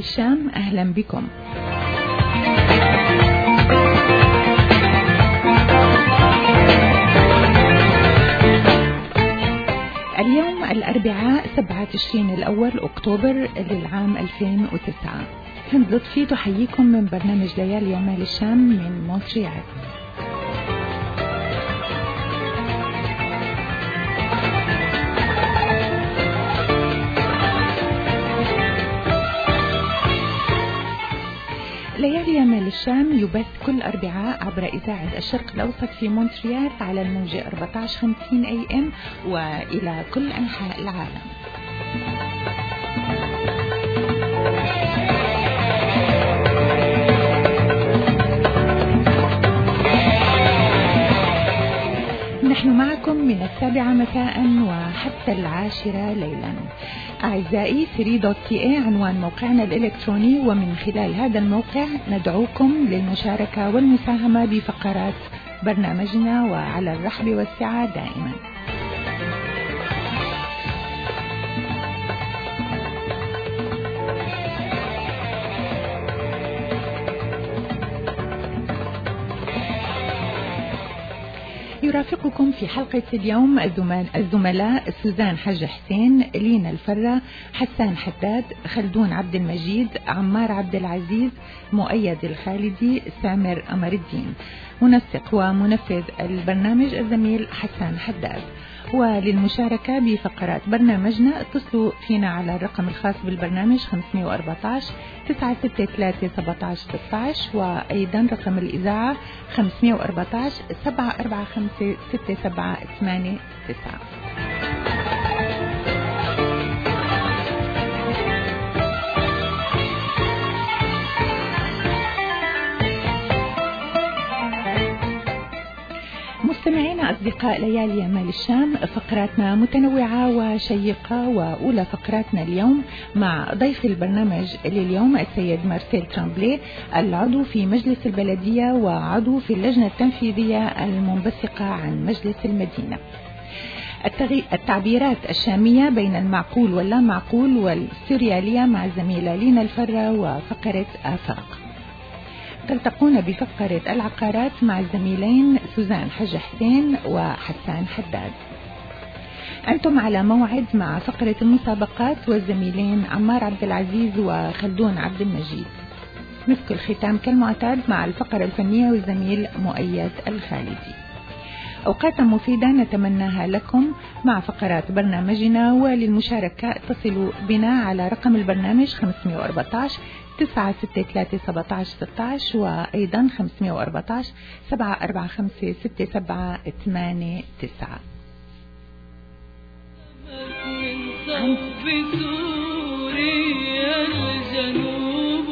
الشام، أهلا بكم. اليوم الأربعاء 7 تشرين الأول أكتوبر للعام 2009. هند لطفي تحييكم من برنامج ليالي يمال الشام من مونتريال. ليالي يمال الشام يبث كل أربعاء عبر إذاعة الشرق الأوسط في مونتريال على الموجة 1450 AM وإلى كل أنحاء العالم. نحن معكم من 7 مساء وحتى 10 ليلا. أعزائي 3.ca عنوان موقعنا الإلكتروني، ومن خلال هذا الموقع ندعوكم للمشاركة والمساهمة بفقرات برنامجنا وعلى الرحب والسعة دائما. يرافقكم في حلقة اليوم الزملاء سوزان حج حسين، لينا الفرة، حسان حداد، خلدون عبد المجيد، عمار عبد العزيز، مؤيد الخالدي، سامر أمر الدين. منسق ومنفذ البرنامج الزميل حسان حداد. وللمشاركة بفقرات برنامجنا اتصلوا فينا على الرقم الخاص بالبرنامج 514 963 17 16، وأيضا رقم الإذاعة 514 745 6789. مستمعينا أصدقاء ليالي يمال الشام، فقراتنا متنوعة وشيقة، وأولى فقراتنا اليوم مع ضيف البرنامج لليوم السيد مارسيل ترامبلي، العضو في مجلس البلدية وعضو في اللجنة التنفيذية المنبثقة عن مجلس المدينة. التعبيرات الشامية بين المعقول واللا معقول والسوريالية مع الزميلة لينا الفرة وفقرة آفاق. تلتقون بفقرة العقارات مع الزميلين سوزان حج حسين وحسان حداد. أنتم على موعد مع فقرة المسابقات والزميلين عمار عبد العزيز وخلدون عبد المجيد. مسك الختام كالمعتاد مع الفقرة الفنية والزميل مؤيد الخالدي. أوقاتا مفيدة نتمناها لكم مع فقرات برنامجنا، وللمشاركة اتصلوا بنا على رقم البرنامج 514 963 17 16، وأيضا 514 745 6789. من صف سوريا الجنوب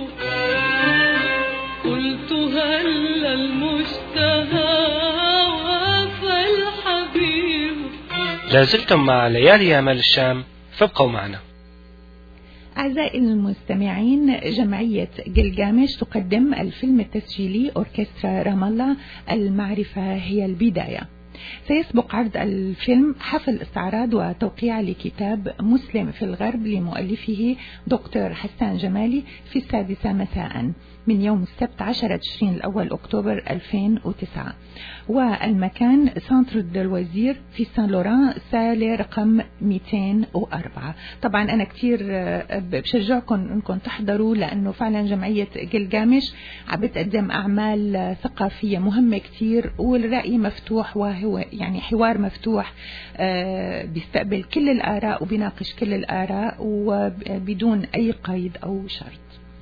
قلت هل المشتهى وفى الحبيب. لازلتم مع ليالي يمال الشام، فابقوا معنا. أعزائي المستمعين، جمعية جلجامش تقدم الفيلم التسجيلي أوركسترا رام الله، المعرفة هي البداية. سيسبق عرض الفيلم حفل استعراض وتوقيع لكتاب مسلم في الغرب لمؤلفه دكتور حسان جمالي في 6 مساء من يوم السبت 10 تشرين الأول أكتوبر 2009. والمكان سانتر دالوزير في سان لوران، سالة رقم 204. طبعا أنا كتير بشجعكم أنكم تحضروا، لأنه فعلا جمعية جلجامش عم بتقدم أعمال ثقافية مهمة كتير، والرأي مفتوح، وهو يعني حوار مفتوح بيستقبل كل الآراء وبيناقش كل الآراء وبدون أي قيد أو شرط.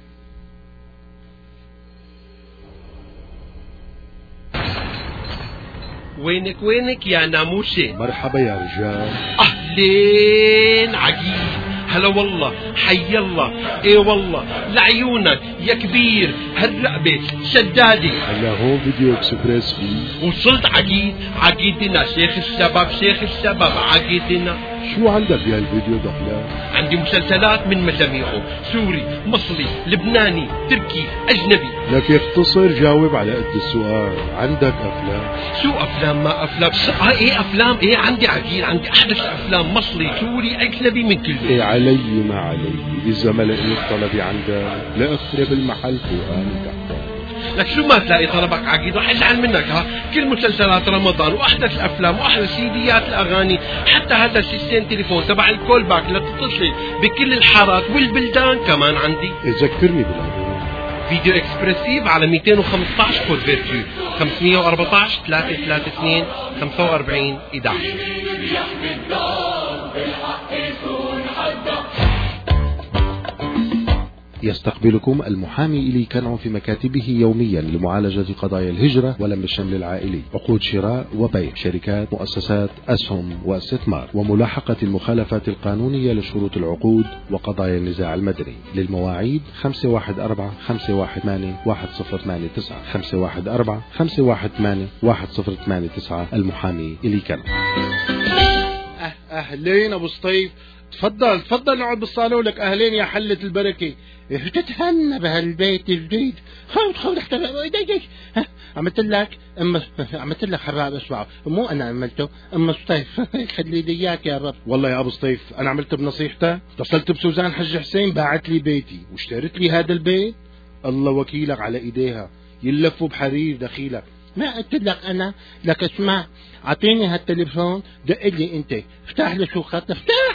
وينك يا ناموسي؟ مرحبا يا رجال. أهلين عجيب، هلا والله، حي الله، ايه والله، لعيونك يا كبير، هالرقبة شدادي. هلا هون فيديو اكسبريس بي. وصلت عقيدنا شيخ الشباب، شيخ الشباب عقيدنا. شو عندك بهالفيديو دخلة؟ عندي مسلسلات من مجاميعه، سوري، مصري، لبناني، تركي، أجنبي. لك اختصر جاوب على قد السؤال. عندك أفلام؟ شو أفلام ما أفلام؟ إيه أفلام؟ إيه عندي عجين، عندي أحدث الأفلام، مصري، سوري، أجنبي، من كله. إيه علي ما علي، إذا ما لقيت طلبي عندك لأخرب المحل فوقاني تحت. لك شو ما تلاقي طلبك عقيد رح ازعل منك. كل مسلسلات رمضان واحدث الافلام واحدث سيديات الاغاني، حتى هذا السيستم تليفون تبع الكول باك لتتصل بكل الحارات والبلدان كمان عندي. ذكرني بالأغاني. فيديو اكسبرسيف على 215 كود فيرتو 514 332 45 11. يستقبلكم المحامي إلي كنعو في مكاتبه يوميا لمعالجة قضايا الهجرة ولم الشمل العائلي، عقود شراء وبيع، شركات، مؤسسات، أسهم واستثمار، وملاحقة المخالفات القانونية لشروط العقود وقضايا النزاع المدني. للمواعيد 514-518-1089 514-518-1089. المحامي إلي كنعو. أهلين أبو سطيف، تفضل نقعد بالصالون. لك أهلين يا حلة البركة. تتهنى بهالبيت الجديد. خذ عملت لك حراب اسمعه، مو أنا عملته، أم سطيف خلي لي إياك يا رب. والله يا أبو سطيف أنا عملت بنصيحته، اتصلت بسوزان حج حسين باعت لي بيتي واشترت لي هذا البيت. الله وكيلك على إيديها يلفوا بحرير دخيلك. ما قلت لك أنا؟ لك اسمع، عطيني هالتليفون، دق لي أنت، افتح لي شو خط، افتح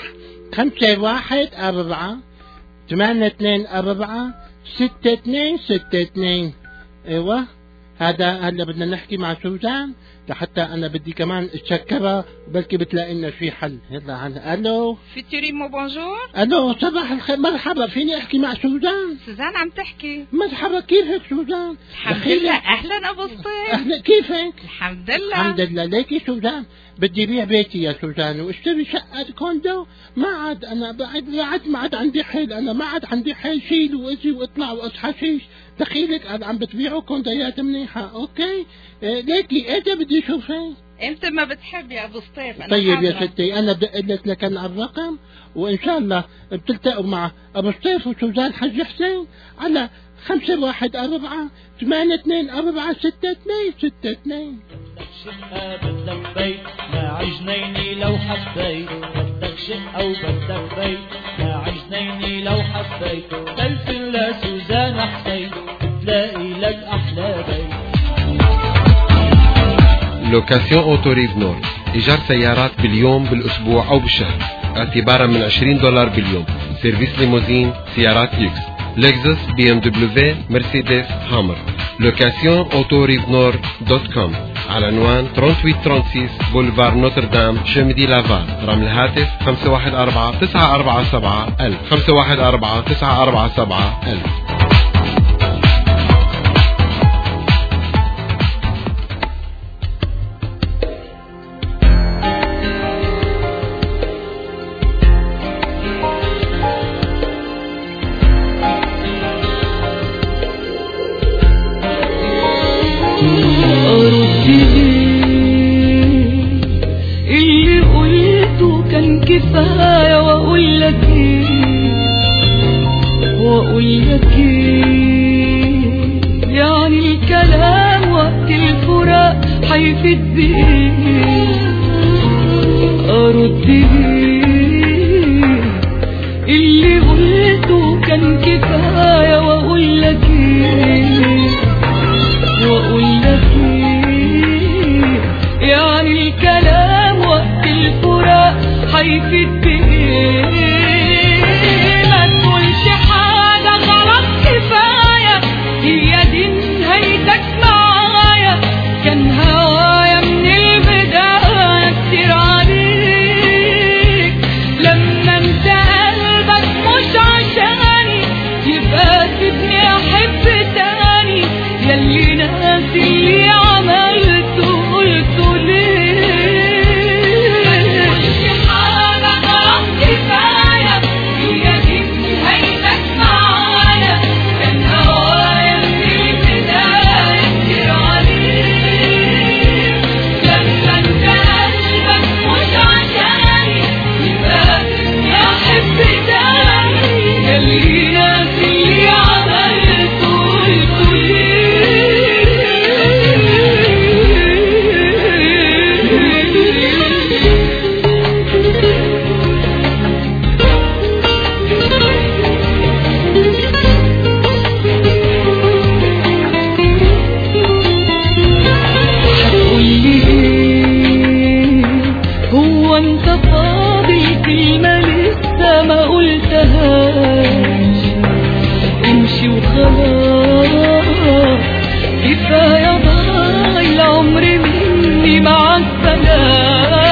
514-824-6262. ايوه هذا هلا بدنا نحكي مع سوزان لحتى انا بدي كمان اتشكرها وبلكي بتلاقي لنا في حل. يلا الو فيتوريمو بونجور. الو صباح الخير، مرحبا، فيني احكي مع سوزان؟ سوزان عم تحكي. مرحبا، كيفك سوزان؟ الحمد لله. اهلا ابو سطيف. اهلا، كيفك؟ الحمد لله. الحمد لله. ليكي سوزان بدي بيع بيتي يا سوزان واشتري شقة كوندو. ما عاد انا ما عاد عندي حيل، انا ما عاد عندي حيل شيل واجي واطلع واصحى شيش. دخيلك عم بتبيعوا كونديات منيحة. اوكي ليكي اجا بدي اشوفك. امتى ما بتحب يا ابو سطيف؟ أنا طيب حاضرة. يا ستي انا بدق لك على الرقم وان شاء الله بتلتقوا مع ابو سطيف وسوزان حج حسين على 514-824-6262. بدك بيت مع جنيني لو حبيت، بدك شقة وبدك بيت مع جنيني لو حبيت، تلفن لسوزان حسين تلاقي لك أحلى بيت. لوكاسيون أوتوريف نور، إيجار سيارات باليوم بالأسبوع أو بالشهر اعتبارا من $20 باليوم. سيرفيس ليموزين، سيارات ليكس، لكزس، BMW، مرسيدس، هامر. لوكاسيون أوتوريف نور .com على عنوان 3836 بولفار نوتردام شمدي لافال. رقم الهاتف 514-947-1000 514-947-1000. اللي قلته كان كفاية، واقول لك ايه يعني الكلام وقت الفراق هيفيد بايه؟ ارد بيه اللي قلته كان كفاية، واقول لك يعني الكلام وقت الفراق هيفيد بايه؟ ما تقولش حاجة غلط، كفاية هي دي نهايتك معايا. كان هوايا من البداية كتير عليك، لما انت قلبك مش عشاني يبقى سيبني احب تاني. ياللي ناسي اللي عملته قلته ليه؟ حاجة غلط، لسه فاضل كلمة لسه ما قلتهاش، امشي وخلاص كفاية ضاع العمر مني مع السلامة.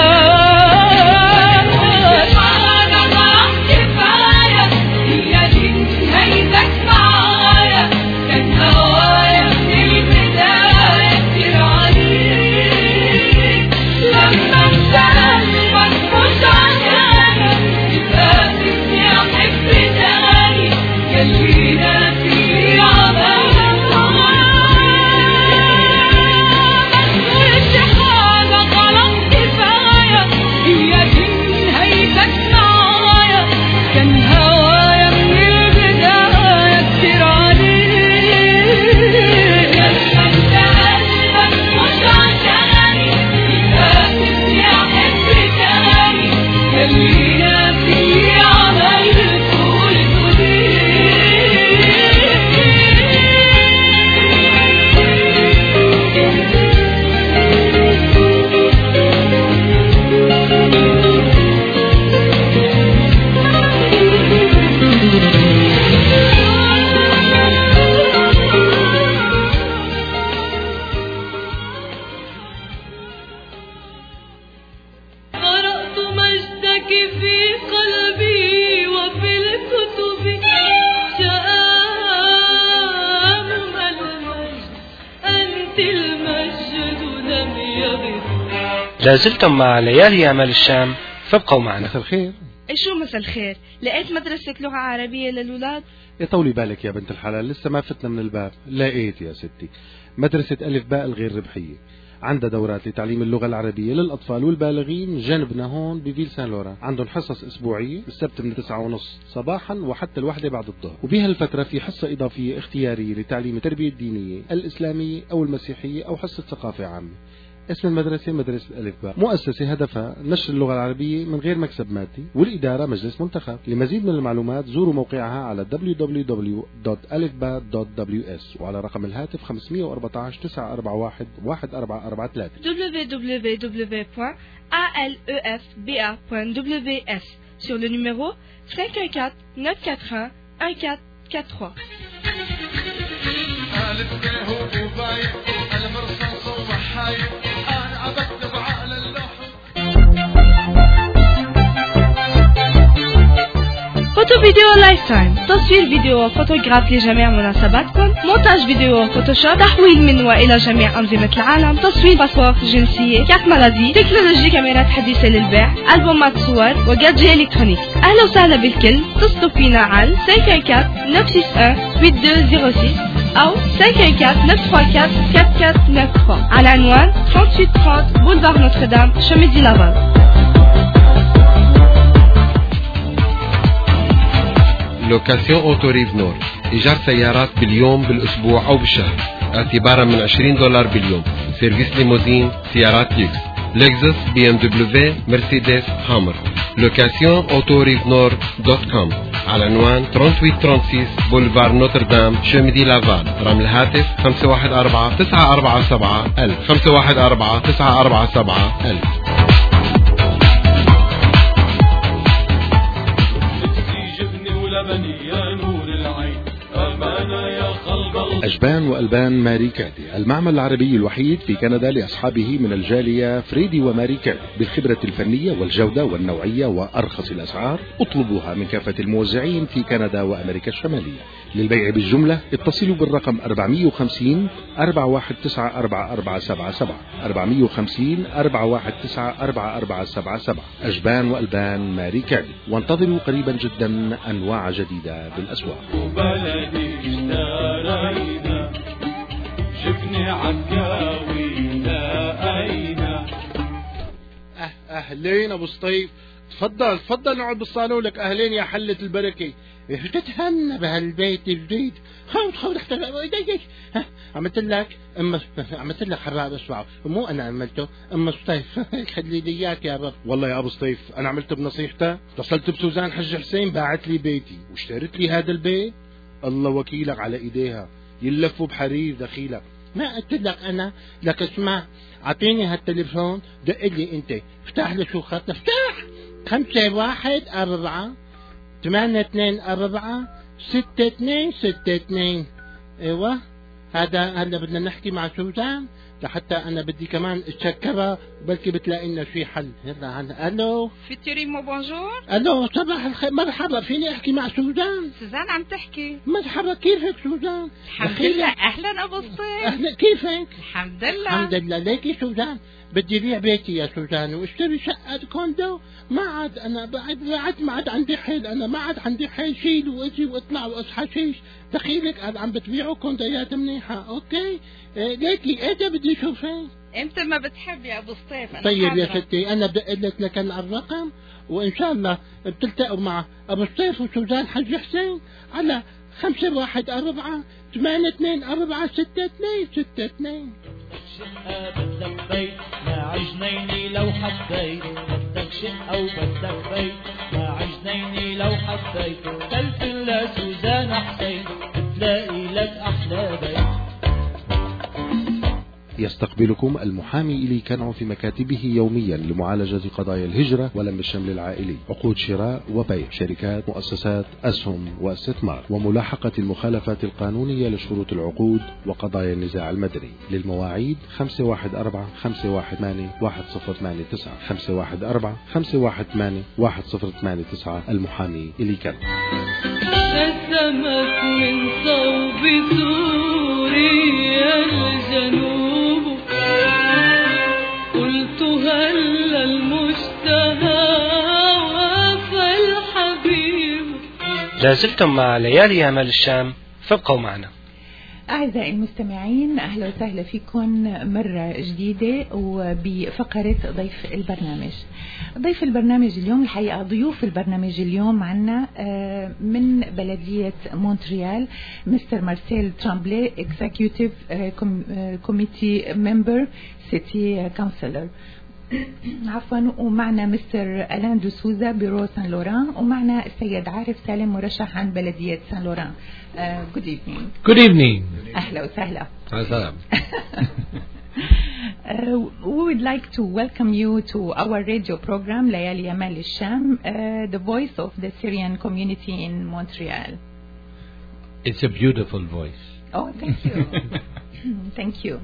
لازلتم مع ليالي أمل الشام، فابقوا معنا. مساء الخير. شو مساء الخير؟ لقيت مدرسة لغة عربية للأولاد؟ يا طولي بالك يا بنت الحلال، لسه ما فتنا من الباب. لقيت يا ستي مدرسة ألف باء الغير ربحية، عندها دورات لتعليم اللغة العربية للأطفال والبالغين جنبنا هون بفيل سان لوران. عندهم حصص أسبوعية السبت من 9:30 صباحا وحتى 1 بعد الظهر، وبهالفترة في حصة إضافية اختيارية لتعليم التربية الدينية الإسلامية أو المسيحية أو حصة ثقافة عامة. اسم المدرسة مدرسة ألف باء، مؤسسة هدفها نشر اللغة العربية من غير مكسب مادي، والإدارة مجلس منتخب. لمزيد من المعلومات زوروا موقعها على www.alifba.ws وعلى رقم الهاتف 514 941 1443 www.alefba.ws sur le numéro 514 941 1443. فوتو فيديو لايف تايم، تصوير فيديو وفوتوغراف لجميع مناسباتكم، مونتاج فيديو وفوتوشوب، تحويل من وإلى جميع أنظمة العالم، تصوير باسبور جنسية، كارت مالادي، تكنولوجي كاميرات حديثة للبيع، ألبومات صور وجادجي إلكترونيك. أهلا وسهلا بالكل، اتصلوا فينا على 514-961-8206 أو 514-934-4493 على عنوان 3830 بولفار نوتردام شميدي لافال. لوكاسيون أوتوريف نور، إيجار سيارات باليوم بالأسبوع أو بالشهر اعتبارا من $20 باليوم. سيرفيس ليموزين، سيارات ليكس، لكزس، BMW، مرسيدس، هامر. لوكاسيون أوتوريف نور .com على عنوان 3836 بولفار نوتردام شميدي لافال. رقم الهاتف 514-947-1000 514-947-1000. أجبان وألبان ماري كادي، المعمل العربي الوحيد في كندا لأصحابه من الجالية فريدي وماري كادي، بالخبرة الفنية والجودة والنوعية وأرخص الأسعار. اطلبوها من كافة الموزعين في كندا وأمريكا الشمالية. للبيع بالجملة اتصلوا بالرقم 450 419 4477 450 419 4477. أجبان وألبان ماري كادي، وانتظروا قريبا جدا أنواع جديدة بالأسواق. شفني عكاوي لقينا. أهلين أبو سطيف، تفضل نقعد بالصالون. لك أهلين يا حلة البركة. تتهنى بهالبيت الجديد. خذ عملت لك حباب اسمعوا، مو أنا عملته، أم سطيف خلي لي إياك يا رب. والله يا أبو سطيف أنا عملت بنصيحته، اتصلت بسوزان حج حسين باعت لي بيتي واشتريت لي هذا البيت. الله وكيلك على إيديها يلفوا بحرير دخيلك. ما قلت لك أنا؟ لك اسمع، عطيني هالتليفون، دق لي أنت، افتح لي شو خط، افتح 5 1 4 8 2 4 6 2 6 2. ايوه هلا بدنا نحكي مع سوزان لحتى انا بدي كمان اتشكرها بلكي بتلاقي لنا شي حل. يلا الو فيتوريمو بونجور. الو صباح الخير مرحبا فيني احكي مع سوزان؟ سوزان عم تحكي. مرحبا كيفك سوزان؟ الحمد لله. اهلا ابو سطيف. اهلا كيفك؟ الحمد لله. الحمد لله. ليكي سوزان بدي بيع بيتي يا سوزان واشتري شقة كوندو. ما عاد انا بعد ما عاد عندي حيل. انا ما عاد عندي حيل شيل واجي واطلع واصحى شيش. دخيلك عم بتبيعوا كوندويات منيحة. اوكي ليكي ايه بدي اشوفها امتى ما بتحب يا ابو سطيف. طيب يا ستي انا بدق لك لكن على الرقم وان شاء الله بتلتقوا مع ابو سطيف وسوزان حج حسين على 5 1 4 8 2 4 6 2 6 2. شقة بدك بيت مع جنيني لو حبيت. بدك شقة وبدك بيت مع جنيني لو حبيت. تلفن لسوزان حسين بتلاقي لك أحلى بيت. يستقبلكم المحامي إلي كنعو في مكاتبه يوميا لمعالجة قضايا الهجرة ولم الشمل العائلي، عقود شراء وبيع، شركات، مؤسسات، أسهم واستثمار، وملاحقة المخالفات القانونية لشروط العقود وقضايا النزاع المدني. للمواعيد 514 518 1089 514 518 1089. المحامي إلي كنعو. نسمت من صوب سوريا الجنوب قلت هل المشتهى وفى الحبيب. لازلتم مع ليالي أمل الشام، فابقوا معنا. أعزائي المستمعين أهلا وسهلا فيكم مرة جديدة وبفقرة ضيف البرنامج. ضيف البرنامج اليوم الحقيقة ضيوف البرنامج اليوم عنا من بلدية مونتريال مستر مارسيل ترامبلي Executive Committee Member City Councilor عفوا، ومعنا مستر ألان دو سوزا بيرو سان لوران، ومعنا السيد عارف سالم مرشح عن بلدية سان لوران. Good evening. Good evening. أهلا وسهلا. أهلا. We would like to welcome you to our radio program ليالي أمل الشام, the voice of the Syrian community in Montreal. It's a beautiful voice. Oh, thank you. Thank you.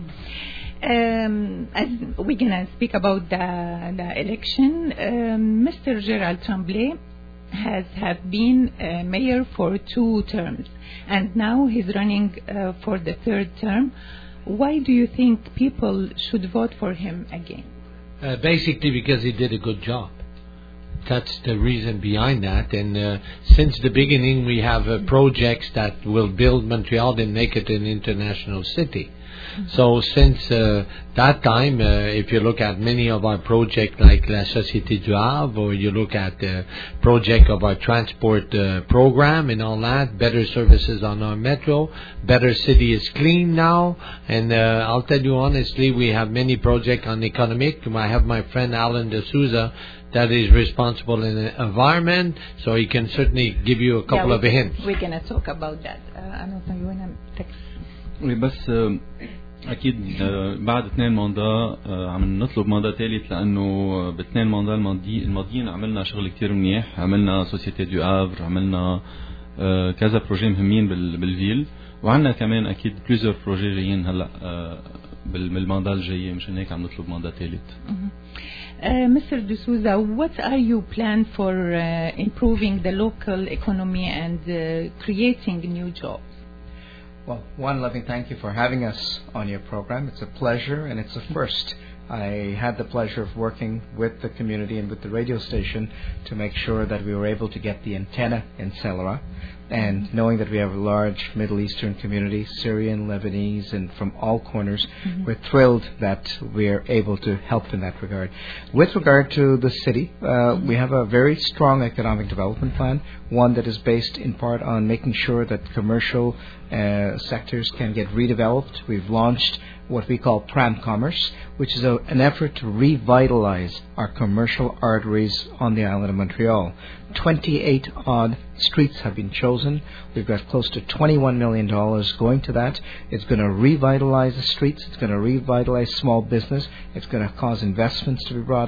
As we're going to speak about the election, Mr. Gerald Tremblay have been mayor for 2 terms, and now he's running for the 3rd term. Why do you think people should vote for him again? Basically because he did a good job. That's the reason behind that. And since the beginning we have projects that will build Montreal and make it an international city. So since that time, if you look at many of our projects like La Société du Havre, or you look at the project of our transport program and all that, better services on our metro, better city is clean now, and I'll tell you honestly, we have many projects on economic. I have my friend Alan de Souza that is responsible in the environment, so he can certainly give you a couple of hints. We're going to talk about that. I don't know, you want to text? بس اكيد بعد 2 ماندا عم نطلب ماندا ثالث لانه ب2 ماندا الماضيين عملنا شغل كتير منيح. عملنا سوسيتي دو افر، عملنا كذا بروجي مهمين بالفيل، وعندنا كمان اكيد بليزور بروجي جايين هلا بالماندا الجاي، مشان هيك عم نطلب ماندا ثالث. Mr. D'Souza, what are you plan for improving the local economy and creating new jobs? Well, one, loving thank you for having us on your program. It's a pleasure and it's a first. I had the pleasure of working with the community and with the radio station to make sure that we were able to get the antenna in Selera. And knowing that we have a large Middle Eastern community, Syrian, Lebanese, and from all corners, we're thrilled that we're able to help in that regard. With regard to the city, we have a very strong economic development plan, one that is based in part on making sure that commercial sectors can get redeveloped. We've launched what we call Pram Commerce, which is an effort to revitalize our commercial arteries on the island of Montreal. 28 odd streets have been chosen. We've got close to $21 million going to that. It's going to revitalize the streets. It's going to revitalize small business. It's going to cause investments to be brought in,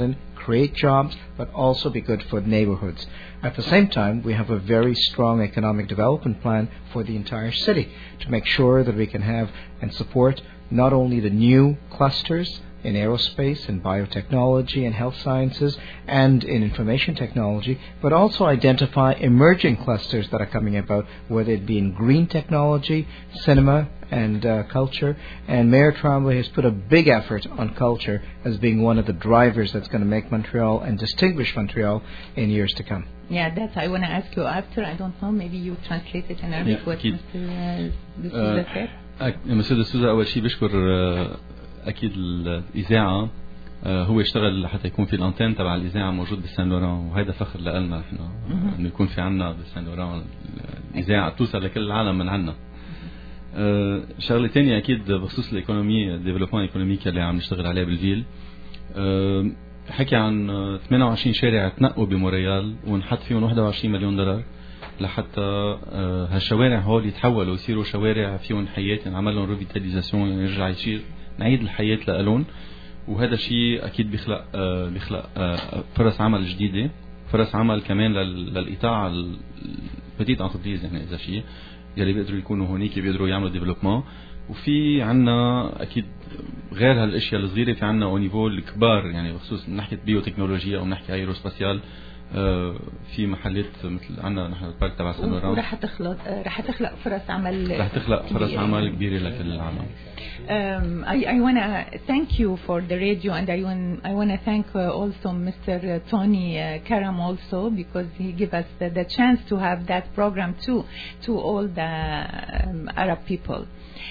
create jobs, but also be good for neighborhoods. At the same time, we have a very strong economic development plan for the entire city to make sure that we can have and support not only the new clusters in aerospace and biotechnology and health sciences and in information technology, but also identify emerging clusters that are coming about, whether it be in green technology, cinema, and culture. And Mayor Tremblay has put a big effort on culture as being one of the drivers that's going to make Montreal and distinguish Montreal in years to come. Yeah, that's I want to ask you after. I don't know, maybe you translate it in Arabic what Mr. D'Souza said. Mr. D'Souza أول شيء بشكر أكيد الإذاعة هو اشتغل حتى يكون في الأنتين تبع الإذاعة موجود بالسان لوران، وهذا فخر لنا إحنا إنه يكون في عنا بالسان لوران الإذاعة توصل لكل العالم من عنا. شغلة تانية أكيد بخصوص الإيكونومية الديفلوبمون إيكونوميك اللي عم نشتغل عليه بالفيل. حكي عن 28 شارع تنقوا بمونريال ونحط فيهم 21 مليون دولار لحتى هالشوارع هول يتحولوا يصيروا شوارع فيهم حياة، نعمل لهم ريفيتاليزاسيون، يرجع يصير نعيد الحياة لألون. وهذا شيء أكيد بيخلق فرص عمل جديدة، فرص عمل كمان للقطاع البتيت انتربريز، يعني إذا شيء يلي بيقدروا يكونوا هونيك بيقدروا يعملوا ديفلوبمون. وفي عنا أكيد غير هالأشياء الصغيرة في عنا أو نيفو الكبار، يعني بخصوص نحكي بيوتكنولوجيا أو نحكي ايروسباسيال. في محلات مثل عنا نحن البارك تبع سان لوران ورح تخلق فرص عمل كبيرة لكل العالم. I want to thank you for the radio, and I want to thank also Mr. Tony Karam also, because he gave us the chance to have that program too to all the Arab people.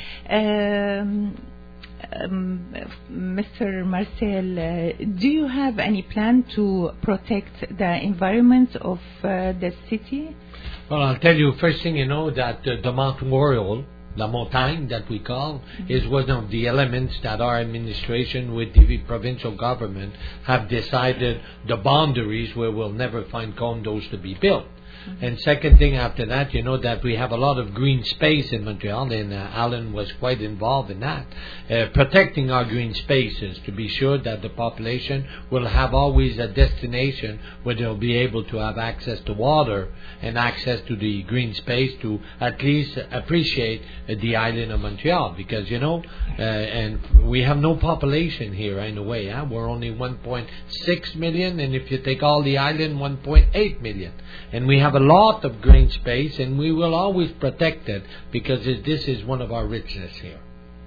Mr. Marcel, do you have any plan to protect the environment of the city? Well, I'll tell you, first thing, you know, that the Mount Royal, La Montagne that we call, is one of the elements that our administration with the provincial government have decided the boundaries where we'll never find condos to be built. And second thing after that, you know that we have a lot of green space in Montreal, and Alan was quite involved in that. Protecting our green spaces to be sure that the population will have always a destination where they'll be able to have access to water and access to the green space to at least appreciate the island of Montreal. Because, you know, and we have no population here in a way. We're only 1.6 million, and if you take all the island, 1.8 million. And we have a lot of green space, and we will always protect it because this is one of our richness here.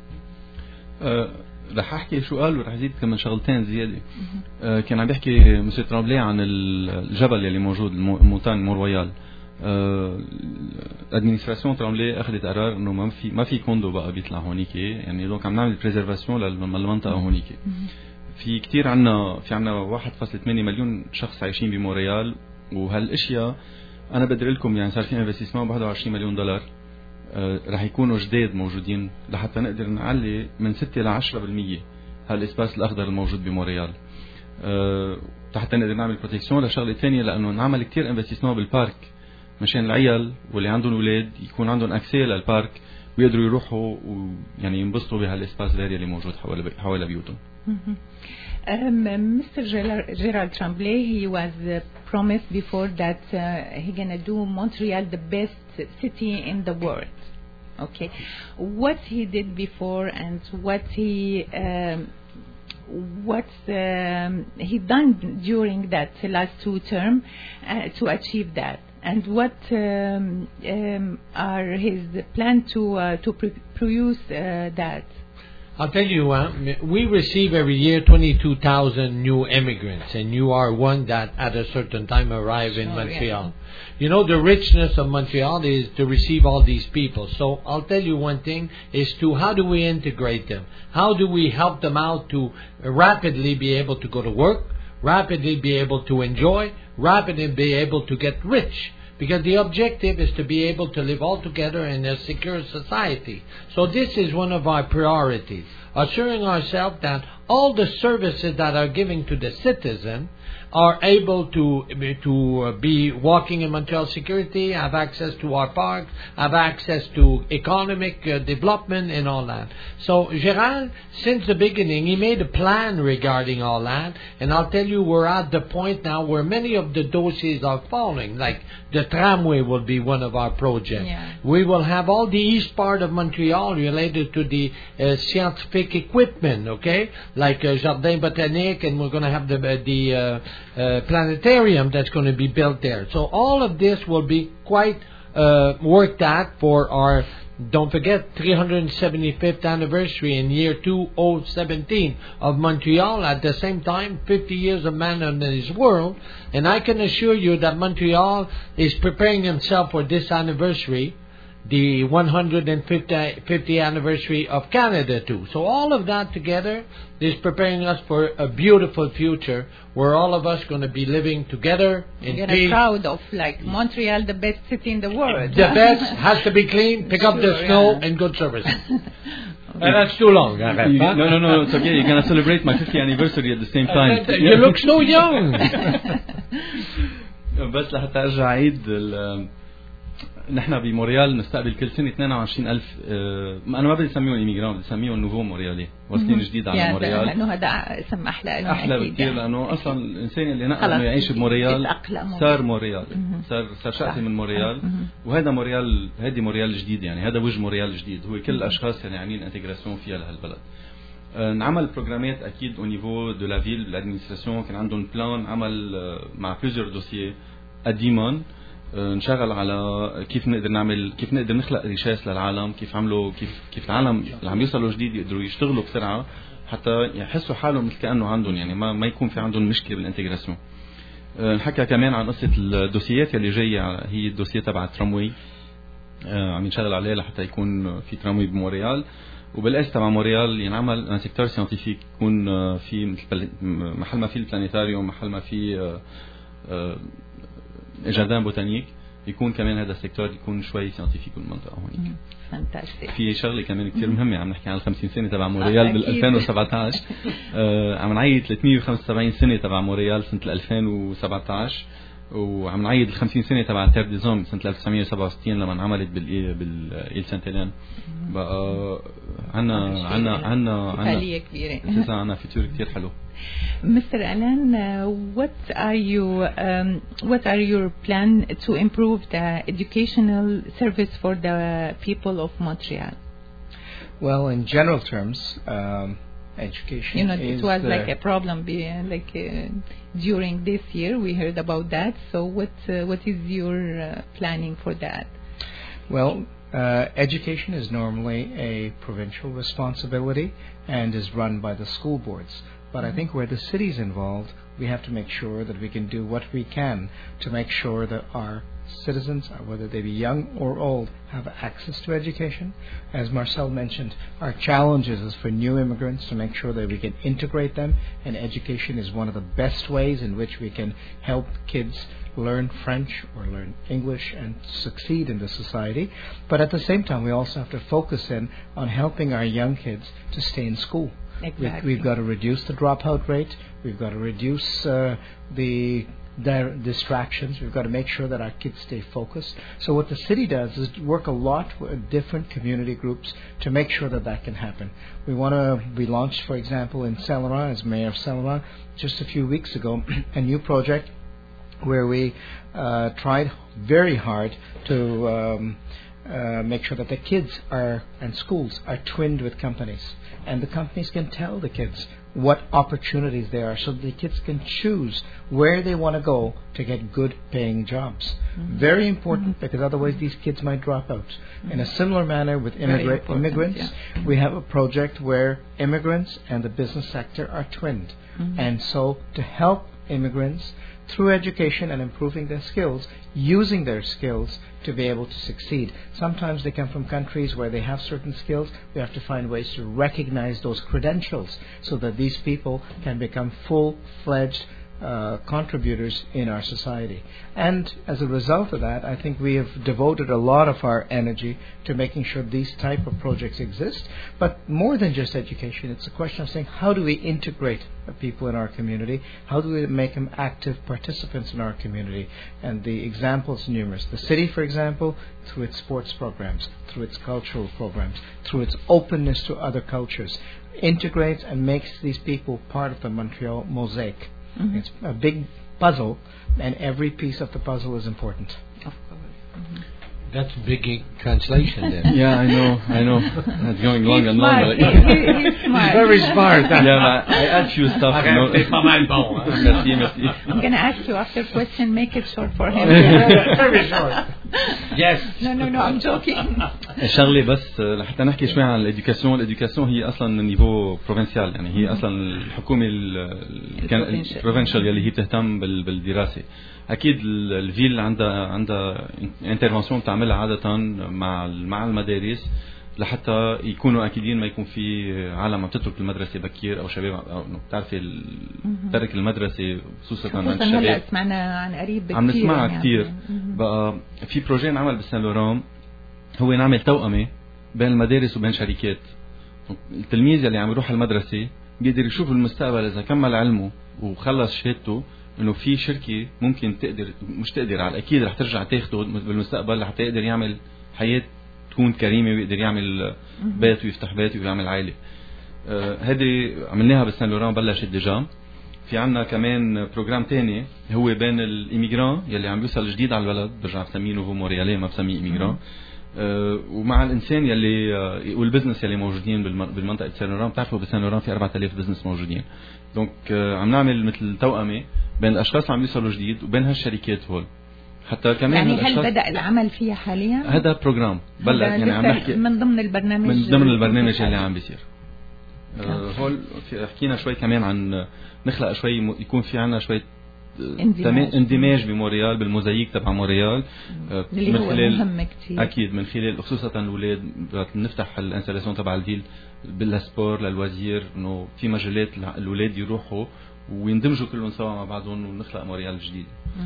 رح احكي شو قال ورح ازيد كمان شغلتين زياده. كان عم بيحكي مسيو ترامبلي عن الجبل اللي موجود المونتان مور-رويال. الادمنستراسيون ترامبلي اخذت قرار انه ما في كوندو بقى بيطلع هونيك، يعني دونك عم نعمل بريزرفاسيون للمنطقه هونيك. في كتير عنا 1.8 مليون شخص عايشين بمونريال، وهالاشياء انا بدري لكم يعني صار في انفستيسمون ب 21 مليون دولار رح يكونوا جداد موجودين لحتى نقدر نعلي من 6 ل 10% هالاسباس الاخضر الموجود بمونريال، حتى نقدر نعمل بروتكسيون. لشغله ثانيه لانه نعمل كتير انفستيسمون بالبارك مشان العيال واللي عندهم اولاد يكون عندهم اكسي للبارك ويقدروا يروحوا ويعني ينبسطوا بهالاسباس فيري اللي موجود حوالي بيوتهم. Mr. Gerald Tremblay, he was promised before that he's going to do Montreal the best city in the world. Okay. What he did before and what he done during that last two term to achieve that, and what are his plan to produce that? I'll tell you, we receive every year 22,000 new immigrants, and you are one that at a certain time arrive in Montreal. Yeah. You know, the richness of Montreal is to receive all these people. So I'll tell you one thing is how do we integrate them? How do we help them out to rapidly be able to go to work, rapidly be able to enjoy, rapidly be able to get rich? Because the objective is to be able to live all together in a secure society. So this is one of our priorities, assuring ourselves that all the services that are given to the citizen are able to be walking in Montreal security, have access to our parks, have access to economic development and all that. So Gérald, since the beginning, he made a plan regarding all that, and I'll tell you we're at the point now where many of the dossiers are falling, like the tramway will be one of our projects. Yeah. We will have all the east part of Montreal related to the scientific equipment, okay, like Jardin Botanique, and we're going to have the planetarium that's going to be built there. So all of this will be quite worked at for our, don't forget, 375th anniversary in year 2017 of Montreal. At the same time, 50 years of man in his world. And I can assure you that Montreal is preparing himself for this anniversary, the 150th anniversary of Canada too. So all of that together is preparing us for a beautiful future where all of us going to be living together in You're peace. proud of like Montreal, the best city in the world. The best has to be clean, pick up the snow, and good service. That's too long. No, it's okay. You're going to celebrate my 50th anniversary at the same time. You look so young. بس لحتى ارجع عيد نحن بموريال نستقبل كل سنه 22,000 انا ما بدي اسميهم ايميغران، بدي اسميهم نوفو موريالي، واصلين جديد على موريال. لانه هذا اسم احلى بكثير، لانه اصلا الانسان اللي نقل انه يعيش بموريال صار موريال، صار شخصي من موريال. وهذا موريال، هذه موريال جديد، يعني هذا وجه موريال جديد، هو كل الاشخاص اللي عاملين انتجراسيون فيها لهالبلد. نعمل بروجرامات اكيد او نيفو دو لا فيل لادمينستراسيون، كان عندهم بلان عمل مع بليزيور دوسيي قديما، نشغل على كيف نقدر نخلق ريشاس للعالم، كيف العالم اللي عم يوصلوا جديد يقدروا يشتغلوا بسرعه حتى يحسوا حالهم مثل كانه عندهم، يعني ما يكون في عندهم مشكله بالانتجراسيون. نحكي كمان عن قصه الدوسيات اللي جايه، هي الدوسيه تبع التراموي، عم نشتغل عليه لحتى يكون في تراموي بموريال، وبالاس تبع موريال ينعمل ان سيكتور سيانتيفيك، يكون في محل ما في البلانيتاريوم، محل ما في جاردان بوتانيك، يكون كمان هذا السيكتور يكون شوي سيانتيفيك بالمنطقه هون. فانتاستيك. في شغله كمان كثير مهمه، عم نحكي عن 50 سنه تبع موريال بال 2017. عم نعيد 375 سنه تبع موريال سنه 2017، وعم نعيد ال 50 سنه تبع تير دي زوم سنه 1967 لما انعملت بالإيل سانت هيلين. بقى عنا فعاليه كبيره، اساسا عنا فيتور كثير حلو. Mr. Alan, what are your plan to improve the educational service for the people of Montreal? Well, in general terms, education. It was like a problem. During this year, we heard about that. So, what is your planning for that? Well, education is normally a provincial responsibility and is run by the school boards. But I think where the city is involved, we have to make sure that we can do what we can to make sure that our citizens, whether they be young or old, have access to education. As Marcel mentioned, our challenge is for new immigrants to make sure that we can integrate them, and education is one of the best ways in which we can help kids learn French or learn English and succeed in the society. But at the same time, we also have to focus in on helping our young kids to stay in school. Exactly. We've got to reduce the dropout rate. We've got to reduce the distractions. We've got to make sure that our kids stay focused. So what the city does is work a lot with different community groups to make sure that that can happen. We launched, for example, in Saint Laurent, as Mayor of Saint Laurent, just a few weeks ago, a new project where we tried very hard to make sure that the kids and schools are twinned with companies, and the companies can tell the kids what opportunities there are, so the kids can choose where they want to go to get good paying jobs. Very important, because otherwise these kids might drop out. In a similar manner with immigrants, we have a project where immigrants and the business sector are twinned, and so to help immigrants through education and improving their skills, using their skills to be able to succeed. Sometimes they come from countries where they have certain skills. We have to find ways to recognize those credentials so that these people can become full-fledged contributors in our society. And as a result of that, I think we have devoted a lot of our energy to making sure these type of projects exist. But more than just education, it's a question of saying, how do we integrate people in our community? How do we make them active participants in our community? And the examples are numerous. The city, for example, through its sports programs, through its cultural programs, through its openness to other cultures, integrates and makes these people part of the Montreal mosaic. Mm-hmm. It's a big puzzle, and every piece of the puzzle is important. Of course. Mm-hmm. That's a big translation then. Yeah, I know. That's going long and long. He's smart. He's very smart. Yeah, I add few stuff. Merci. I'm going to ask you after question, make it short for him. Very short. Yes. No, I'm joking. شغلة بس لحتى نحكي شوي عن الإدوكاسيون هي أصلا نيفو بروفنسيال، يعني هي أصلا الحكومة البروفنشال يلي هي بتهتم بالدراسة. أكيد الفيل عندها انترفنسيون بتعملها عادة مع المدارس لحتى يكونوا أكيدين ما يكون في عالم عم تترك المدرسة بكير أو شباب أو بتعرفي ترك المدرسة خصوصا عند الشباب. هلا سمعنا عن قريب كثير. عم نسمعها كثير. بقى في بروجي نعمل بسان لوران هو نعمل توأمة بين المدارس وبين شركات. التلميذ اللي عم يروح المدرسة بيقدر يشوف بالمستقبل إذا كمل علمه وخلص شهادته إنه في شركة ممكن مش تقدر على الأكيد رح ترجع تاخده بالمستقبل لحتى يقدر يعمل حياة تكون كريمة ويقدر يعمل بيت ويفتح بيت ويعمل عائلة. هذه عملناها بسان لوران بلشت ديجا. في عنا كمان بروجرام تاني هو بين الإيميغران يلي عم يوصل جديد على البلد، برجع بسميه هو موريالي ما بسميه إيميغران، ومع الإنسان يلي والبزنس يلي موجودين بالمنطقة سان لوران. بتعرفوا بسان لوران في 4000 بزنس موجودين. دونك عم نعمل مثل توأمة بين الأشخاص اللي عم يوصلوا جديد وبين هالشركات هول. حتى كمان يعني هل بدأ العمل فيها حاليا؟ هذا بروجرام بلش يعني عم نحكي من ضمن البرنامج اللي عم بيصير. هول حكينا شوي كمان عن نخلق شوي يكون في عنا شوي اندماج بموريال بالموزاييك تبع موريال اللي هو مهم كتير. اكيد من خلال خصوصا الاولاد نفتح الانستالاسيون تبع الفيل بالسبور للوزير انه في مجالات الاولاد يروحوا ويندمجوا كلهم سوا مع بعضهم ونخلق موريال جديد.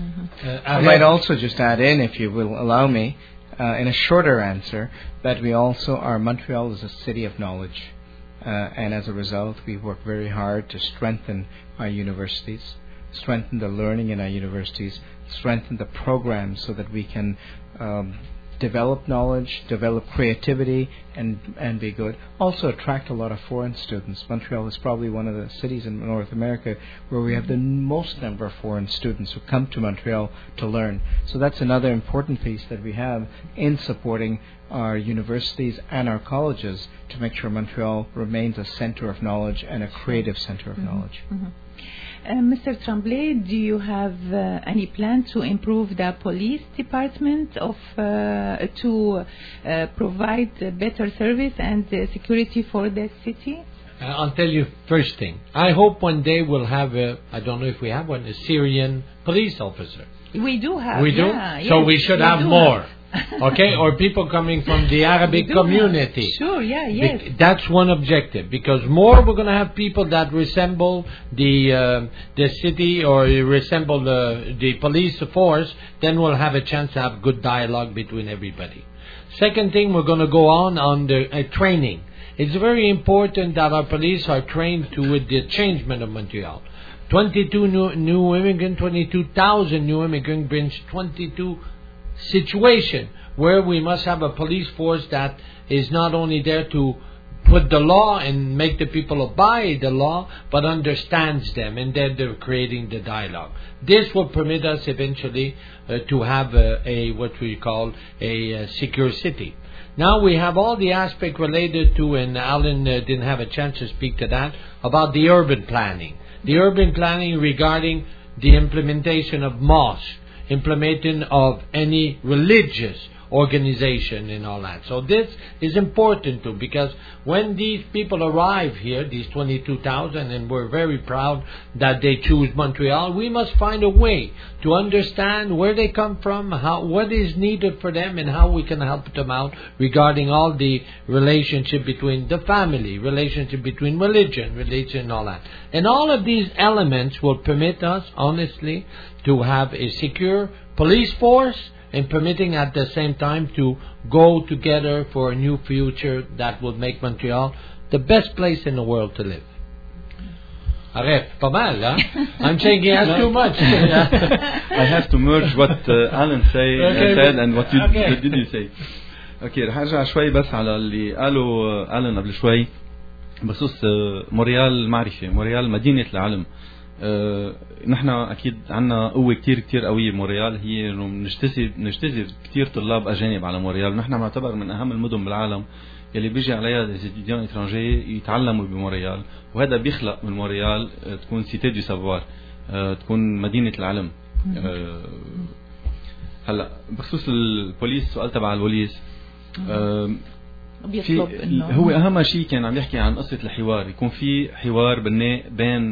I might also just add in, if you will allow me, in a shorter answer, that we also are Montreal is a city of knowledge, and as a result, we work very hard to strengthen our universities, strengthen the learning in our universities, strengthen the programs so that we can develop knowledge, develop creativity, and be good. Also attract a lot of foreign students. Montreal is probably one of the cities in North America where we have the most number of foreign students who come to Montreal to learn. So that's another important piece that we have in supporting our universities and our colleges to make sure Montreal remains a center of knowledge and a creative center of knowledge. Mr. Tremblay, do you have any plan to improve the police department to provide better service and security for the city? I'll tell you first thing. I hope one day we'll have I don't know if we have one, a Syrian police officer. We do have. We do? Yeah, so yes, we should have more. Okay, or people coming from the Arabic community. Sure, yeah, yes. That's one objective, because more we're going to have people that resemble the city or resemble the police force, then we'll have a chance to have good dialogue between everybody. Second thing, we're going to go on the training. It's very important that our police are trained with the changement of Montreal. 22 new immigrants, 22,000 new immigrants brings 22 situation where we must have a police force that is not only there to put the law and make the people obey the law, but understands them, and then they're creating the dialogue. This will permit us eventually to have a what we call a secure city. Now we have all the aspect related to, and Alan didn't have a chance to speak to that, about the urban planning. The urban planning regarding the implementation of mosques, implementation of any religious organization and all that. So this is important too, because when these people arrive here, these 22,000, and we're very proud that they choose Montreal, we must find a way to understand where they come from, what is needed for them, and how we can help them out regarding all the relationship between the family, relationship between religion, and all that. And all of these elements will permit us, honestly, to have a secure police force, and permitting at the same time to go together for a new future that will make Montreal the best place in the world to live. Aref, pas mal, huh? I'm saying he has too much. I have to merge what Alan said and what did you say. اوكي رح ارجع شوي بس على اللي قاله آلان قبل شوي بخصوص مونريال المعرفة، مونريال مدينة العلم. نحن اكيد عنا قوة كتير قوية بمونريال، هي انه نجتذب كتير طلاب اجانب على مونريال. نحن نعتبر من اهم المدن بالعالم يلي بيجي عليها دي ستوديون اترانجي يتعلموا بمونريال، وهذا بيخلق من مونريال تكون سيتي دو سافوار، تكون مدينة العلم. هلا بخصوص البوليس، سؤال تبع البوليس، هو اهم شيء كان عم يحكي عن قصة الحوار، يكون في حوار بناء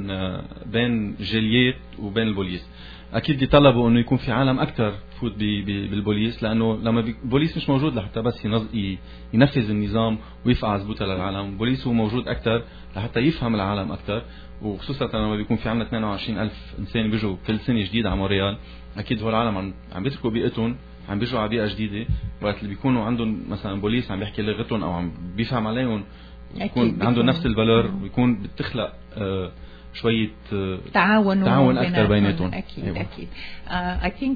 بين جاليات وبين البوليس. اكيد اللي طلبوا انه يكون في عالم اكثر تفوت بالبوليس، لانه لما البوليس مش موجود لحتى بس ينفذ النظام ويفقع زبوطه للعالم، البوليس هو موجود اكثر لحتى يفهم العالم اكثر، وخصوصا لما بيكون في عندنا 22,000 انسان بيجوا كل سنه جديده على مونريال. اكيد هو العالم عم بيتركوا بيئتهم، عم بيجوا على بيئه جديده، وقت اللي بيكونوا عندهم مثلا بوليس عم بيحكي لغتهم او عم بيفهم عليهم، يكون عنده نفس الفالور، ويكون بتخلق شوية تعاون أكثر بيناتهم. أكيد. I think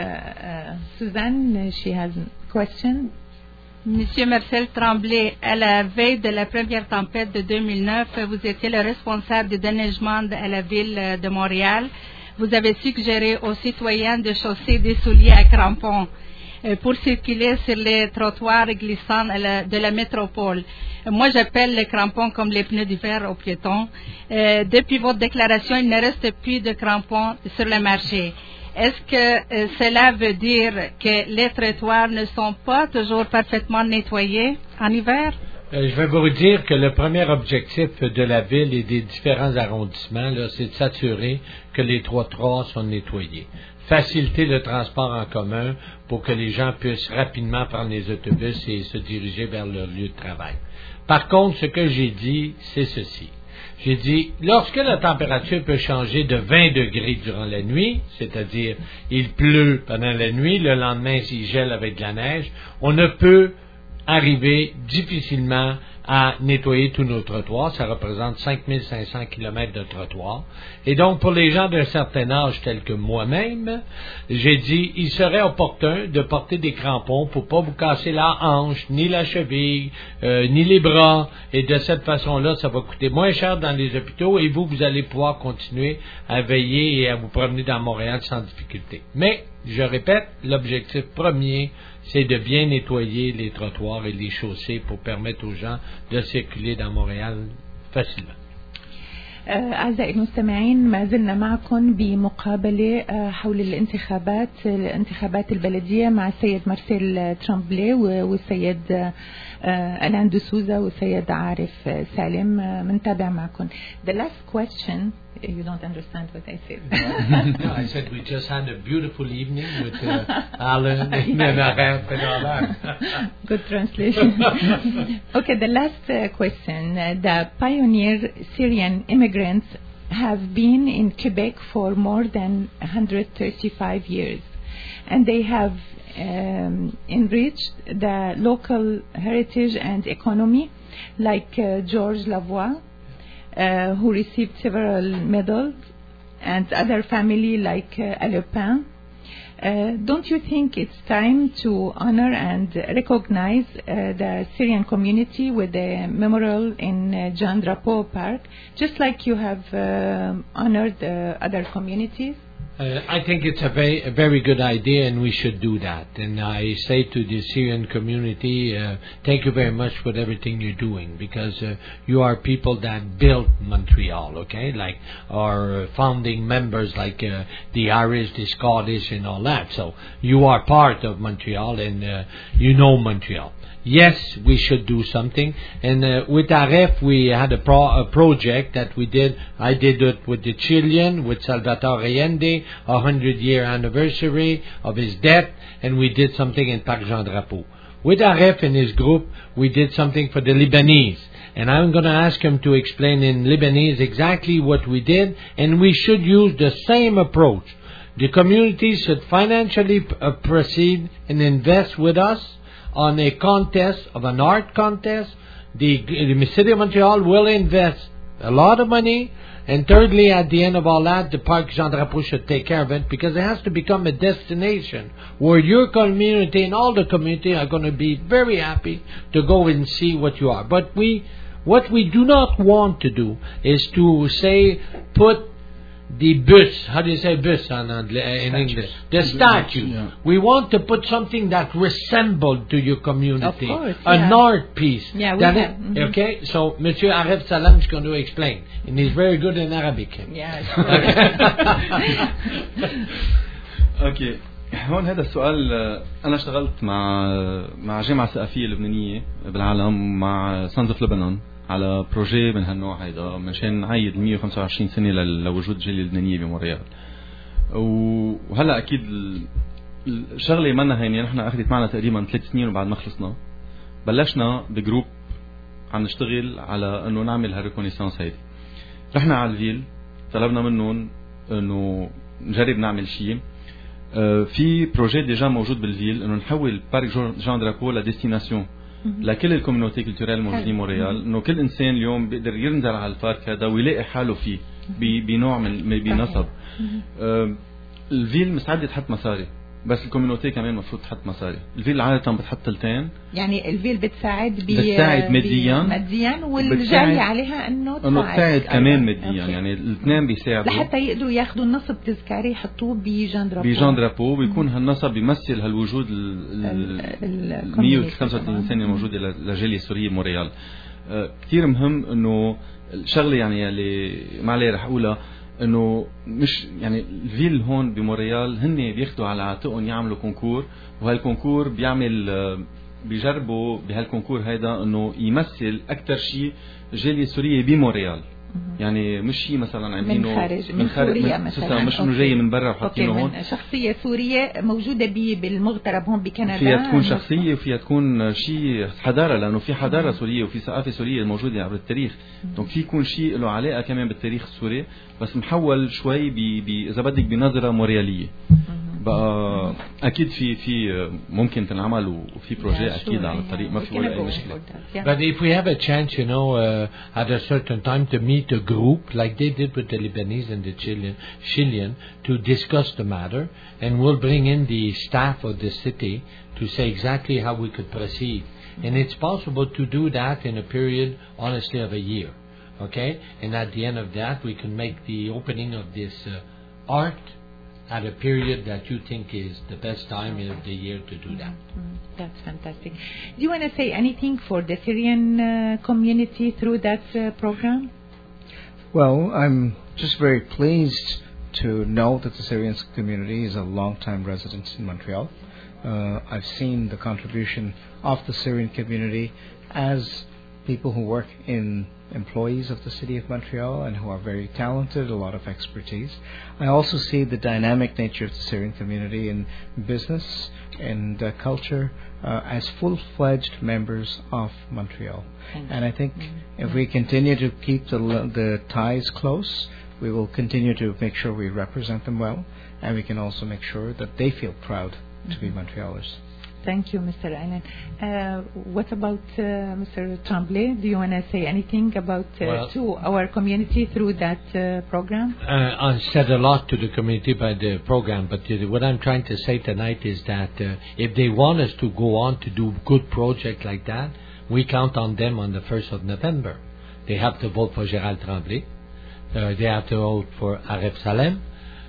Suzanne, she has a question. Monsieur Marcel Tremblay, à la veille de la première tempête de 2009, vous étiez le responsable du déneigement à la ville de Montréal. Vous avez suggéré aux citoyens de chausser des souliers à crampons pour circuler sur les trottoirs glissants de la métropole. Moi, j'appelle les crampons comme les pneus d'hiver aux piétons. Depuis votre déclaration, il ne reste plus de crampons sur le marché. Est-ce que cela veut dire que les trottoirs ne sont pas toujours parfaitement nettoyés en hiver? Je vais vous dire que le premier objectif de la ville et des différents arrondissements, là, c'est de s'assurer que les trottoirs sont nettoyés. Faciliter le transport en commun pour que les gens puissent rapidement prendre les autobus et se diriger vers leur lieu de travail. Par contre, ce que j'ai dit, c'est ceci. J'ai dit, lorsque la température peut changer de 20 degrés durant la nuit, c'est-à-dire il pleut pendant la nuit, le lendemain il gèle avec de la neige, on ne peut arriver difficilement à nettoyer tous nos trottoirs. Ça représente 5500 km de trottoirs. Et donc, pour les gens d'un certain âge, tels que moi-même, j'ai dit, il serait opportun de porter des crampons pour pas vous casser la hanche, ni la cheville, ni les bras. Et de cette façon-là, ça va coûter moins cher dans les hôpitaux et vous allez pouvoir continuer à veiller et à vous promener dans Montréal sans difficulté. Mais, je répète, l'objectif premier, c'est de bien nettoyer les trottoirs et les chaussées pour permettre aux gens de circuler dans Montréal facilement. أعزائي المستمعين، ما زلنا معكم بمقابلة حول الانتخابات البلدية مع السيد مارسيل ترامبلي والسيد ألان دسوزا والسيد عارف سالم. منتابع معكم. The last question. You don't understand what I said. No, I said we just had a beautiful evening with Alan and Aref and all that. Good translation. Okay, the last question. The pioneer Syrian immigrants have been in Quebec for more than 135 years, and they have enriched the local heritage and economy, like Georges Lavoie, who received several medals, and other family like Alepin. Don't you think it's time to honor and recognize the Syrian community with a memorial in Jean Drapeau Park, just like you have honored other communities? I think it's a very good idea, and we should do that. And I say to the Syrian community, thank you very much for everything you're doing, because you are people that built Montreal, okay? Like our founding members, like the Irish, the Scottish, and all that. So you are part of Montreal, and you know Montreal. Yes, we should do something. And with AREF, we had a project that we did. I did it with the Chilean, with Salvatore Allende, 100-year anniversary of his death, and we did something in Parc Jean Drapeau. With AREF and his group, we did something for the Lebanese. And I'm going to ask him to explain in Lebanese exactly what we did, and we should use the same approach. The community should financially proceed and invest with us on a contest, of an art contest. The City of Montreal will invest a lot of money. And thirdly, at the end of all that, the Parc Jean Drapeau should take care of it, because it has to become a destination where your community and all the community are going to be very happy to go and see what you are. But what we do not want to do is to say, put the bus, how do you say bus in English? The statue. Yeah. We want to put something that resembled to your community. Of course, an art piece. Yeah, we have. Okay, so Monsieur Aref Salam is going to explain. And he's very good in Arabic. Yeah. اوكي هون هذا السؤال. انا اشتغلت مع جامعة ثقافية لبنانية بالعالم مع سانز اوف لبنان على بروجي من هالنوع هيدا منشان نعيد 125 سنة لوجود الجالية اللبنانية بمونريال. وهلا اكيد الشغله منا هينه، نحن اخذت معنا تقريبا 3 سنين وبعد ما خلصنا بلشنا بجروب عم نشتغل على انه نعمل هالريكونيسانس هيدي. رحنا على الفيل، طلبنا منهم انه نجرب نعمل شيء. في بروجي ديجا موجود بالفيل انه نحول بارك جان درابو لديستيناسيون لكل الكوميونيتي كولتورال الموجودين مونريال، انه كل انسان اليوم بيقدر ينزل على البارك هذا ويلاقي حاله فيه بنوع من بنصب. الفيل مستعد تحط مصاري، بس الكوميونيتي كمان مفروض تحط مصاري. الفيل عادة بتحط ثلثين، يعني الفيل بتساعد ماديا والجاري عليها انه تساعد كمان ماديا، يعني الاثنين بيساعدوا لحتى يقدروا ياخذوا النصب تذكاري يحطوه بجان درابو ويكون هالنصب بيمثل هالوجود ال 135 سنة موجودة للجالية السورية بمونريال. كثير مهم انه الشغلة يعني اللي ما عليه رح اقولها، انه مش يعني الفيل هون بمونريال هن بياخدوا على عاتقهم يعملوا كونكور، وهالكونكور بيجربوا بهالكونكور هيدا انه يمثل اكثر شيء الجالية السورية بمونريال. يعني مش شيء مثلا عاملينه من سوريا مثلا، مش انه جاي من برا وحاطينه هون. شخصية سورية موجودة بالمغترب هون بكندا، فيها تكون شخصية وفيها تكون شيء حضارة، لانه في حضارة سورية وفي ثقافة سورية موجودة عبر التاريخ. دونك في يكون شيء له علاقة كمان بالتاريخ السوري، بس محول شوي اذا بدك بنظرة موريالية. بقى اكيد في ممكن تنعمل، وفي بروجي اكيد على الطريق، ما في ولا اي مشكله. But if we have a chance, at a certain time to meet a group like they did with the Lebanese and the Chilean to discuss the matter, and we'll bring in the staff of the city to say exactly how we could proceed. And it's possible to do that in a period, honestly, of a year. Okay? And at the end of that, we can make the opening of this art at a period that you think is the best time of the year to do that. That's fantastic. Do you want to say anything for the Syrian community through that program? Well, I'm just very pleased to know that the Syrian community is a long-time resident in Montreal. I've seen the contribution of the Syrian community as people who work in employees of the City of Montreal and who are very talented, a lot of expertise. I also see the dynamic nature of the Syrian community in business and culture as full-fledged members of Montreal. And I think if we continue to keep the ties close, we will continue to make sure we represent them well, and we can also make sure that they feel proud to be Montrealers. Thank you, Mr. Aylan. What about Mr. Tremblay? Do you want to say anything about to our community through that program? I said a lot to the community by the program, but what I'm trying to say tonight is that if they want us to go on to do good projects like that, we count on them on the 1st of November. They have to vote for Gérald Tremblay. They have to vote for Aref Salem.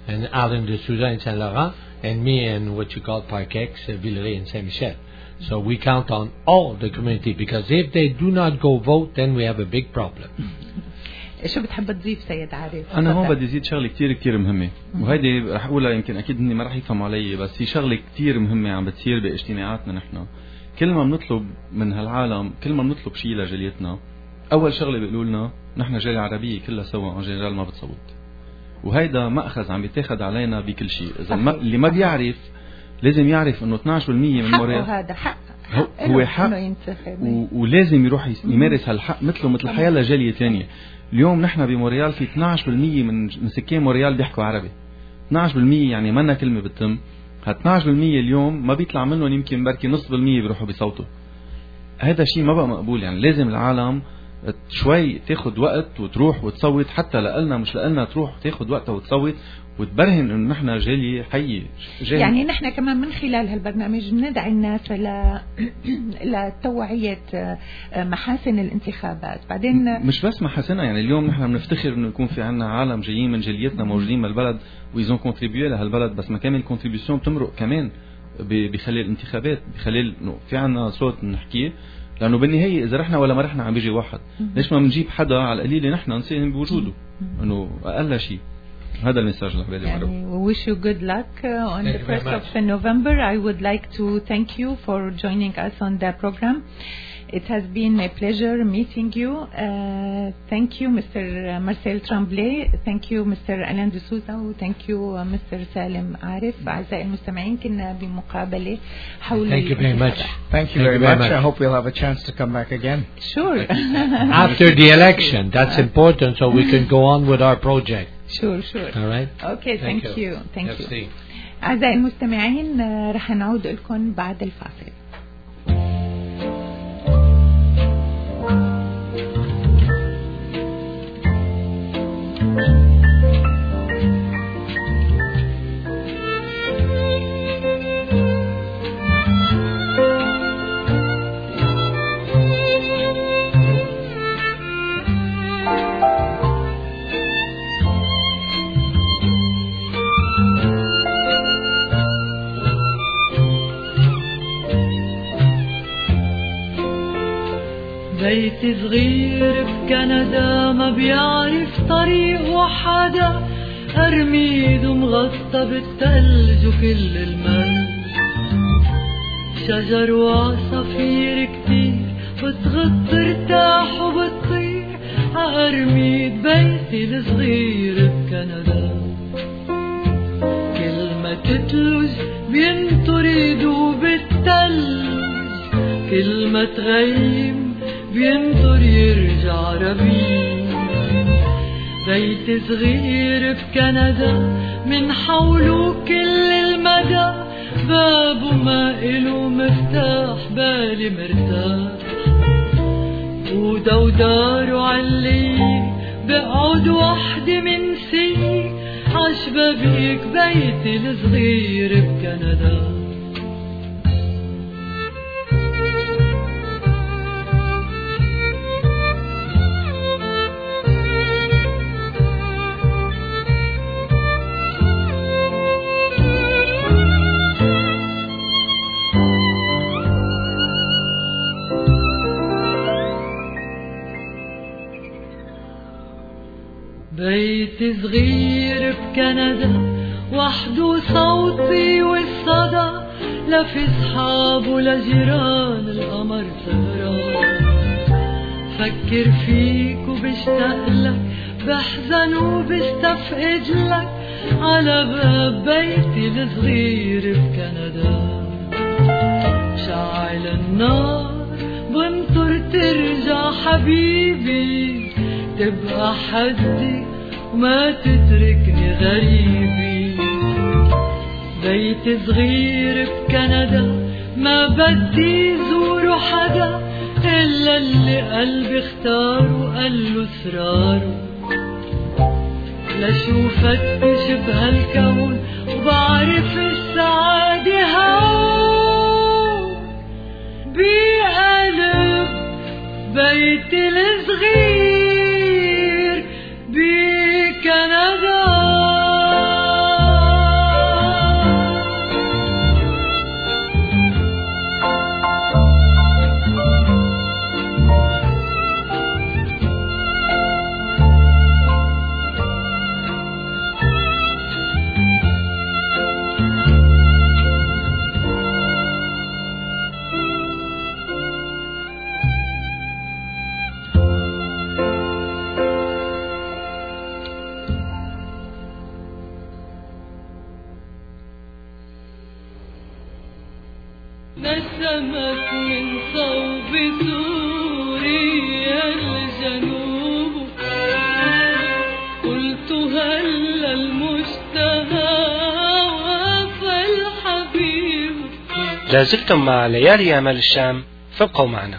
and Alain de Souza in Saint Laurent, and me in what you call Parkex, Villeray and Saint Michel. So we count on all the community, because if they do not go vote, then we have a big problem. شو بتحب تضيف سيد عارف؟ أنا هون بدي أزيد شغلة كتير مهمة، وهيدي رح أقولها يمكن أكيد إني ما رح يفهم علي، بس هي شغلة كتير مهمة عم بتصير باجتماعاتنا نحن. كل ما بنطلب من هالعالم، كل ما بنطلب شيء لجاليتنا، أول شغلة بيقولوا لنا نحن جالية عربية كلها سوا، جنرال ما بتصوت. وهيدا مأخذ عم بيتاخد علينا بكل شيء. إذا اللي ما بيعرف لازم يعرف إنه 12% من موريال هذا حق هو حق، ولازم يروح يمارس هالحق مثل حياة جالية ثانية. اليوم نحن بموريال في 12% من سكان موريال بيحكوا عربي. 12% يعني منا كلمة بتتم. ها 12% اليوم ما بيطلع منهم يمكن بركي نص بالمية بيروحوا بيصوتوا. هذا شيء ما بقى مقبول. يعني لازم العالم شوي تاخد وقت وتروح وتصوت، حتى لقلنا مش لقلنا تروح تاخد وقتها وتصوت وتبرهن انه نحن جالية حية. يعني نحن كمان من خلال هالبرنامج ندعي الناس لتوعية محاسن الانتخابات. بعدين مش بس محاسنها، يعني اليوم نحن بنفتخر انه يكون في عنا عالم جايين من جاليتنا موجودين بالبلد ويزون كونتريبيو لهالبلد، بس ما كامل الكونتريبيوشن بتمرق كمان بخلال الانتخابات، بخلال انه في عنا صوت نحكيه. لانه بالنهايه اذا رحنا ولا ما رحنا عم بيجي واحد، ليش ما بنجيب حدا على القليله نحن نساهم بوجوده، انه اقل شيء. هذا المساج اللي بالي معروف. We wish you good luck on the 1st of November. I would like to thank you for joining us on the program. It has been a pleasure meeting you. Thank you, Mr. Marcel Tremblay. Thank you, Mr. Alain de Souza. Thank you, Mr. Salim Arif. أعزائي المستمعين كنا بمقابلة حول Thank you very much. Thank you very much. I hope we'll have a chance to come back again. Sure. After the election, that's important, so we can go on with our project. Sure. All right. Okay. Thank you. أعزائي المستمعين رح نعود لكم بعد الفاصل. بيت صغير بكندا ما بيعرف طريق حدا، أرميد مغطى بالثلج وكل المي، شجر وعصافير كتير بتغط ارتاح وبتطير عأرميد بيتي الصغير بكندا. كل ما تتلج بينطر يدوب بالثلج، كل ما تغيم بينطر يرجع ربيع. بيت صغير بكندا من حوله كل المدى، بابه ما إله مفتاح بالي مرتاح، وداره علي بقعد وحدي من سني عشبابيك بيتي الصغير بكندا. بيت صغير بكندا وحده صوتي والصدى، لا في صحاب ولا جيران القمر سهران. فكر فيك وبشتاق لك، بحزن وبستفقد لك، على باب بيتي الصغير بكندا. شعل النار بنطر ترجع حبيبي، تبقى حدي وما تتركني غريبي. بيت صغير بكندا ما بدي زوره حدا، إلا اللي قلبي اختاره قاله اسراره. لشوفك بشبه الكون وبعرف السعادة هون بقلب بيتي الصغير بكندا. نسمت من صوب سوريا الجنوب قلت هل المشتهى وفى الحبيب. لازلتم مع ليالي أمل الشام، فابقوا معنا.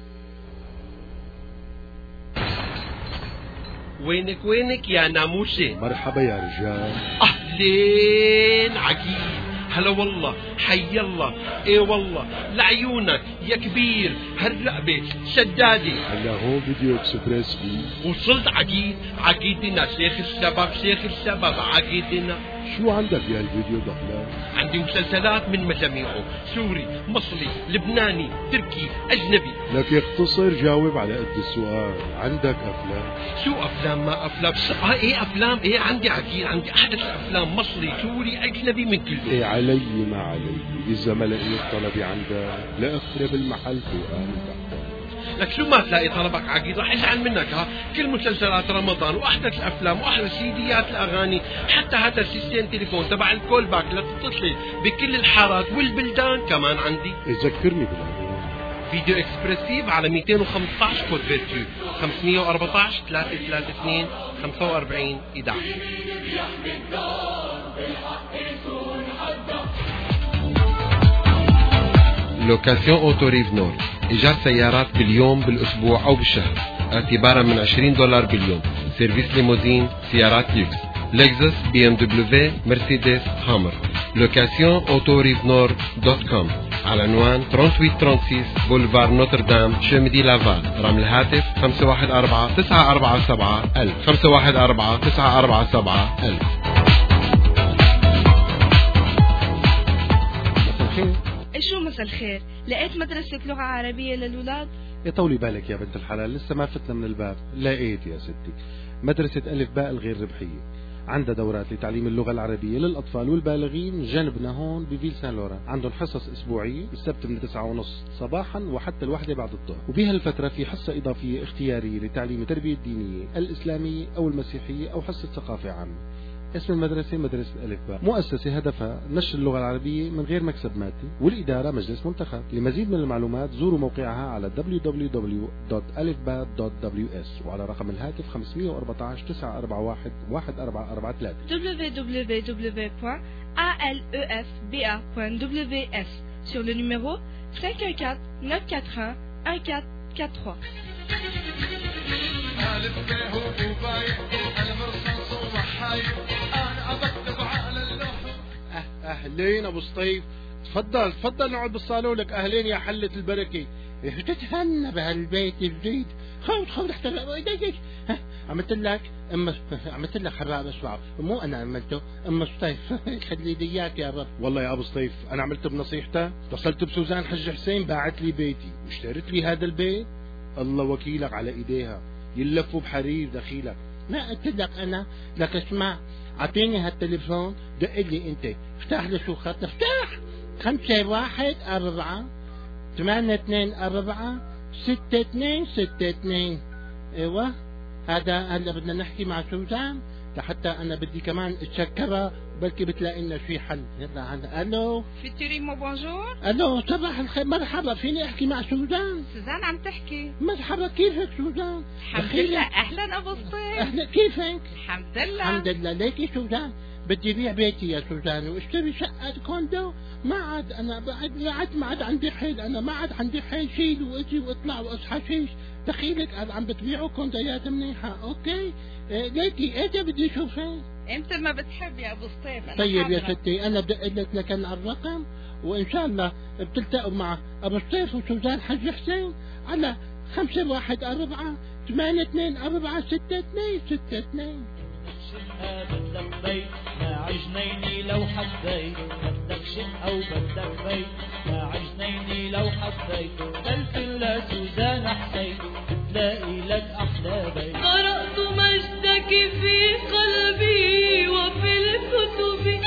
وينك يا ناموسي؟ مرحبا يا رجال. أهلين عقيل، هلا والله، حي الله، ايه والله، لعيونك يا كبير، هالرقبة شدادي. هلا هون فيديو اكسبريس بي. وصلت عقيدنا شيخ الشباب عقيدنا. شو عندك يا الفيديو دخلة؟ عندي مسلسلات من مجاميعه، سوري، مصري، لبناني، تركي، أجنبي. لك اختصر جاوب على قد السؤال. عندك أفلام؟ شو أفلام ما أفلام؟ إيه أفلام؟ إيه عندي عقيل، عندي أحدث الأفلام، مصري، سوري، أجنبي، من كله. إيه علي ما علي، إذا ما لقيت طلبي عندك لأقرب المحل فوقاني تحت. لك شو ما تلاقي طلبك عقيد راح يزعل منك. كل مسلسلات رمضان واحدث الافلام واحدث سيديات الاغاني، حتى هذا السيستم تليفون تبع الكول باك لتتصل بكل الحارات والبلدان كمان عندي. ذكرني بالعمل. فيديو اكسبرسيف على 215 كود فيرتو 514 332 45 11. لوكاسيون اوتو ريف نور، إيجار سيارات باليوم بالأسبوع أو بالشهر اعتبارا من $20 باليوم. سيرفيس ليموزين، سيارات لوكس، لكزس، BMW، مرسيدس، هامر. لوكاسيون اوتو ريف نور .com على عنوان 3836 بولفار نوتردام شمدي لافال. رقم الهاتف 514 947 1000 514 947 1000. شو مساء الخير؟ لقيت مدرسة لغة عربية للأولاد؟ طولي بالك يا بنت الحلال، لسه ما فتنا من الباب. لقيت يا ستي مدرسة ألف باء الغير ربحية، عندها دورات لتعليم اللغة العربية للأطفال والبالغين جنبنا هون بفيل سان لوران. عندهم حصص أسبوعية السبت من 9:30 صباحا وحتى 1 بعد الظهر، وبهالفترة في حصة إضافية اختيارية لتعليم التربية الدينية الإسلامية أو المسيحية أو حصة ثقافة عامة. اسم المدرسة مدرسة ألف باء، مؤسسة هدفها نشر اللغة العربية من غير مكسب مادي، والإدارة مجلس منتخب. لمزيد من المعلومات زوروا موقعها على www.alifba.ws وعلى رقم الهاتف 514 941 1443 www.alefba.ws sur le numéro 514 941 1443. أهلين أبو سطيف، تفضل نقعد بالصالون. لك أهلين يا حلة البركة. تتهنى بهالبيت الجديد. خذ احترق. عملت لك حرام اسمع، مو أنا عملته، أم سطيف خلي لي إياك يا رب. والله يا أبو سطيف أنا عملت بنصيحتها، اتصلت بسوزان حج حسين باعت لي بيتي واشتريت لي هذا البيت. الله وكيلك على إيديها يلفوا بحرير دخيلك. ما قلت لك أنا؟ لك اسمع، عطيني هالتليفون، دق لي انت، افتح لي شو خط، افتح 514 824 6262. ايوه هذا هلا بدنا نحكي مع سوزان لحتى انا بدي كمان اتشكرها، بلكي بتلاقي لنا في حل. يلا هذا. الو فيتوريمو بونجور. الو صباح الخير، مرحبا، فيني احكي مع سوزان؟ سوزان عم تحكي. مرحبا، كيفك سوزان؟ الحمد لله. اهلا ابو سطيف. اهلا، كيفك؟ الحمد لله. الحمد لله. ليكي سوزان بدي بيع بيتي يا سوزان واشتري شقة كوندو. ما عاد انا ما عاد عندي حيل، انا ما عاد عندي حيل شيل واجي واطلع واصحى شيش. دخيلك عم بتبيعوا كوندويات منيحة. اوكي ليكي اجا بدي اشوفك. امتى ما بتحب يا ابو سطيف. طيب يا ستي انا بدق لك على الرقم، وان شاء الله بتلتقوا مع ابو سطيف وسوزان حج حسين على 514 824 6262. بدك بيت مع جنيني لو حبيت، بدك شقة وبدك بيت مع جنيني لو حبيت، فلفل لسوزان حسين تلاقي لك أحلى بيت. قرأت مجدك في قلبي وفي الكتب،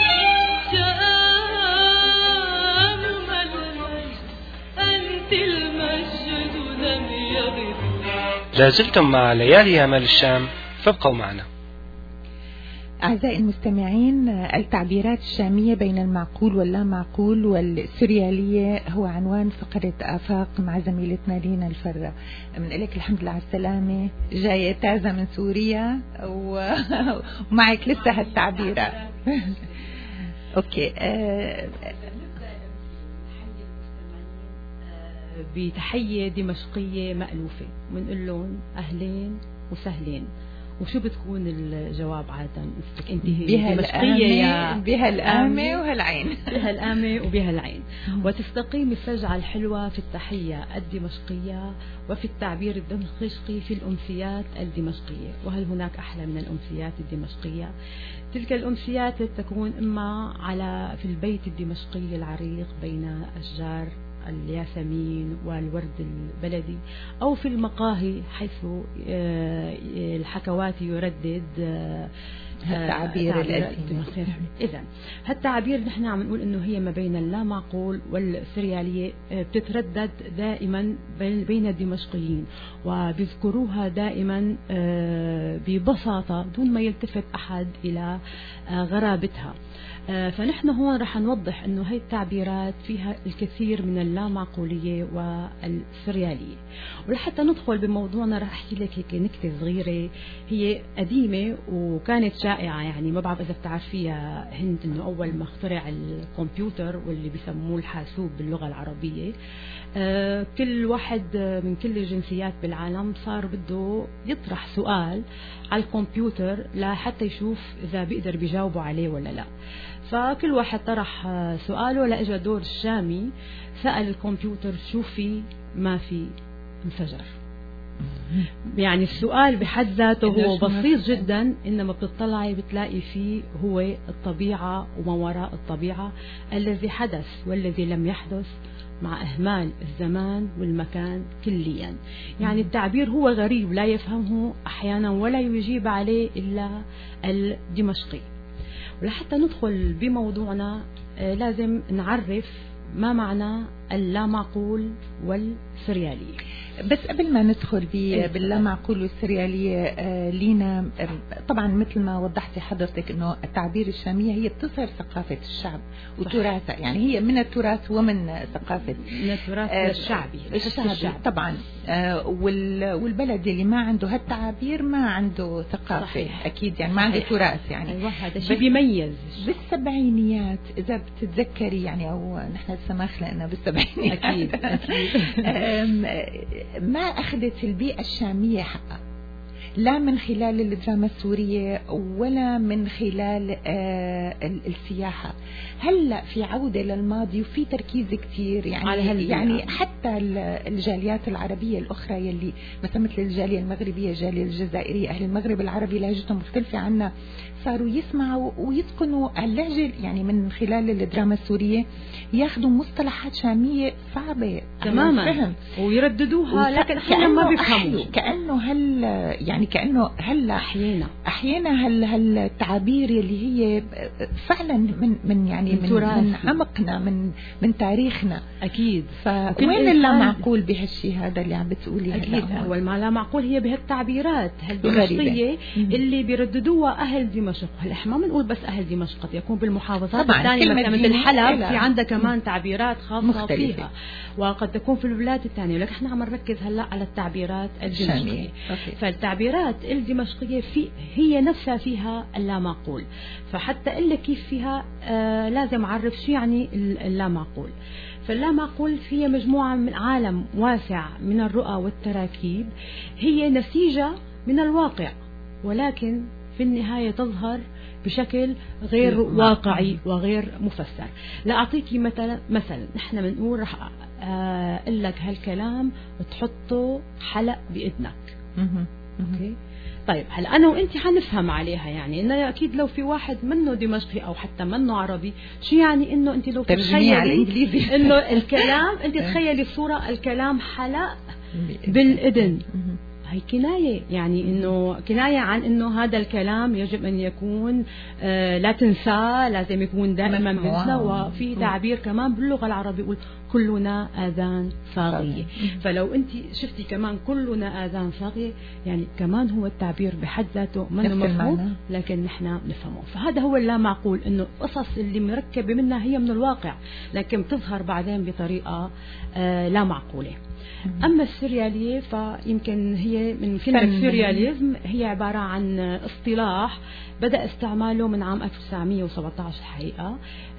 شآم المجد أنت المجد لم يغب. لازلتم مع ليالي أمل الشام، فابقوا معنا. أعزائي المستمعين، التعبيرات الشامية بين المعقول واللا معقول والسريالية هو عنوان فقرة آفاق مع زميلتنا لينا الفرة. من لك الحمد لله على السلامة، جاية تازة من سوريا ومعك لسه هالتعبيرات. أوكي. بتحية دمشقية مألوفة بنقول لهم أهلين وسهلين. وشو بتكون الجواب عادة؟ انت دمشقية بها الآمة وهالعين، بها الآمة وبها العين. وتستقيم الفجعة الحلوة في التحية الدمشقية وفي التعبير الدمشقي في الأمسيات الدمشقية. وهل هناك أحلى من الأمسيات الدمشقية؟ تلك الأمسيات تكون إما في البيت الدمشقي العريق بين أشجار الياسمين والورد البلدي، أو في المقاهي حيث الحكواتي يردد التعبير القديم. إذن هالتعبير نحن عم نقول إنه هي ما بين اللا معقول والسريالية، بتتردد دائما بين الدمشقيين وبيذكروها دائما ببساطة دون ما يلتفت أحد إلى غرابتها. فنحن هون رح نوضح انه هي التعبيرات فيها الكثير من اللامعقولية والسريالية. ولحتى ندخل بموضوعنا رح احكي لك هيك نكتة صغيرة هي قديمة وكانت شائعة، يعني ما بعرف اذا بتعرفيها هند، انه اول ما اخترع الكمبيوتر واللي بيسموه الحاسوب باللغة العربية، كل واحد من كل الجنسيات بالعالم صار بده يطرح سؤال على الكمبيوتر لحتى يشوف اذا بيقدر بيجاوبوا عليه ولا لا. فكل واحد طرح سؤاله، لأجا دور الشامي سأل الكمبيوتر شو في ما في انفجر. يعني السؤال بحد ذاته هو بسيط جدا، إنما بتطلعي بتلاقي فيه هو الطبيعة وما وراء الطبيعة، الذي حدث والذي لم يحدث مع إهمال الزمان والمكان كليا. يعني التعبير هو غريب لا يفهمه أحيانا ولا يجيب عليه إلا الدمشقي. ولحتى ندخل بموضوعنا لازم نعرف ما معنى اللامعقول والسريالية. بس قبل ما ندخل باللامعقول والسريالية، لينا طبعا مثل ما وضحتي حضرتك انه التعبير الشامية هي بتصهر ثقافة الشعب وتراثه، يعني هي من التراث ومن ثقافة من التراث الشعبي طبعا. والبلد اللي ما عنده هالتعابير ما عنده ثقافة. صحيح. اكيد يعني ما عنده تراث يعني. أيوة هذا شيء بيميز. بالسبعينيات اذا بتتذكري يعني، او نحن لسه ما خلقنا بالسبعينيات اكيد ما أخذت البيئة الشامية حقها، لا من خلال الدراما السورية ولا من خلال السياحة. هلأ في عودة للماضي وفي تركيز كتير يعني حتى الجاليات العربية الأخرى يلي مثل الجالية المغربية، الجالية الجزائرية، أهل المغرب العربي لهجتهم مختلفة عنا، صاروا يسمعوا ويتقنوا اللهجة يعني من خلال الدراما السورية، ياخذوا مصطلحات شامية صعبة تماما ويرددوها، لكن احيانا ما بيفهموا. كأنه هلا أحيانا هالتعابير اللي هي فعلا من يعني من عمقنا من تاريخنا. أكيد. فوين اللا معقول بهالشيء هذا اللي عم بتقولي؟ أكيد أول ما لا معقول هي بهالتعبيرات هالدمشقية اللي بيرددوها أهل دمشق. هلا احنا ما بنقول بس أهل دمشق، قد يكون بالمحافظات الثانية مثل حلب في عندها كمان تعبيرات خاصة مختلفة فيها، وقد تكون في البلاد الثانية، ولكن احنا عم نركز هلا على التعبيرات الدمشقية. فالتعبيرات الدمشقية هي نفسها فيها اللامعقول. فحتى أقول لك كيف فيها لازم أعرف شو يعني اللامعقول. فاللامعقول هي مجموعة من عالم واسع من الرؤى والتراكيب، هي نسيجة من الواقع، ولكن في النهاية تظهر بشكل غير واقعي وغير مفسر. لأعطيكي مثلا نحن بنقول رح أقول لك هالكلام وتحطه حلق بإذنك. أوكي. طيب هلا أنا وأنت حنفهم عليها، يعني إنه أكيد لو في واحد منه دمشقي أو حتى منه عربي، شو يعني إنه أنت لو تتخيلي إنه الكلام أنت تخيلي الصورة الكلام حلق بالإذن، هي كناية، يعني إنه كناية عن إنه هذا الكلام يجب أن يكون لا تنساه، لازم يكون دائما بنسى. وفي تعبير كمان باللغة العربية يقول كلنا آذان صاغية. فلو أنت شفتي كمان كلنا آذان صاغية، يعني كمان هو التعبير بحد ذاته منه مفهوم، لكن نحن نفهمه. فهذا هو اللا معقول، إنه القصص اللي مركبة منها هي من الواقع، لكن بتظهر بعدين بطريقة لا معقولة. أما السوريالية فيمكن هي من كلمة سورياليزم، هي عبارة عن اصطلاح بدأ استعماله من عام 1917 الحقيقة.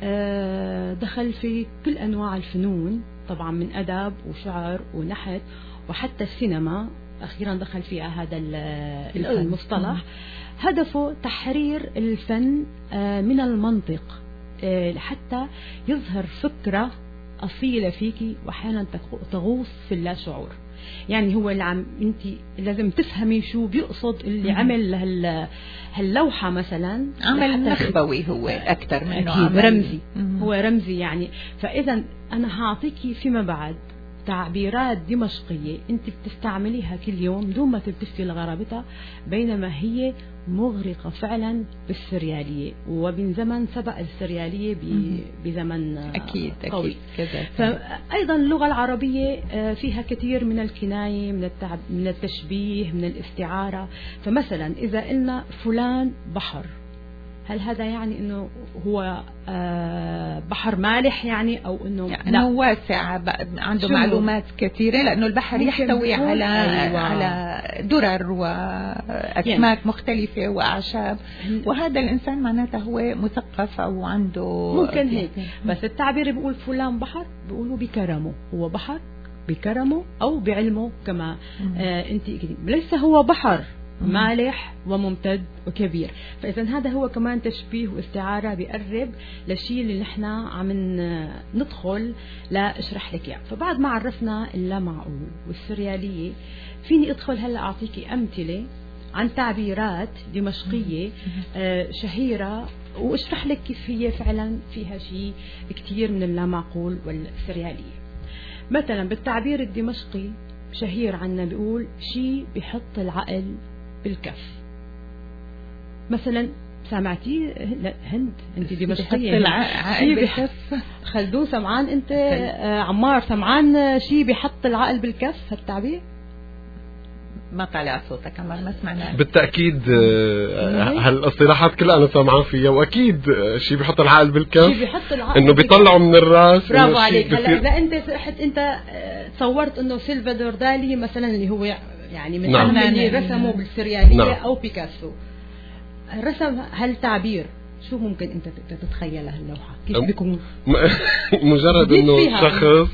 دخل في كل أنواع الفنون طبعا، من أدب وشعر ونحت وحتى السينما أخيرا دخل فيها هذا المصطلح. هدفه تحرير الفن من المنطق حتى يظهر فكرة أصيلة فيكي وأحيانا تغوص في اللا شعور. يعني هو اللي انت لازم تفهمي شو بيقصد اللي عمل هاللوحة مثلا. عمل نخبوي هو أكثر منه عمل رمزي. هو رمزي يعني. فإذا أنا هعطيكي فيما بعد تعبيرات دمشقية أنت بتستعمليها كل يوم دون ما تلتفتي لغرابتها، بينما هي مغرقة فعلا بالسريالية، ومن زمن سبق السريالية بزمن أكيد قوي. أكيد. فأيضا اللغة العربية فيها كثير من الكناية، من التشبيه، من الاستعارة. فمثلا إذا قلنا فلان بحر، هل هذا يعني انه هو بحر مالح يعني، او انه لا واسع عنده معلومات كثيرة، لانه البحر يحتوي على درر واسماك مختلفة واعشاب، وهذا الانسان معناته هو مثقف او عنده ممكن هيك. بس التعبير بيقول فلان بحر، بيقولوا بكرمه، هو بحر بكرمه او بعلمه كما انت ليس هو بحر مالح وممتد وكبير. فإذا هذا هو كمان تشبيه واستعارة بيقرب لشيء اللي نحن عم ندخل لا اشرح لك اياه. فبعد ما عرفنا اللامعقول والسريالية، فيني ادخل هلا اعطيكي امثلة عن تعبيرات دمشقية شهيرة، واشرح لك كيف هي فعلا فيها شيء كتير من اللامعقول والسريالية. مثلا بالتعبير الدمشقي شهير عنا بيقول شيء بيحط العقل بالكف. مثلا سمعتي هند انت دمشقية، العقل بالكف. خلدون سمعان انت عمار سمعان شيء بيحط العقل بالكف هالتعبير؟ ما طلع صوتك عمار، ما سمعنا. بالتأكيد هالاصطلاحات كلها أنا سامعان فيها، وأكيد شيء بيحط العقل بالكف، شيء بيحط العقل إنه بيطلعوا من الراس. برافو عليك. هلا إذا أنت رحت أنت تصورت إنه سلفادور دالي مثلا اللي هو يعني من أهم اللي رسموا بالسريالية أو بيكاسو، رسم هالتعبير، شو ممكن أنت تتخيلها اللوحة كيف بيكون؟ مجرد إنه شخص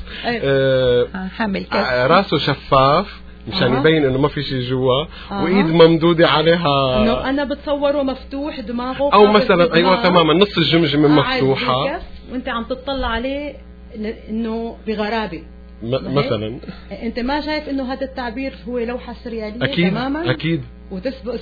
حامل راسه شفاف مشان يبين انه ما في شيء جوا، وايد ممدوده عليها، انه انا بتصوره مفتوح دماغه، او مثلا ايوه تماما نص الجمجمه مفتوحه وانت عم تطلع عليه انه بغرابه مثلا. انت ما شايف انه هذا التعبير هو لوحه سرياليه؟ أكيد تماما اكيد. وتسبق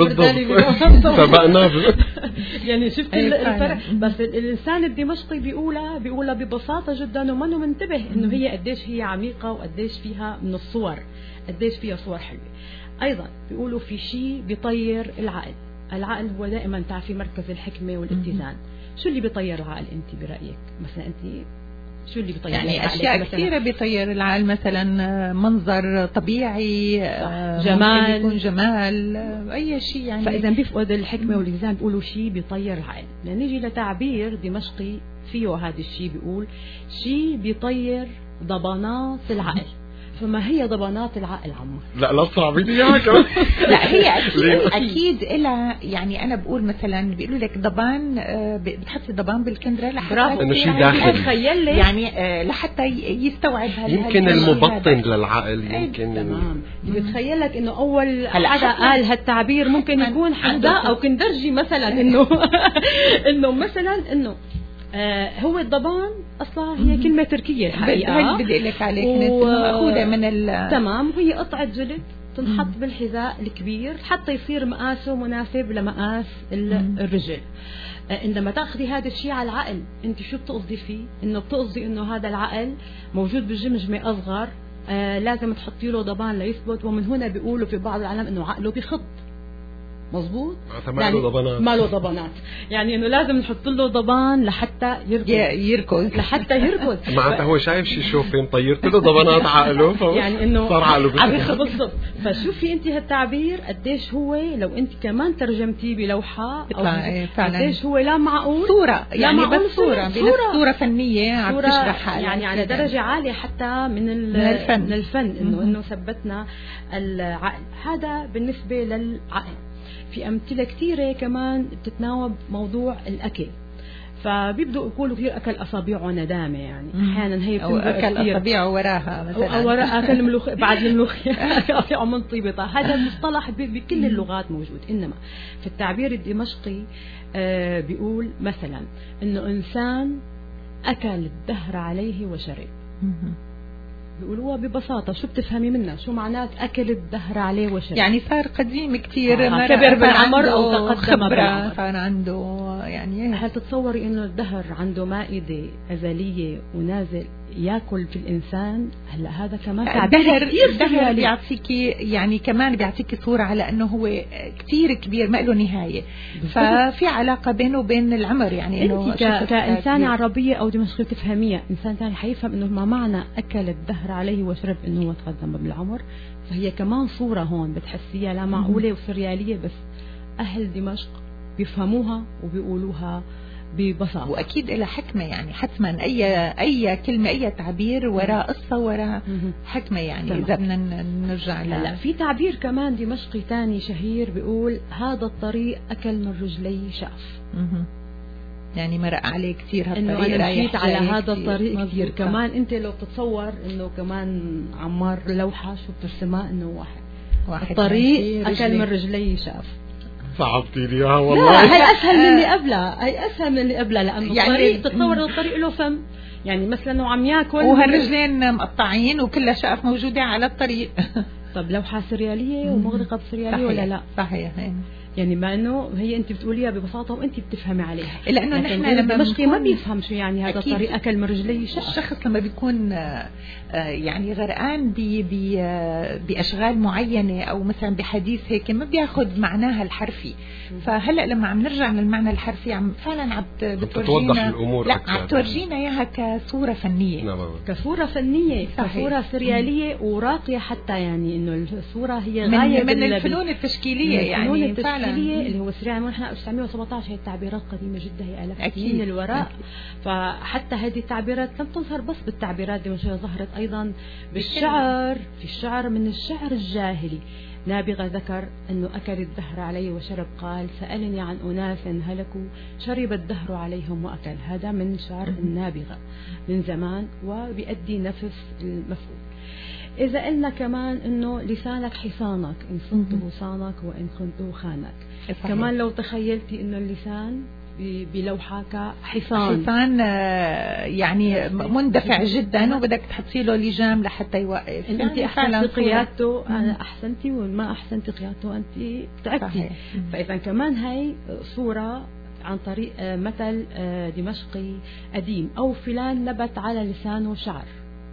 سبقناه يعني شفت الفرق. بس الانسان الدمشقي بيقولها ببساطه جدا، ومنه منتبه انه هي قديش هي عميقه وقديش فيها من الصور، قديش فيها صور حلوه. ايضا بيقولوا في شيء بيطير العقل. العقل هو دائما تعرفي مركز الحكمه والاتزان. شو اللي بيطير العقل انت برايك؟ مثلا انت شو اللي بيطير يعني أشياء كثيرة بيطير العقل، مثلا منظر طبيعي، جمال، يكون جمال، أي شيء يعني. فإذا بيفقد الحكمة والإلزام بيقولوا شيء بيطير العقل. نيجي لتعبير دمشقي فيه هذا الشيء، بيقول شيء بيطير ضبانات العقل. فما هي ضبانات العقل عمار؟ لا صعب اياها كمان. لا هي اكيد لها يعني. انا بقول مثلا بيقولوا لك ضبان، بتحطي ضبان بالكندره لحتى انه شيء داخلي، تخيل يعني لحتى يستوعب يمكن المبطن للعقل. يمكن تمام. بتخيل لك انه اول حدا قال هالتعبير ممكن يكون حداء او كندرجي مثلا، انه مثلا انه هو الضبان اصلا هي كلمه تركيه الحقيقه. بدي لك عليك ماخوذه من تمام. وهي قطعه جلد تنحط بالحذاء الكبير حتى يصير مقاسه مناسب لمقاس الرجل. عندما تاخذي هذا الشيء على العقل، انت شو بتقصدي فيه؟ انه بتقصدي انه هذا العقل موجود بالجمجمه اصغر لازم تحطي له ضبان ليثبت، ومن هنا بيقولوا في بعض العالم انه عقله بيخض. مظبوط، ما له ضبانات، ما له ضبانات، يعني انه لازم نحط له ضبان لحتى يركض لحتى يركض. معناتها هو شايف شي شوفين طيرت له ضبانات عقله، يعني انه صار عقله بالضبط. فشوفي انت هالتعبير قديش هو لو انت كمان ترجمتيه بلوحه قديش هو لا معقول صوره، يعني بس صوره فنيه عم تشرح يعني على درجه عاليه حتى من الفن انه ثبتنا العقل. هذا بالنسبه للعقل. في أمثلة كثيرة كمان بتتناوب موضوع الأكل، فبيبدأوا يقولوا كثير أكل أصابعه ندامة، يعني أحيانا هي أو أكل أصابعه وراها مثلا، أو وراء أكل الملوخية بعد الملوخية أصابعه منطبطة. هذا المصطلح بكل اللغات موجود، إنما في التعبير الدمشقي بيقول مثلا إنه إنسان أكل الدهر عليه وشرب. بيقولوها ببساطة، شو بتفهمي منها؟ شو معنات أكل الدهر عليه وشرب؟ يعني صار قديم كتير، كبر بالعمر أو تقدم بالعمر، صار عنده يعني. هل تتصوري إنه الدهر عنده مائدة أزلية ونازل ياكل في الإنسان؟ هلا هذا كمان الدهر بيعطيكي يعني كمان بيعطيكي صورة على أنه هو كتير كبير ما له نهاية، ففي علاقة بينه وبين العمر. يعني إنه كإنسانة عربية أو دمشقية تفهميها، إنسان ثاني حيفهم إنه ما معنى أكل الدهر عليه وشرب إنه هو تقدم بالعمر. فهي كمان صورة هون بتحسيها لا معقولة وسريالية، بس أهل دمشق بيفهموها وبيقولوها ببساطة، وأكيد لها حكمة. يعني حتما أي كلمة أي تعبير وراء قصة وراء حكمة. يعني طبعا. إذا بدنا نرجع لا في تعبير كمان دمشقي تاني شهير بيقول هذا الطريق أكل من رجلي شاف. يعني مرق عليه كثير هالطريق، إنه أنا مشيت على هذا الطريق كثير. كمان أنت لو تتصور إنه كمان عمار لوحة شو بترسمها إنه واحد الطريق أكل من رجلي شاف. صعبتي لي اياها والله. لا هي اسهل من اللي قبلها، هي اسهل من اللي قبلها، لانه يعني الطريق تتصور الطريق له فم، يعني مثلا انه عم ياكل وهالرجلين مقطعين وكلها شقف موجوده على الطريق. طب لوحه سرياليه ومغرقه بسرياليه ولا لا؟ صحيح. يعني ما انه هي انت بتقوليها ببساطه وانت بتفهمي عليها، لانه نحن لما دمشقي ما بيفهم شو يعني هذا الطريق اكل من رجلي. الشخص لما بيكون يعني غرقان باشغال معينه او مثلا بحديث هيك ما بياخذ معناها الحرفي. فهلا لما عم نرجع للمعنى الحرفي عم فعلا بتوضح الامور لا عم تورجينا اياها كصوره فنيه. كصوره فنيه، كصوره سرياليه وراقيه حتى، يعني انه الصوره هي غايه من الفنون التشكيليه. يعني فعلا اللي هو سريع من 1917. هي التعبيرات قديمة جدا، هي آلاف سنين الوراء. فحتى هذه التعبيرات لم تظهر بس بالتعبيرات دي، ظهرت أيضا بالشعر. في الشعر من الشعر الجاهلي نابغة ذكر أنه أكل الدهر علي وشرب، قال سألني عن أناس هلكوا شرب الدهر عليهم وأكل. هذا من شعر النابغة من زمان وبيؤدي نفس المفعول. إذا قلنا كمان إنه لسانك حصانك إن صنته صانك وإن خنته خانك. كمان لو تخيلتي إنه اللسان بلوحة حصان يعني مندفع جدا وبدك تحطي له لجام لحتى يوقف. أنت أحسنتي قيادته أنا أحسنتي، وما أحسنتي قيادته أنت تعبتي. فإذا كمان هاي صورة عن طريق مثل دمشقي قديم، أو فلان نبت على لسانه شعر.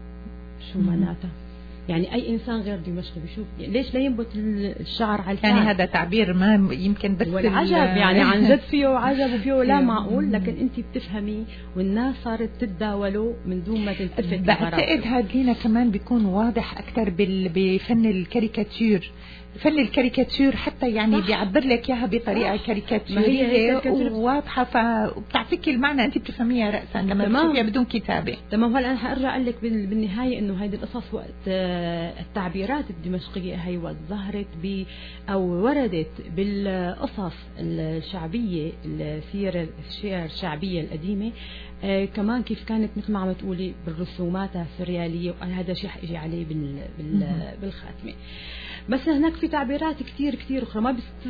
شو معناتها؟ يعني أي إنسان غير دمشقي بيشوف يعني ليش لا ينبت الشعر على الكان؟ يعني هذا تعبير ما يمكن بس والعجب يعني عن جد فيه وعجب وفيه لا معقول، لكن أنت بتفهمي والناس صارت تتداوله من دون ما تلتفت. بعتقد هذا لينا كمان بيكون واضح أكثر بفن الكاريكاتير. فن الكاريكاتير حتى يعني بيعبر لك اياها بطريقه كاريكاتيريه وواضحه، فبتعطيك المعنى انت بتفهميها راسا لما بتشوفيها بدون كتابه. تمام. هلا انا حارجع اقول لك بالنهايه انه هذه القصص وقت التعبيرات الدمشقيه هي وقت ظهرت او وردت بالقصص الشعبيه، السير الشعبيه القديمه، كمان كيف كانت مثل ما عم تقولي بالرسوماتها السرياليه، وهذا شيء حيجي عليه بالخاتمه. بس هناك في تعبيرات كثير اخرى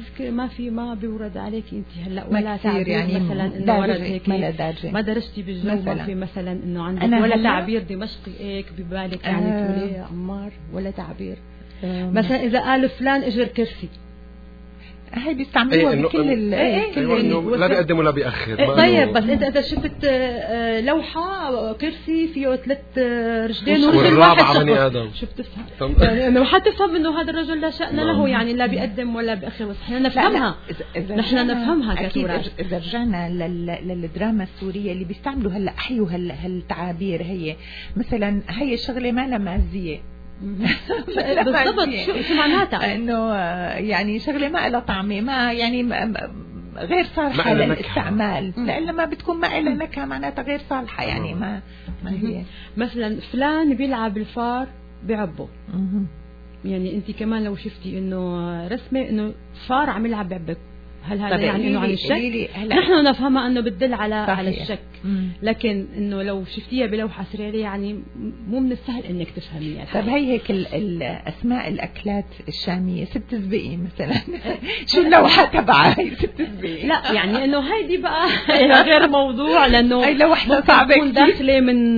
ما بيورد عليك انت هلا ولا تعبير يعني مثلا انه ورد هيك ما درستي بالجو ما في مثلا انه عندك ولا تعبير دمشقي هيك ببالك يعني تقولي يا عمار ولا تعبير مثلا اذا قال فلان اجر كرسي. هاي بيستعملوها بكل لا بيقدم ولا بيأخر. طيب بس انت اذا شفت لوحه كرسي فيه 3 رجلين والرابعه بني ادم شو بتفهم؟ يعني انه حتفهم انه هذا الرجل لا شأن له، يعني لا بيقدم ولا بيأخر، بس احنا نفهمها. نحن نفهمها كتراث. اذا رجعنا للدراما السوريه اللي بيستعملوا هلا احيوا هالتعابير، هي مثلا هي الشغله ما لها مازيه بالضبط. شو معناتها؟ انه يعني شغله ما لها طعمه، ما يعني غير صالحه للاستعمال، لأن ما بتكون ما لها نكهه معناتها غير صالحه، يعني ما هي. مثلا فلان بيلعب الفار بعبه، يعني انت كمان لو شفتي انه رسمه انه فار عم يلعب بعبك، هل هذا يعني انه عن الشك؟ نحن نفهمها انه بتدل على الشك، لكن انه لو شفتيها بلوحه سريريه يعني مو من السهل انك تفهميها. طيب هيك الاسماء الاكلات الشاميه، ست زبقي مثلا شو اللوحه تبعها هي ست زبقي؟ لا يعني انه هيدي بقى غير موضوع، لانه هي لوحه صعبه تكون داخله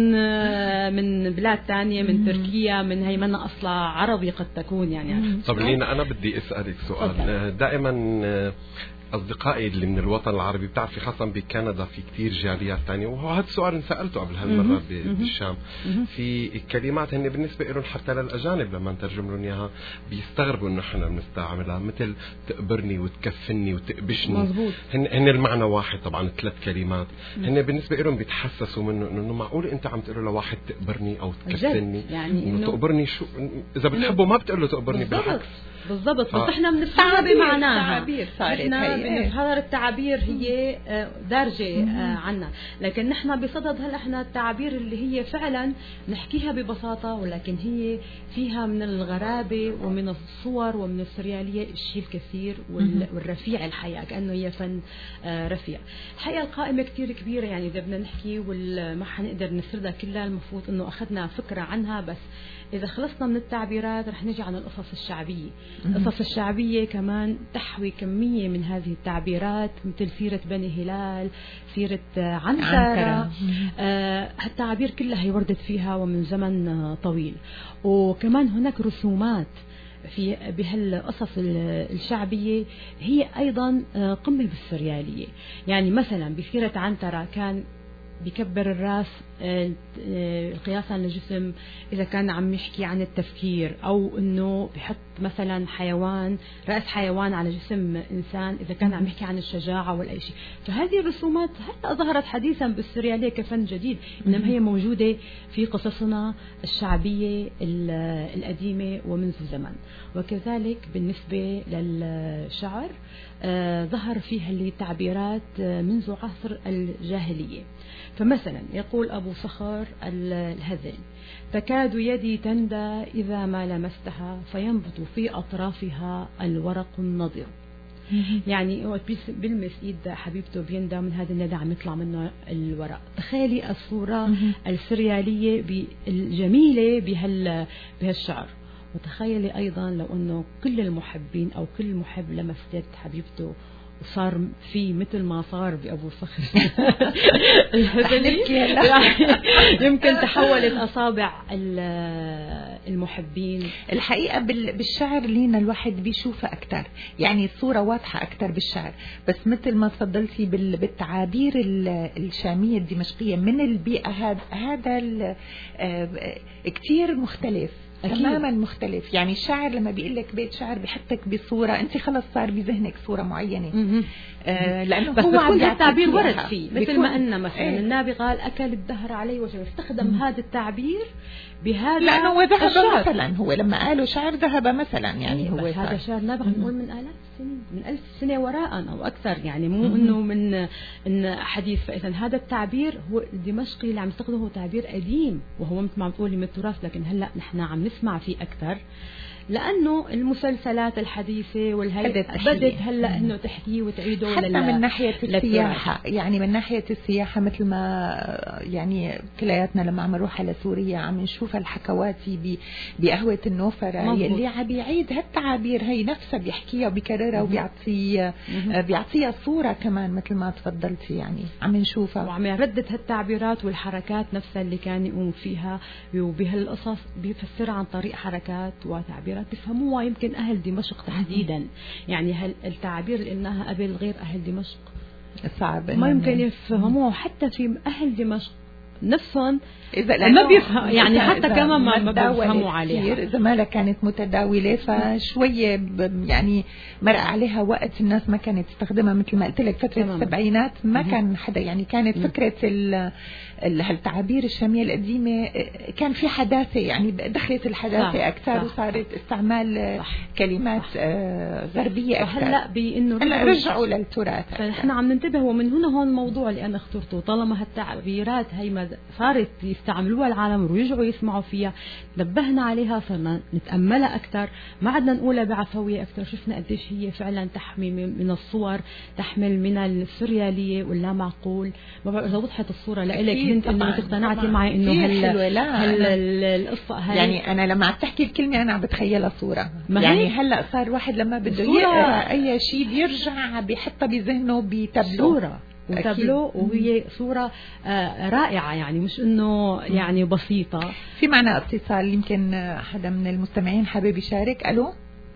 من بلاد ثانيه، من تركيا، من هي منا اصلا عربي قد تكون يعني. طب لينا انا بدي اسالك سؤال. دائما أصدقائي اللي من الوطن العربي بتعرفي خاصة بكندا في كتير جاليات تانية، وهذا السؤال سألته قبل هالمرة بالشام، في كلمات هن بالنسبة لهم حتى للأجانب لما نترجم لهم إياها بيستغربوا إنه إحنا بنستعملها، مثل تقبرني وتكفني وتقبشني. مزبوط. هن المعنى واحد طبعا 3 كلمات، هن بالنسبة لهم بيتحسسوا منه إنه معقول أنت عم تقول لواحد تقبرني أو تكفني؟ يعني إنه تقبرني شو؟ إذا بتحبه ما بتقول له تقبرني، بالعكس. بالضبط. بس احنا بنفهمها بمعناها، تعابير صارت هذا التعابير هي دارجه عنا، لكن نحن بصدد هلا احنا التعابير اللي هي فعلا نحكيها ببساطه، ولكن هي فيها من الغرابه ومن الصور ومن السرياليه الشيء الكثير والرفيع الحقيقه، كانه هي فن رفيع. الحقيقه القائمه كثير كبيره، يعني اذا بدنا نحكي وما حنقدر نسردها كلها، المفروض انه اخذنا فكره عنها، بس إذا خلصنا من التعبيرات رح نجي عن القصص الشعبية. القصص الشعبية كمان تحوي كمية من هذه التعبيرات، مثل سيرة بني هلال، سيرة عنترة. هالتعابير كلها هي وردت فيها ومن زمن طويل. وكمان هناك رسومات في بهالقصص الشعبية هي أيضا قمة بالسريالية. يعني مثلا بسيرة عنترة كان بيكبر الراس قياسا للجسم إذا كان عم يحكي عن التفكير، أو إنه بحط مثلا حيوان، رأس حيوان على جسم إنسان إذا كان عم يحكي عن الشجاعة والأي شيء. فهذه الرسومات هلا ظهرت حديثا بالسريالية كفن جديد، إنما هي موجودة في قصصنا الشعبية القديمة ومنذ زمن. وكذلك بالنسبة للشعر ظهر فيها اللي تعبيرات منذ عصر الجاهلية. فمثلا يقول أبو صخر الهذل: تكاد يدي تندى إذا ما لمستها فينبت في أطرافها الورق النضر. يعني وقت بيلمس ايد حبيبته بيندى، من هذا الندى عم يطلع منه الورق. تخيلي الصورة السريالية الجميلة بهالشعر. وتخيلي أيضا لو أنه كل المحبين أو كل محب لمس يد حبيبته وصار في مثل ما صار بأبو صخر يمكن تحولت أصابع المحبين. الحقيقة بالشعر لينا الواحد بيشوفها أكتر، يعني الصورة واضحة أكتر بالشعر، بس مثل ما تفضلتي بالتعابير الشامية الدمشقية من البيئة هذا كتير مختلف. تماما مختلف. يعني الشاعر لما بيقول لك بيت شعر بيحطك بصورة، انت خلص صار بذهنك صورة معينة. لانه بس هو عم التعبير ورد فيه، مثل ما قلنا مثلا النبي قال اكل الدهر علي وجهه، استخدم هذا التعبير بهذا، لانه هو ذهب مثلا، هو لما قالوا شعر ذهب مثلا، يعني هو هذا شعر نابغ نقول من آلاف السنين، من 1000 سنة وراء او اكثر، يعني مو انه من حديث. فاذا هذا التعبير هو الدمشقي اللي عم يستخدمه هو تعبير قديم، وهو مثل ما عم تقولي من التراث، لكن هلا نحن عم نسمع فيه اكثر لأنه المسلسلات الحديثة والهيئة بدت هلا إنه تحكيه وتعيده حتى من ناحية السياحة. يعني من ناحية السياحة مثل ما يعني كلياتنا لما عم نروح على سوريا عم نشوف الحكواتي بقهوة النوفر اللي عم بيعيد هالتعابير هي نفسها بيحكيها وبيكررها وبيعطيها صورة كمان مثل ما تفضلتي، يعني عم نشوفها وعم يردد هالتعبيرات والحركات نفسها اللي كان يقوم فيها، وبهالقصص بيفسرها عن طريق حركات وتعبيرات تفهموها يمكن أهل دمشق تحديدا. يعني التعابير اللي قلناها قبل غير أهل دمشق صعب ما يمكن يفهموها، حتى في أهل دمشق نفسهم إذا ما بيفهم، يعني حتى كمان ما بيفهموا عليها. إذا ما كانت متداولة فشوية يعني مرق عليها وقت الناس ما كانت تستخدمها، مثل ما قلت لك فترة السبعينات ما كان حدا، يعني كانت فكرة هالتعابير الشامية القديمة كان في حداثة، يعني دخلت الحداثة أكثر وصارت استعمال كلمات غربية أكثر. هلا بإنه رجعوا للتراث. فنحن عم ننتبه، ومن هنا هون الموضوع اللي أنا اخترته، طالما هالتعبيرات هي ما صارت يستعملوها العالم ويرجعوا يسمعوا فيها، نبهنا عليها، صرنا نتأملها أكثر، ما عدنا نقولها بعفوية أكثر. شفنا قديش هي فعلا تحمي من الصور، تحمل من السريالية واللا معقول. ما بعرف إذا وضحت الصورة لإلك هند، إنه اقتنعتي معي إنه القصة هاي. يعني أنا لما عم تحكي الكلمة أنا عم بتخيلها صورة. يعني هلا صار واحد لما بده يقرأ أي شيء بيرجع بيحطها بذهنه بتابلو صورة وتابلو، وهي صورة رائعة، يعني مش إنه يعني بسيطة. في معنا اتصال، يمكن حدا من المستمعين حابب يشارك. ألو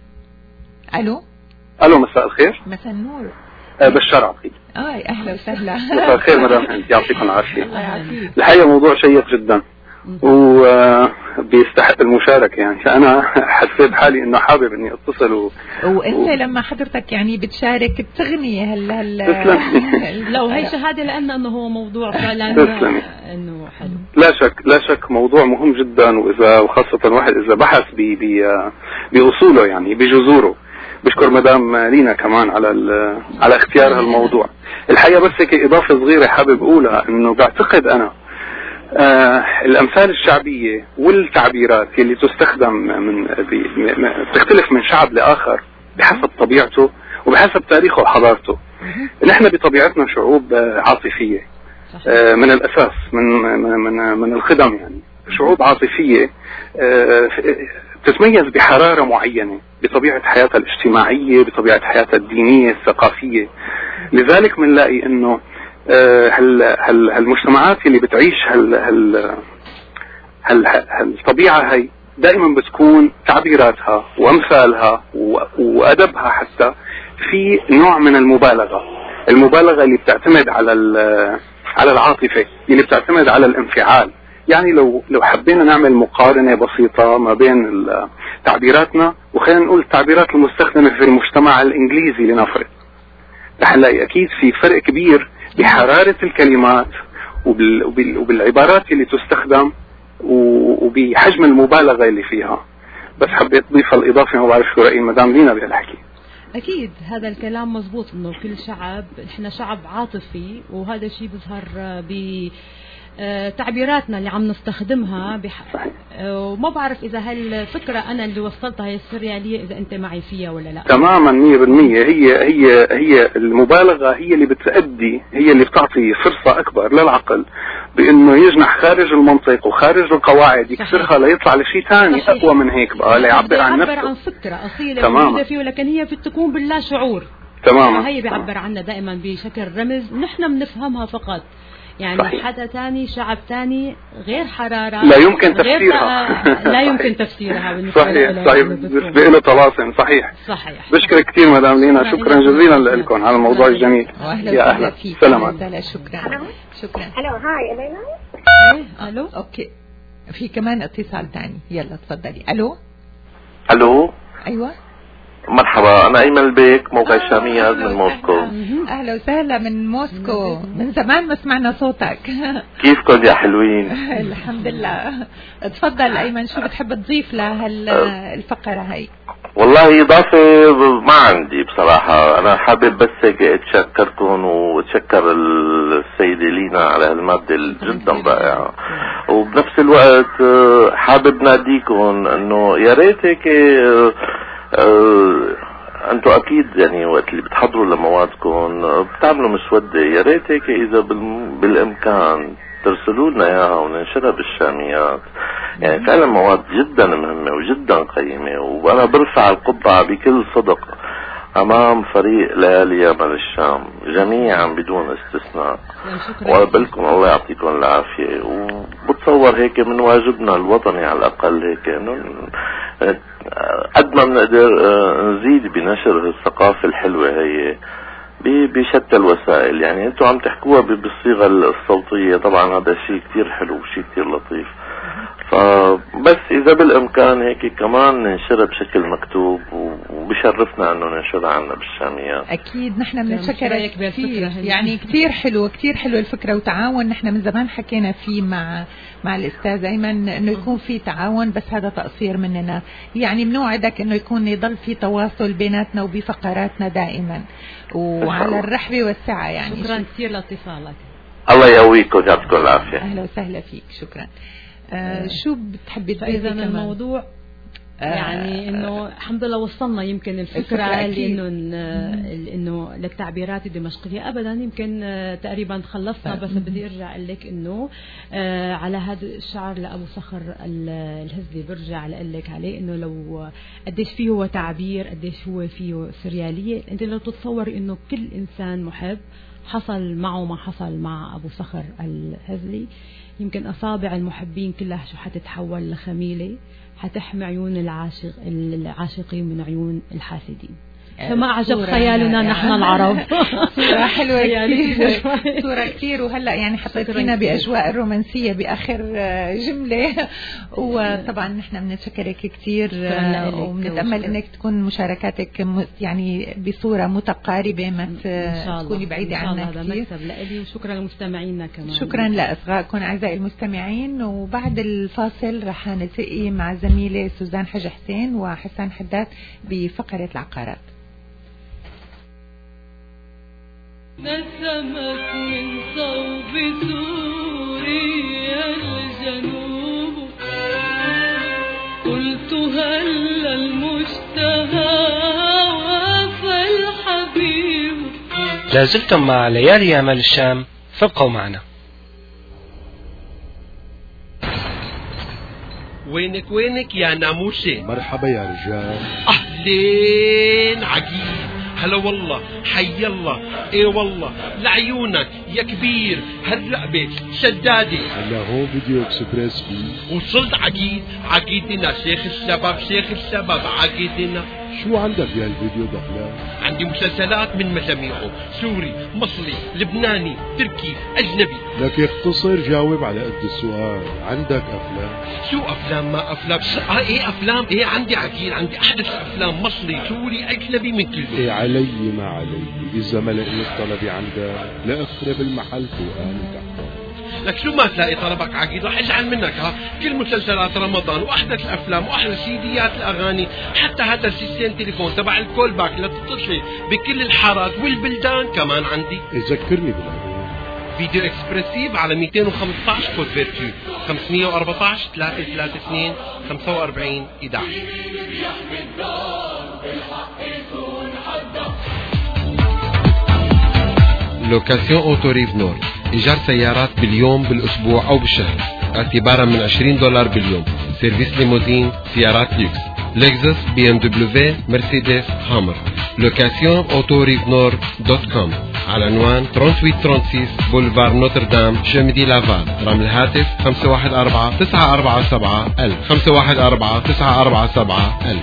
مساء الخير. مساء النور. بشار عقيل. أهلا وسهلا. مساء الخير مدام هند، يعطيكم العافية. الله يعافيك. الحقيقة موضوع شيق جدا وبيستحق المشاركة، يعني فأنا حسيت حالي إنه حابب إني أتصل وأنت لما حضرتك يعني بتشارك بتغني لو هي شهادة لأن إنه هو موضوع فعلا إنه حلو. لا شك موضوع مهم جدا، وخاصة واحد إذا بحث بأصوله، يعني بجذوره. بشكر مدام لينا كمان على اختيار هالموضوع. الحقيقة بس هيك إضافة صغيرة حابب أقولها، إنه بعتقد أنا الأمثال الشعبية والتعبيرات اللي تستخدم تختلف من شعب لآخر بحسب طبيعته وبحسب تاريخه وحضارته. نحن بطبيعتنا شعوب عاطفية من الأساس، من القدم، يعني شعوب عاطفية تتميز بحرارة معينة بطبيعة حياتها الاجتماعية، بطبيعة حياتها الدينية الثقافية. لذلك بنلاقي انه هالمجتمعات اللي بتعيش هالطبيعة هي دائما بتكون تعبيراتها وامثالها وادبها حتى في نوع من المبالغة اللي بتعتمد على العاطفة، اللي بتعتمد على الانفعال. يعني لو حبينا نعمل مقارنة بسيطة ما بين تعبيراتنا، وخلينا نقول التعبيرات المستخدمة في المجتمع الإنجليزي لنفرض، رح نلاقي أكيد في فرق كبير بحرارة الكلمات وبالعبارات اللي تستخدم وبحجم المبالغة اللي فيها. بس حبيت أضيف الإضافة، ما بعرف شو رأي مدام لينا بهالحكي. أكيد هذا الكلام مزبوط، إنه كل شعب، إحنا شعب عاطفي، وهذا الشيء بيظهر تعبيراتنا اللي عم نستخدمها وما بعرف إذا هالفكرة أنا اللي وصلتها هي السريالية، إذا أنت معي فيها ولا لا. تماما 100%. هي المبالغة هي اللي بتأدي، هي اللي بتعطي فرصة أكبر للعقل بأنه يجنح خارج المنطق وخارج القواعد، يكسرها ليطلع لشيء ثاني أقوى من هيك بقى، ليعبر عن نفسه. يعبر عن فكرة أصيلة موجودة فيه، ولكن هي بتكون باللا شعور. تماما. هي بيعبر عنها دائما بشكل رمز، نحن بنفهمها فقط. يعني صحيح. حدا تاني، شعب تاني غير حرارة، لا يمكن تفسيرها. لا يمكن تفسيرها بالنسبة صحيح. بالنسبة له طلاسم. صحيح. بشكرك كثير مدام لينا، شكرا جزيلا لكم على الموضوع الجميل. يا أهلا. سلامات. شكرا. ألو هاي ألينا. ألو أوكي. في كمان اتصال تاني، يلا تفضلي. ألو. أيوة مرحبا، أنا أيمن البيك، موقع الشامية من موسكو. أهلا وسهلا من موسكو، من زمان ما سمعنا صوتك. كيفكم يا حلوين؟ الحمد لله. تفضل أيمن، شو بتحب تضيف لهالفقرة هاي؟ والله إضافة ما عندي بصراحة، أنا حابب بس هيك أتشكركم وأتشكر السيدة لينا على هالمادة جدا رائعة، وبنفس الوقت حابب ناديكم إنه يا ريت هيك انتوا اكيد يعني وقت اللي بتحضروا لموادكم بتعملوا مسودة، يا ريت هيك اذا بالامكان ترسلوا لنا اياها وننشرها بالشاميات. يعني فعلا مواد جدا مهمة وجدا قيمة، وانا برفع القبعة بكل صدق أمام فريق ليالي يمن الشام جميعا بدون استثناء. وقبلكم الله يعطيكم العافية. وبتصور هيك من واجبنا الوطني على الأقل هيك إنه قد ما بنقدر نزيد بنشر الثقافة الحلوة هي بشتى الوسائل. يعني انتوا عم تحكوها بالصيغة الصوتية، طبعا هذا شيء كتير حلو وشيء كتير لطيف. فبس إذا بالإمكان هيك كمان ننشرها بشكل مكتوب، وبشرفنا إنه ننشرها عنا بالشاميات. أكيد نحن بنتشكرك كثير، يعني كتير حلو الفكرة وتعاون. نحن من زمان حكينا فيه مع الأستاذ أيمن إنه يكون في تعاون، بس هذا تقصير مننا. يعني بنوعدك إنه يضل في تواصل بيناتنا وبفقراتنا دائما، وعلى الرحب والسعة. يعني شكرا كثير لاتصالك. الله يقويكم ويعطيكم العافية. أهلا وسهلا فيك، شكرا. شو بتحبي تضيفي كمان؟ الموضوع يعني انه الحمد لله وصلنا يمكن الفكرة انه للتعبيرات الدمشقية ابدا يمكن تقريبا خلصنا. بس بدي ارجع اقول لك انه على هذا الشعر لابو صخر الهزلي برجع اقول لك عليه انه لو قديش فيه هو تعبير، قديش هو فيه سريالية. انت لو تتصور انه كل انسان محب حصل معه ما حصل مع ابو صخر الهزلي، يمكن أصابع المحبين كلها شو حتتحول لخميلة حتحمي عيون العاشقين من عيون الحاسدين. فما أعجب خيالنا نحن العرب. صورة حلوة كثير، صورة كثير. وهلأ يعني حطيتينا بأجواء الرومانسية بآخر جملة. وطبعا نحن بنتشكرك كثير، وبنتأمل أنك تكون مشاركاتك يعني بصورة متقاربة، ما تكوني بعيدة عنا كثير. هذا مكتب لإلي، وشكرا لمستمعينا كمان. شكرا لأصغائكم أعزائي المستمعين. وبعد الفاصل رح نلتقي مع زميلة سوزان حج حسين وحسان حداد بفقرة العقارات. نسمت من صوب سوريا الجنوب، قلت هل المشتهى وفى الحبيب. لازلتم مع ليالي يمن الشام، فابقوا معنا. وينك يا ناموسة؟ مرحبا يا رجال. أهلين عقيل. هلا والله، حي الله. اي والله لعيونك يا كبير. هالرقبة سدادة. هلا هون فيديو اكسبريس بي. وصلت عقيدنا شيخ الشباب عقيدنا. شو عندك يا الفيديو دخلان؟ عندي مسلسلات من مساميعه، سوري، مصري، لبناني، تركي، أجنبي. لك اختصر جاوب على قد السؤال. عندك أفلام؟ شو أفلام ما أفلام؟ إيه أفلام؟ إيه عندي عقيل، عندي أحدث أفلام، مصري، سوري، أجنبي، من كله. إيه علي ما علي، إذا ما لقيت طلبي عندك لأخرب المحل فوقاني تحت. لك شو ما تلاقي طلبك عقيد رح اجعل منك كل مسلسلات رمضان واحدث الافلام واحدث سيديات الاغاني، حتى هذا السيستم تليفون تبع الكول باك لتتصلي بكل الحارات والبلدان كمان عندي. ذكرني بالأغاني. فيديو اكسبرسيف على 215 كود فيرتو 514 332 45 11. لوكاسيون أوتوريف نورد، إيجار سيارات باليوم بالأسبوع أو بالشهر اعتبارا من $20 باليوم. سيرفيس ليموزين، سيارات ليكس، لكزس، BMW، مرسيدس، هامر. لوكاسيون أوتوريف نورد .com على عنوان 3836 بولفار نوتردام شمدي لافال. رقم الهاتف 514 947 1000 514 947 1000.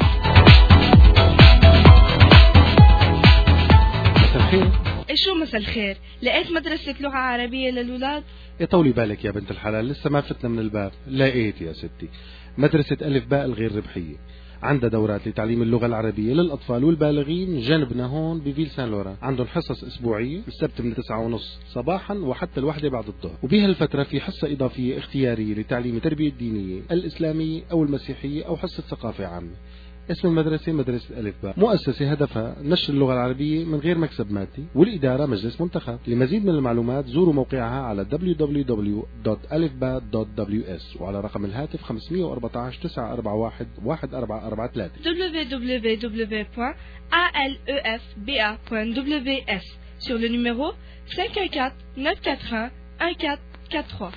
مساء الخير. شو مساء الخير؟ لقيت مدرسة لغة عربية للولاد؟ طولي بالك يا بنت الحلال، لسه ما فتنا من الباب. لقيت يا ستي مدرسة ألف باء الغير ربحية، عندها دورات لتعليم اللغة العربية للأطفال والبالغين جنبنا هون بفيل سان لوران. عندهم حصص أسبوعية السبت من 9:30 صباحا وحتى 1 بعد الظهر، وبهالفترة في حصة إضافية اختيارية لتعليم التربية الدينية الإسلامية أو المسيحية أو حصة ثقافة عامة. اسم المدرسة مدرسة ألف باء، مؤسسة هدفها نشر اللغة العربية من غير مكسب مادي، والإدارة مجلس منتخب. لمزيد من المعلومات زوروا موقعها على www.alifba.ws وعلى رقم الهاتف 514 941 1443 www.alefba.ws sur le numéro 514 941 1443.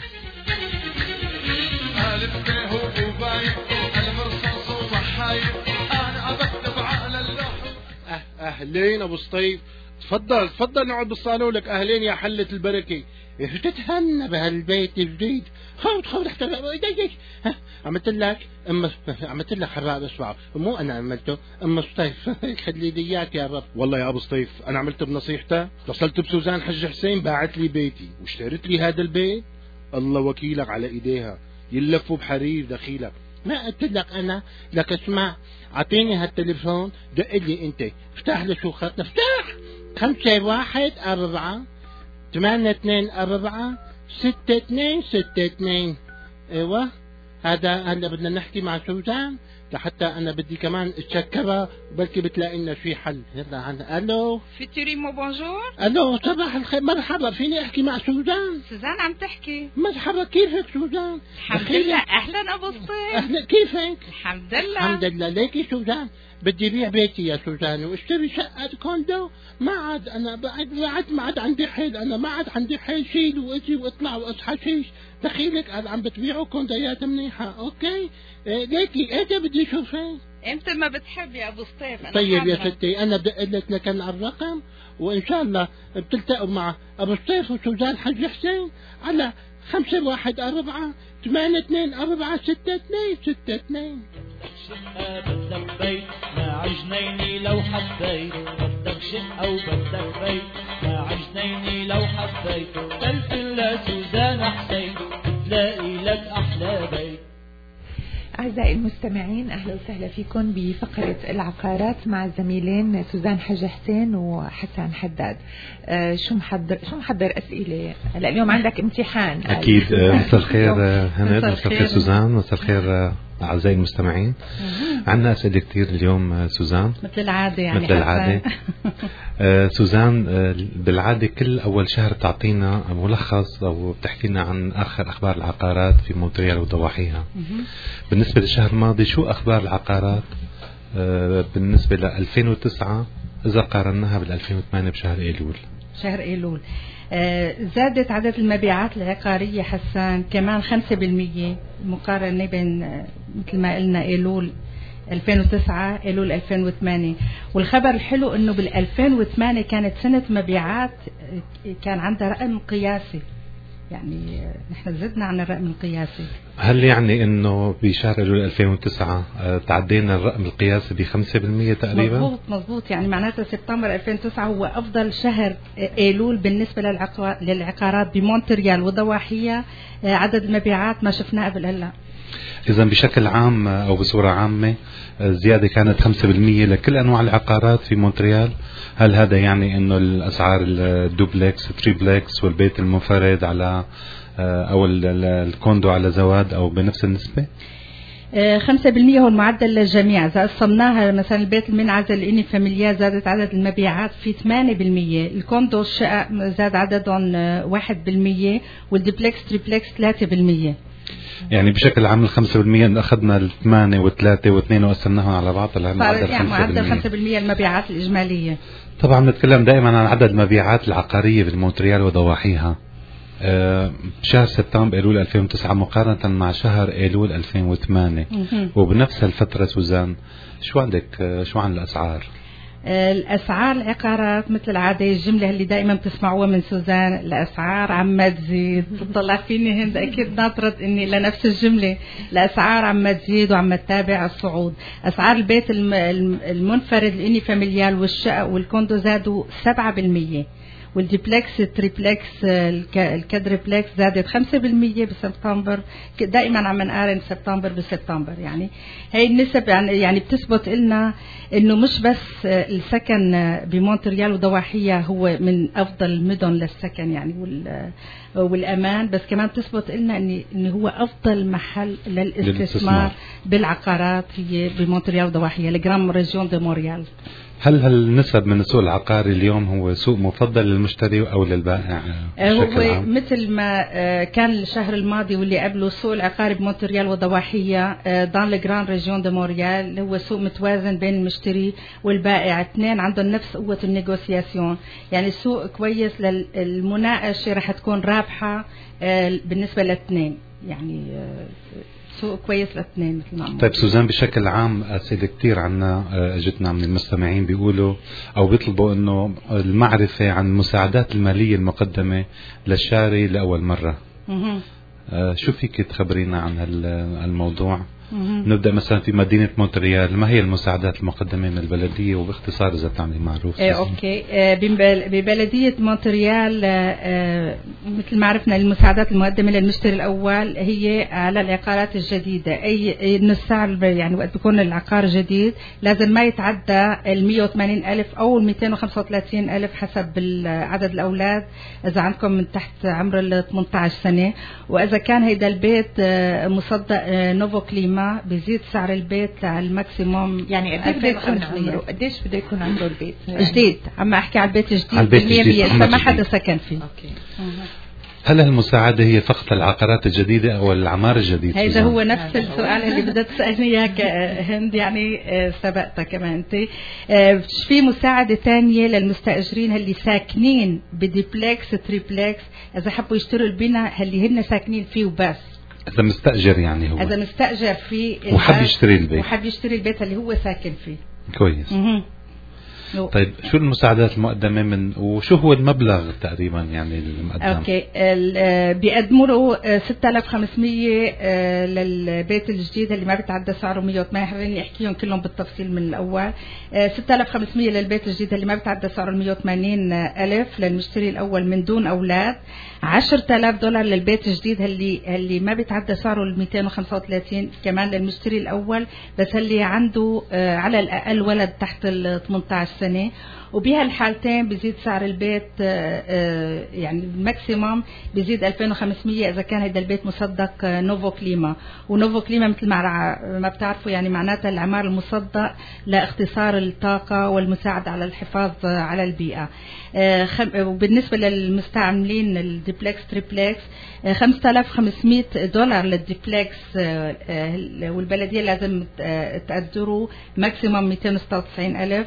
أهلين أبو سطيف، تفضل نقعد بالصالون لك. أهلين يا حلة البركة، تتهنى بهالبيت الجديد. خذ عملت لك حباب اسمع، مو أنا عملته، أم سطيف خلي لي إياك يا رب. والله يا أبو سطيف أنا عملت بنصيحته، اتصلت بسوزان حج حسين باعت لي بيتي واشتريت لي هذا البيت. الله وكيلك على إيديها يلفوا بحرير دخيلك. ما قلت لك أنا لك اسمع، عطيني هالتليفون، دق لي أنت، افتح لي شو خط، افتح 514-824-6262. ايوه هلا بدنا نحكي مع سوزان لحتى انا بدي كمان اتشكرها وبلكي بتلاقي لنا في حل. يلا الو فيتوريمو بونجور. الو صباح الخير، مرحبا، فيني احكي مع سوزان؟ سوزان عم تحكي. مرحبا، كيفك سوزان؟ الحمد لله. اهلا ابو سطيف. اهلا، كيفك؟ الحمد لله. الحمد لله. ليكي سوزان بدي بيع بيتي يا سوزان واشتري شقة كوندو. ما عاد انا ما عاد عندي حيل، انا ما عاد عندي حيل شيل واجي واطلع واصحى شيش. دخيلك عم بتبيعوا كوندويات منيحة. اوكي ليكي ايه بدي اشوفها امتى ما بتحب يا ابو سطيف. أنا طيب حابة. يا ستي انا بدق لك على الرقم وان شاء الله بتلتقوا مع ابو سطيف وسوزان حج حسين على 514-824-6262. شقة بدك بيت مع جنيني لو حبيت، بدك شقة وبدك بيت مع جنيني لو حبيت، تلفن لسوزان حسين تلاقي لك أحلى بيت. أعزائي المستمعين، أهلا وسهلا فيكم بفقرة العقارات مع الزميلين سوزان حج حسين وحسن حداد. شو محضر أسئلة؟ هلا اليوم عندك امتحان أكيد. مساء الخير هند، مساء الخير سوزان، مساء الخير أعزائي المستمعين. عندنا أسئلة كتير اليوم سوزان مثل العادة يعني مثل العادة. سوزان بالعادة كل أول شهر تعطينا ملخص أو بتحكي لنا عن آخر أخبار العقارات في مونتريال وضواحيها. بالنسبة للشهر الماضي شو أخبار العقارات بالنسبة ل 2009 إذا قارناها بال 2008 بشهر أيلول؟ شهر أيلول زادت عدد المبيعات العقارية حسان كمان 5% مقارنة بين مثل ما قلنا أيلول 2009 أيلول 2008. والخبر الحلو انه بال 2008 كانت سنة مبيعات كان عندها رقم قياسي، يعني نحن زدنا عن الرقم القياسي. هل يعني انه بشهر ايلول 2009 تعدينا الرقم القياسي ب 5% تقريبا؟ مضبوط يعني معناته سبتمبر 2009 هو افضل شهر ايلول بالنسبة للعقارات بمونتريال وضواحيها. عدد المبيعات ما شفناه قبل هلا. إذا بشكل عام أو بصورة عامة الزيادة كانت 5% لكل أنواع العقارات في مونتريال. هل هذا يعني إنه الأسعار الدوبلكس تريبلكس والبيت المنفرد على أو الكوندو على زواد أو بنفس النسبة؟ 5% هو المعدل للجميع. إذا قسمناها مثلا البيت المنعزل الإني فاميليا زادت عدد المبيعات في 8%، الكوندو الشقق زاد عددهم 1%، والدوبلكس تريبلكس 3%. يعني بشكل عام 5% إن أخذنا 8 و3 و2 وقسمناهم على بعض طلع معدل 5% المبيعات الإجمالية. طبعا نتكلم دائما عن عدد المبيعات العقارية في مونتريال وضواحيها. شهر سبتمبر أيلول 2009 مقارنة مع شهر أيلول 2008 وبنفس الفترة سوزان شو عندك شو عن الأسعار؟ الأسعار العقارات مثل العادة الجملة اللي دائما بتسمعوها من سوزان، الأسعار عم تزيد. تطلع فيني هند أكيد ناطرة إني لنفس الجملة. الأسعار عم تزيد وعم تتابع الصعود. أسعار البيت المنفرد الإني فاميليال والشقق والكوندو زادوا 7%، والديبلكس التريبلكس الكادريبلكس زادت 5% بسبتمبر. دائما عم نقارن سبتمبر بسبتمبر. يعني هي النسب يعني بتثبت لنا انه مش بس السكن بمونتريال وضواحيها هو من افضل المدن للسكن يعني والامان، بس كمان بتثبت لنا ان هو افضل محل للاستثمار بالعقارات هي بمونتريال وضواحيها، الجرام ريجيون دي مونريال. هل هالنسب من السوق العقاري اليوم هو سوق مفضل للمشتري أو للبائع؟ هو مثل ما كان الشهر الماضي واللي قبله السوق العقاري بمونتريال وضواحيها دان لجران ريجيون دي مونريال هو سوق متوازن بين المشتري والبائع، اثنين عندهم نفس قوة النيغوسياسيون. يعني السوق كويس للمناقشة رح تكون رابحة بالنسبة للاثنين. يعني سوق كويس لاثنين مثل ما. طيب سوزان، بشكل عام أسئلة كتير عنا اجتنا من المستمعين بيقولوا أو بيطلبوا إنه المعرفة عن المساعدات المالية المقدمة للشاري لأول مرة. شو فيك تخبرينا عن الموضوع؟ نبدأ مثلا في مدينة مونتريال، ما هي المساعدات المقدمة من البلدية وباختصار إذا بتعملي معروف؟ أوكي. ببلدية مونتريال مثل ما عرفنا المساعدات المقدمة للمشتري الأول هي على العقارات الجديدة. أي السعر يعني وقت بيكون العقار جديد لازم ما يتعدى 180,000 أو 235,000 حسب عدد الأولاد إذا عندكم من تحت عمر 18 سنة. وإذا كان هيدا البيت مصدق نوفو كليما بيزيد سعر البيت للماكسيموم. يعني قديش بده يكون عمره البيت؟ جديد، عم احكي على البيت الجديد 100% ما حدا سكن فيه. أوكي. هل المساعدة هي فقط العقارات الجديدة أو العمار الجديد؟ هذا هو نفس السؤال اللي بدك تسألني إياه هند، يعني سبقتها كمان أنت. في مساعدة تانية للمستأجرين اللي ساكنين بديبلكس تريبلكس، إذا حبوا يشتروا البناء اللي هن ساكنين فيه وبس. إذا مستأجر يعني هو. إذا مستأجر فيه وحب يشتري البيت. وحب يشتري البيت اللي هو ساكن فيه. كويس. طيب شو المساعدات المقدمة وشو هو المبلغ تقريبا يعني المقدم؟ اوكي. بيقدموا له 6500 للبيت الجديد اللي ما بيتعدى سعره 108. خليني احكيهم كلهم بالتفصيل من الاول. 6500 للبيت الجديد اللي ما بيتعدى سعره 180,000 للمشتري الاول من دون اولاد. $10,000 للبيت الجديد اللي ما بيتعدى سعره 235 كمان للمشتري الاول، بس اللي عنده على الاقل ولد تحت 18 سنة. وبهالحالتين بيزيد سعر البيت يعني الماكسيموم بيزيد 2500 إذا كان هذا البيت مصدق نوفو كليما. ونوفو كليما مثل ما بتعرفوا يعني معناتها العمار المصدق لاختصار الطاقة والمساعدة على الحفاظ على البيئة. وبالنسبة للمستعملين الديبلكس تريبلكس $5,500 للديبلكس، والبلدية لازم تقدروا ماكسيموم 296,000.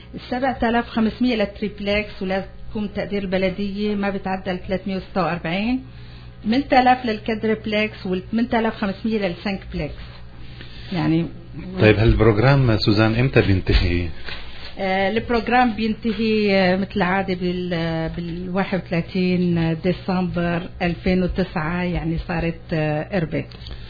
7,500 للتريبلكس ولازم تكون تقدير البلدية ما بتعدى 346. 8,000 للكادريبلكس و8,500 للسنكبلكس يعني. طيب هالبروجرام سوزان امتى بينتهي؟ البروجرام بينتهي مثل العادة بال 31 ديسمبر 2009 يعني صارت قربت.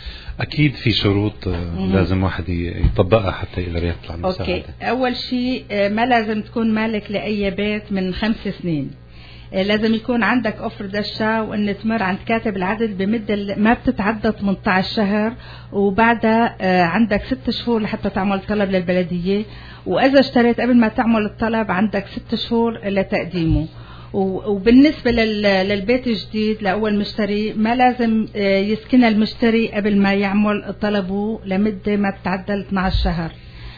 أكيد في شروط لازم واحد يطبقها حتى يقدر يطلع من المساعدة. أوكي. أول شيء ما لازم تكون مالك لأي بيت من 5 سنين. لازم يكون عندك أوفر دشة وأن تمر عند كاتب العدد بمدة ما بتتعدى 18 شهر، وبعدها عندك 6 شهور لحتى تعمل طلب للبلدية. وإذا اشتريت قبل ما تعمل الطلب عندك 6 شهور لتقديمه. وبالنسبة للبيت الجديد لأول مشتري ما لازم يسكن المشتري قبل ما يعمل طلبه لمدة ما بتعدى 12 شهر.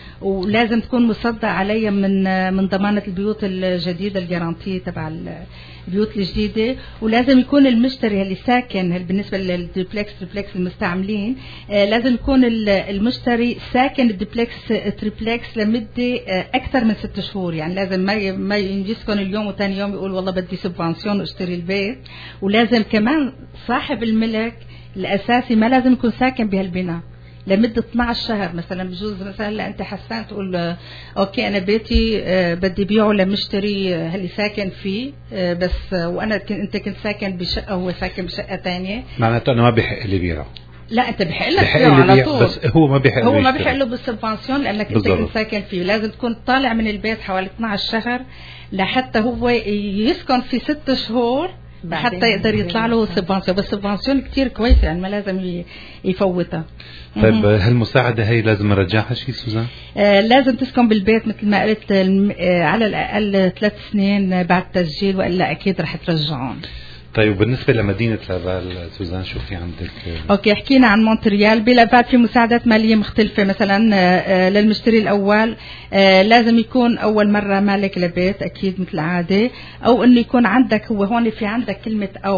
ولازم تكون مصدق عليها من ضمانة البيوت الجديدة الجارانتية تبع البيوت الجديدة. ولازم يكون المشتري اللي ساكن بالنسبة للديبلكس تريبلكس المستعملين لازم يكون المشتري ساكن الديبلكس تريبلكس لمدة أكثر من 6 شهور. يعني لازم ما يسكن اليوم وثاني يوم يقول والله بدي سبفانسيون واشتري البيت. ولازم كمان صاحب الملك الأساسي ما لازم يكون ساكن بهالبناء لمدة 12 شهر. مثلا بجوز مثلا انت حسان تقول اوكي انا بيتي بدي بيعه لمشتري اللي ساكن فيه بس وانا انت كنت ساكن بشقة وهو ساكن بشقة تانية، معناته انه ما بيحق لي بيعه. لا انت بيحق لك بيعه على طول، بس هو ما بيحق له بالسبفانسيون لانك انت كنت ساكن فيه. لازم تكون طالع من البيت حوالي 12 شهر لحتى هو يسكن في 6 شهور حتى يقدر يطلع له سبفانسيون. بس سبفانسيون كتير كويسة يعني ما لازم يفوتها. طيب هالمساعدة هي لازم نرجعها شيء سوزان؟ لازم تسكن بالبيت مثل ما قلت على الأقل 3 سنين بعد تسجيل وإلا أكيد رح ترجعون. طيب بالنسبة لمدينة لافال سوزان شو في عندك؟ اوكي حكينا عن مونتريال. بلافال في مساعدات مالية مختلفة. مثلا للمشتري الأول لازم يكون أول مرة مالك لبيت أكيد مثل العادة، أو إنه يكون عندك هو هون في عندك كلمة أو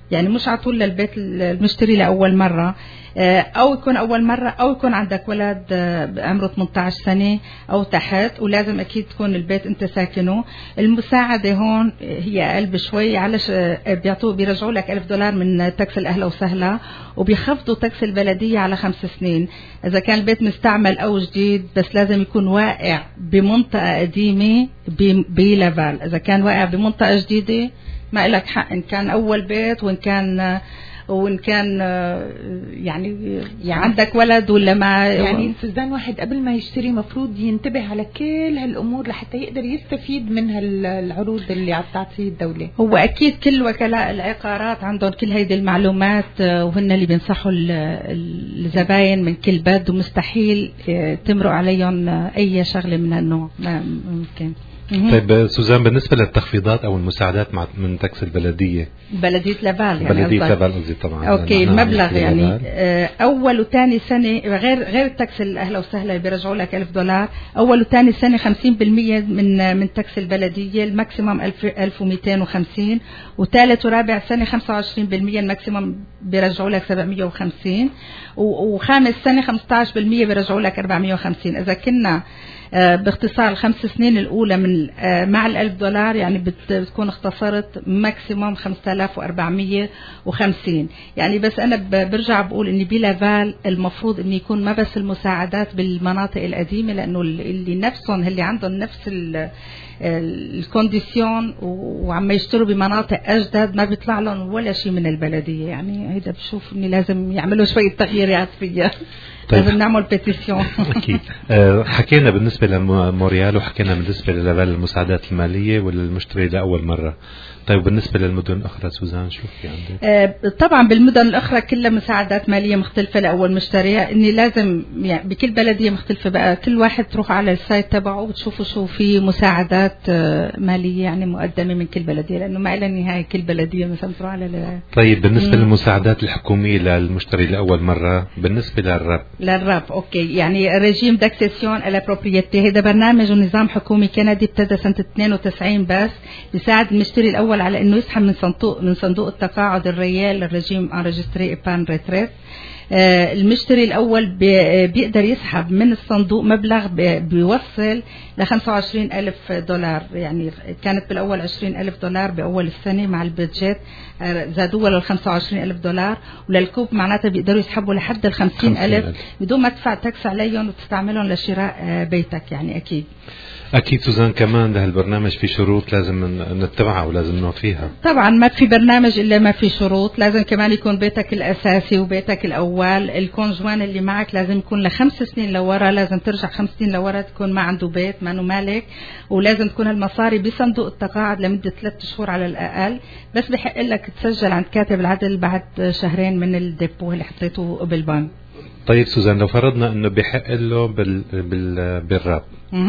يعني مش على طول للبيت المشتري لأول مرة، أو يكون أول مرة، أو يكون عندك ولد بعمره 18 سنة أو تحت، ولازم أكيد تكون البيت أنت ساكنه. المساعدة هون هي أقل بشوي، علش بيرجعوا لك $1000 من تاكس الأهلا وسهلا، وبيخفضوا تاكس البلدية على 5 سنين إذا كان البيت مستعمل أو جديد، بس لازم يكون واقع بمنطقة قديمة بلافال. إذا كان واقع بمنطقة جديدة ما إلك حق، إن كان أول بيت وإن كان يعني عندك ولد ولا ما. يعني سوزان واحد قبل ما يشتري مفروض ينتبه على كل هالأمور لحتى يقدر يستفيد من هالعروض اللي عم تعطيه الدولة. هو أكيد كل وكلاء العقارات عندهم كل هيدي المعلومات، وهن اللي بينصحوا الزباين من كل بلد، ومستحيل تمرق عليهم أي شغلة من هالنوع، ما ممكن. طيب سوزان، بالنسبة للتخفيضات أو المساعدات من تاكس البلدية، بلدية لافال يعني بلدية لافال قصدي طبعا. أوكي، المبلغ يعني أول وثاني سنة غير التاكس الأهلا وسهلا بيرجعوا لك $1000. أول وثاني سنة 50% من تاكس البلدية، الماكسيمم 1250، وثالث ورابع سنة 25%، الماكسيمم بيرجعوا لك 750، وخامس سنة 15% بيرجعوا لك 450. إذا كنا باختصار 5 سنين الأولى من مع $1000 يعني بتكون اختصرت ماكسيموم 5450. يعني بس أنا برجع بقول إن بلافال المفروض إن يكون ما بس المساعدات بالمناطق القديمة، لأنه اللي نفسهم اللي عندهم نفس الكونديسيون وعم يشتروا بمناطق أجدد ما بيطلع لهم ولا شيء من البلدية. يعني هيدا بشوف إني لازم يعملوا شوية تغييرات فيها. طيب. لازم نعمل بيتيسيون. أكيد. حكينا بالنسبة لموريال، وحكينا بالنسبة للافال المساعدات المالية والمشتري لأول مرة. طيب بالنسبة للمدن الأخرى سوزان شو في عندك؟ طبعا بالمدن الأخرى كلها مساعدات مالية مختلفة لأول مشتري، إني لازم يعني بكل بلدية مختلفة بقى كل واحد تروح على السايت تبعه وتشوفوا شو في مساعدات مالية يعني مقدمة من كل بلدية، لأنه ما إلى النهاية كل بلدية مثلا تروح على طيب بالنسبة للمساعدات الحكومية للمشتري لأول مرة، بالنسبة للراب أوكي، يعني ريجيم داكسيسيون على بروبريتي، هذا برنامج ونظام حكومي كندي ابتدى سنة 92 بس بيساعد المشتري الأول على إنه يسحب من صندوق التقاعد الريال الرجيم انرجستري إبان ريتريت. المشتري الأول بيقدر يسحب من الصندوق مبلغ بيوصل $25,000. يعني كانت بالأول $20,000 بأول السنة، مع البادجت زادوها $25,000، وللكوب معناتها بيقدروا يسحبوا لحد $50,000 بدون ما تدفع تاكس عليهم وتستعملهم لشراء بيتك. يعني أكيد سوزان كمان لهالبرنامج في شروط لازم نتبعها ولازم نوفيها. طبعا ما في برنامج إلا ما في شروط، لازم كمان يكون بيتك الأساسي وبيتك الأول. الكونجوان اللي معك لازم يكون ل5 سنين لورا، لازم ترجع 5 سنين لورا تكون ما عنده بيت ما أنه مالك، ولازم تكون المصاري بصندوق التقاعد لمدة 3 شهور على الأقل، بس بحق لك تسجل عند كاتب العدل بعد 2 شهرين من الديبو اللي حطيته بالبنك. طيب سوزان، لو فرضنا أنه بحق له بالراب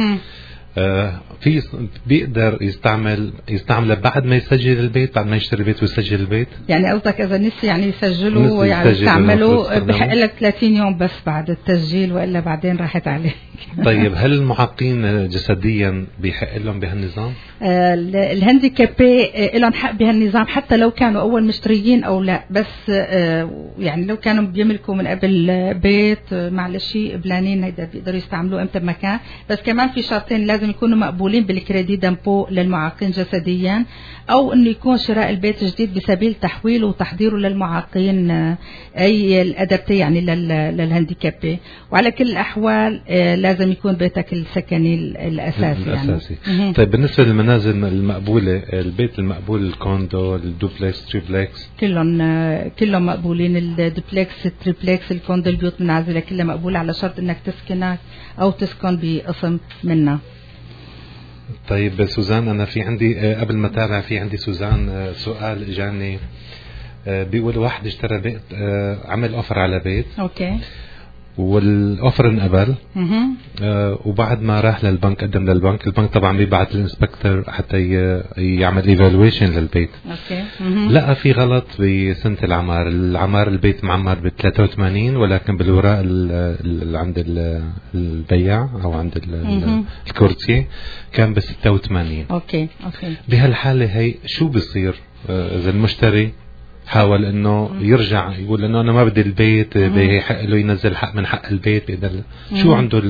في بيقدر يستعمل بعد ما يسجل البيت، بعد ما يشتري البيت ويسجل البيت؟ يعني قصدك اذا نسي يعني يسجلوا يعني يستعملوا بحق لك 30 يوم بس بعد التسجيل، والا بعدين راحت عليك. طيب هل المعاقين جسديا بيحق لهم بهالنظام؟ الهانديكابي لهم حق بهالنظام حتى لو كانوا اول مشتريين او لا، بس يعني لو كانوا بيملكوا من قبل بيت معلش بلانين هيدا بيقدروا يستعملوه امتى بمكان، بس كمان في شرطين لازم يكونوا مقبولين بالكريدي دامبو للمعاقين جسديا، او انه يكون شراء البيت جديد بسبيل تحويله وتحضيره للمعاقين اي الادبتي يعني للهانديكابي. وعلى كل الاحوال لازم يكون بيتك السكني الاساسي يعني. طيب بالنسبه للمنازل المقبوله، البيت المقبول الكوندو الدوبلكس تريبلكس كلهم مقبولين، الدوبلكس التريبلكس الكوندو البيوت المنعزله كلها مقبوله على شرط انك تسكنك او تسكن بقسم منها. طيب سوزان، أنا في عندي قبل ما تابع في عندي سوزان سؤال إجاني، بيقول واحد اشترى بيت، عمل أوفر على بيت، أوكي، والأوفر انقبل، وبعد ما راح للبنك قدم للبنك، البنك طبعا بيبعت الانسبكتور حتى يعمل ايفالويشن للبيت، أوكي، لقى في غلط بسنة العمار البيت معمر ب83 ولكن بالوراق عند البياع أو عند الكورتيه كان ب86. أوكي. بهالحالة هي شو بيصير إذا المشتري حاول انه يرجع يقول انه انا ما بدي البيت، بيحق له ينزل حق من حق البيت، بيقدر شو عنده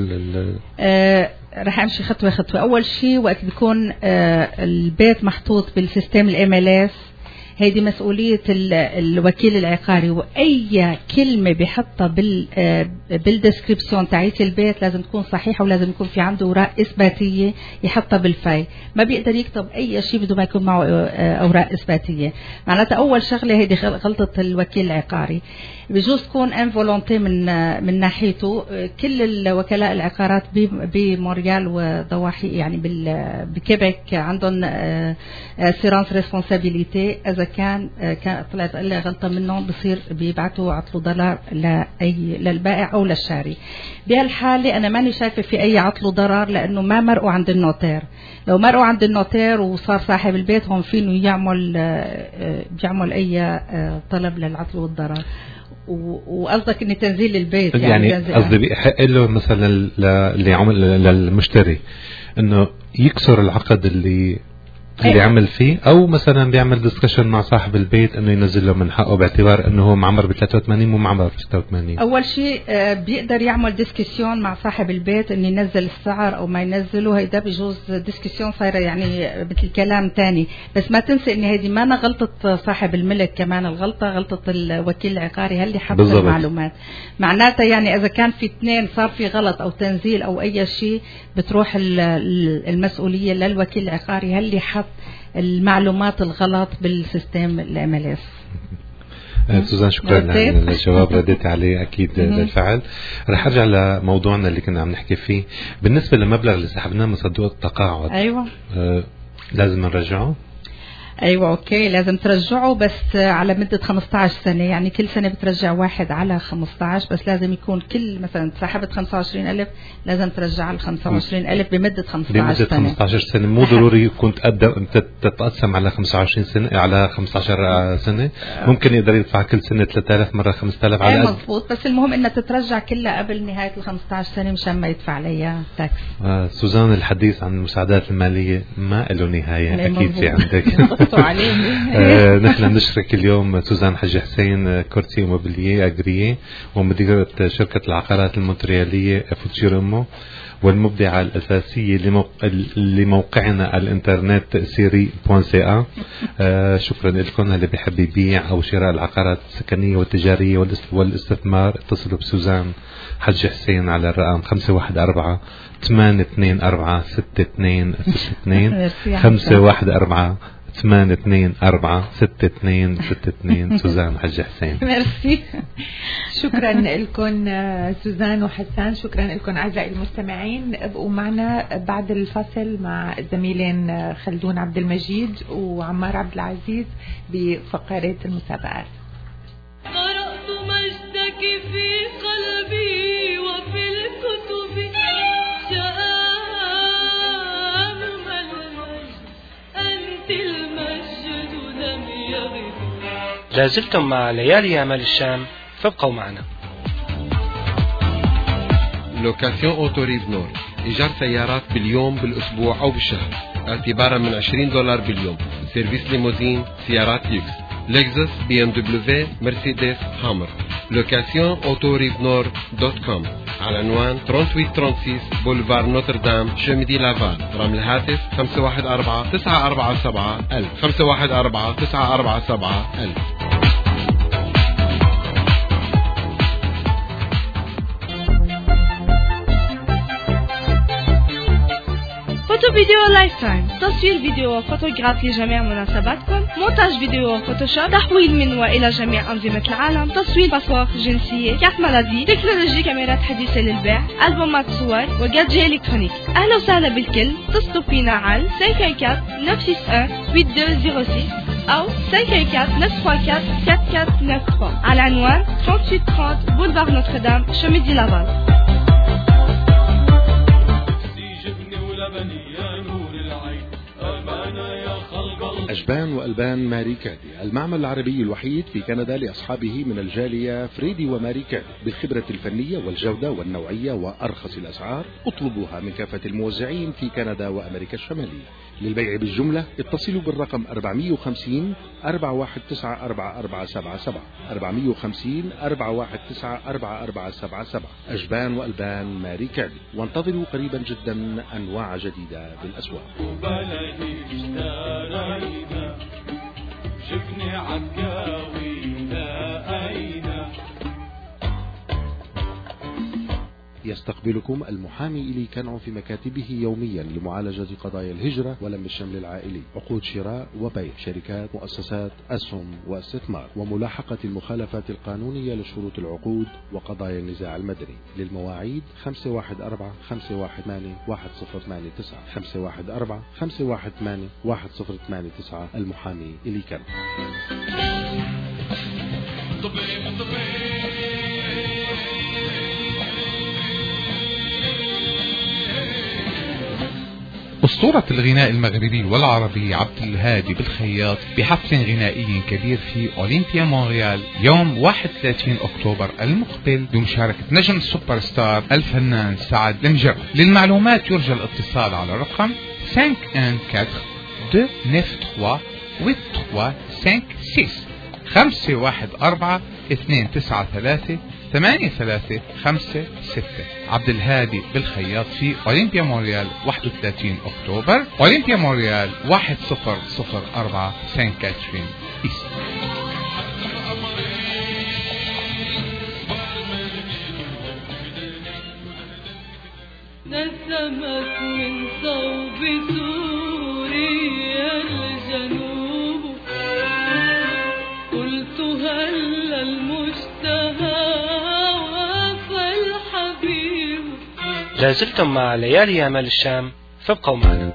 رح امشي خطوه خطوه. اول شيء وقت بيكون البيت محطوط بالسيستم الMLS، هيدي مسؤولية الوكيل العقاري، وأي كلمة بيحطها بالديسكريبسيون تاعيت البيت لازم تكون صحيحة، ولازم يكون في عنده أوراق إثباتية يحطها بالفاي. ما بيقدر يكتب أي شيء بدون ما يكون معه أوراق إثباتية. معناتها أول شغلة هيدي غلطة الوكيل العقاري، بيجوز تكون انفولونتي من ناحيته. كل الوكلاء العقارات بموريال وضواحي يعني بكيبك عندهم سيرانس ريسبونسابيليتي. إذا كان طلعت إلا غلطة منهم بصير بيبعتوا عطلوا ضرر للبائع أو للشاري. بهالحالة أنا ماني شايفة في أي عطلوا ضرر، لأنه ما مرقوا عند النوتير. لو مرقوا عند النوتير وصار صاحب البيت هون فينه بيعمل أي طلب للعطل والضرر. وقصدك ان تنزيل البيت يعني قصدي بيحق له مثلا للمشتري انه يكسر العقد اللي عمل فيه، او مثلا بيعمل ديسكشن مع صاحب البيت انه ينزل له من حقه، باعتبار انه هو معمر ب 83 مو معمر ب 86. اول شيء بيقدر يعمل ديسكشن مع صاحب البيت انه ينزل السعر او ما ينزله. هيدا بجوز ديسكشن صايره يعني مثل كلام تاني. بس ما تنسى ان هذه ما غلطه صاحب الملك، كمان غلطه الوكيل العقاري هل حط المعلومات. معناتها يعني اذا كان في اثنين صار في غلط او تنزيل او اي شيء، بتروح المسؤوليه للوكيل العقاري هل حط المعلومات الغلط بالسيستم الMLS. سوزان شكرا للجواب، رديت عليه أكيد بالفعل. رح أرجع لموضوعنا اللي كنا عم نحكي فيه. بالنسبة للمبلغ اللي سحبناه من صندوق التقاعد، أيوة لازم نرجعه؟ أيوة أوكي لازم ترجعه، بس على مدة 15 سنة. يعني كل سنة بترجع واحد على 15، بس لازم يكون كل مثلا سحبت 25,000 لازم ترجع ال 25,000 بمدة 15 سنة. 15 سنة مو ضروري يكون تتقسم على 25 سنة على 15 سنة. ممكن يقدر يدفع كل سنة 3000 مرة 5000 على مضبوط، بس المهم انها تترجع كلها قبل نهاية ال 15 سنة مشان ما يدفع عليها تاكس. سوزان، الحديث عن المساعدات المالية ما له نهاية، أكيد في عندك. نحن نشرك اليوم سوزان حج حسين، كورتي موبيليي أجريي ومديرة شركة العقارات المونتريالية فوتشير أمو، والمبدعة الأساسية لموقعنا الانترنت سيري.ca. شكرا لكم. اللي بيحب يبيع أو شراء العقارات السكنية والتجارية والاستثمار اتصلوا بسوزان حج حسين على الرقم 514-824-6262 514-824-6262 سوزان حج حسين. ميرسي. شكرا لكم سوزان وحسان. شكرا لكم أعزائي المستمعين. ابقوا معنا بعد الفصل مع زميلين خلدون عبد المجيد وعمار عبد العزيز بفقرة المسابقات. قرأت مجدك في قلبي وفي الكتب شآم المجد أنت المجد لم يغب. لازلتم مع ليالي أعمال الشام، فابقوا معنا. لوكاسيون أوتوريف نور، إيجار سيارات باليوم بالأسبوع أو بالشهر اعتبارا من $20 باليوم. سيرفيس ليموزين، سيارات ليكس، لكزس، BMW، مرسيدس، هامر. لوكاسيون أوتوريف نور .com على عنوان 3836 بولفار نوتردام شمدي لافال. رقم الهاتف 514-947-1000 514-947-1000. فوتو فيديو لايف تايم، تصوير فيديو وفوتوغراف لجميع مناسباتكم، مونتاج فيديو وفوتوشوب، تحويل من وإلى جميع أنظمة العالم، تصوير باسبور جنسية، كارت مالادي، تكنولوجي كاميرات حديثة للبيع، ألبومات صور وجادجي إلكترونيك. أهلا وسهلا بالكل. اتصلوا فينا على 514-961-8206 أو 514-934-4493 على عنوان 3830 بولفار نوتردام شمدي لافال. أجبان وألبان ماري كادي، المعمل العربي الوحيد في كندا لأصحابه من الجالية فريدي وماري كادي، بالخبرة الفنية والجودة والنوعية وأرخص الأسعار. اطلبوها من كافة الموزعين في كندا وأمريكا الشمالية. للبيع بالجملة اتصلوا بالرقم 450 419 4477 450 419 4477 أجبان وألبان ماري كادي، وانتظروا قريبا جدا أنواع جديدة بالأسواق. شفني عكاوي لقينا. يستقبلكم المحامي إلي كنعو في مكاتبه يوميا لمعالجة قضايا الهجرة ولم الشمل العائلي، عقود شراء وبيع، شركات، مؤسسات، أسهم واستثمار، وملاحقة المخالفات القانونية لشروط العقود وقضايا النزاع المدني. للمواعيد 514 518 1089 514 518 1089. المحامي إلي كنعو. أسطورة الغناء المغربي والعربي عبد الهادي بالخياط بحفل غنائي كبير في أولمبيا مونريال يوم 31 أكتوبر المقبل بمشاركة نجم السوبر ستار الفنان سعد المجرد. للمعلومات يرجى الاتصال على رقم 514-293-8356 514-293-8356. عبد الهادي بالخياط في أولمبيا مونريال 31 أكتوبر، أولمبيا مونريال 1004 سان كاترين إيست. نسمت من صوب سوريا الجنوب، قلت هل المشتهى وفى الحبيب. لازلتم مع ليالي أمل الشام، فابقوا معنا.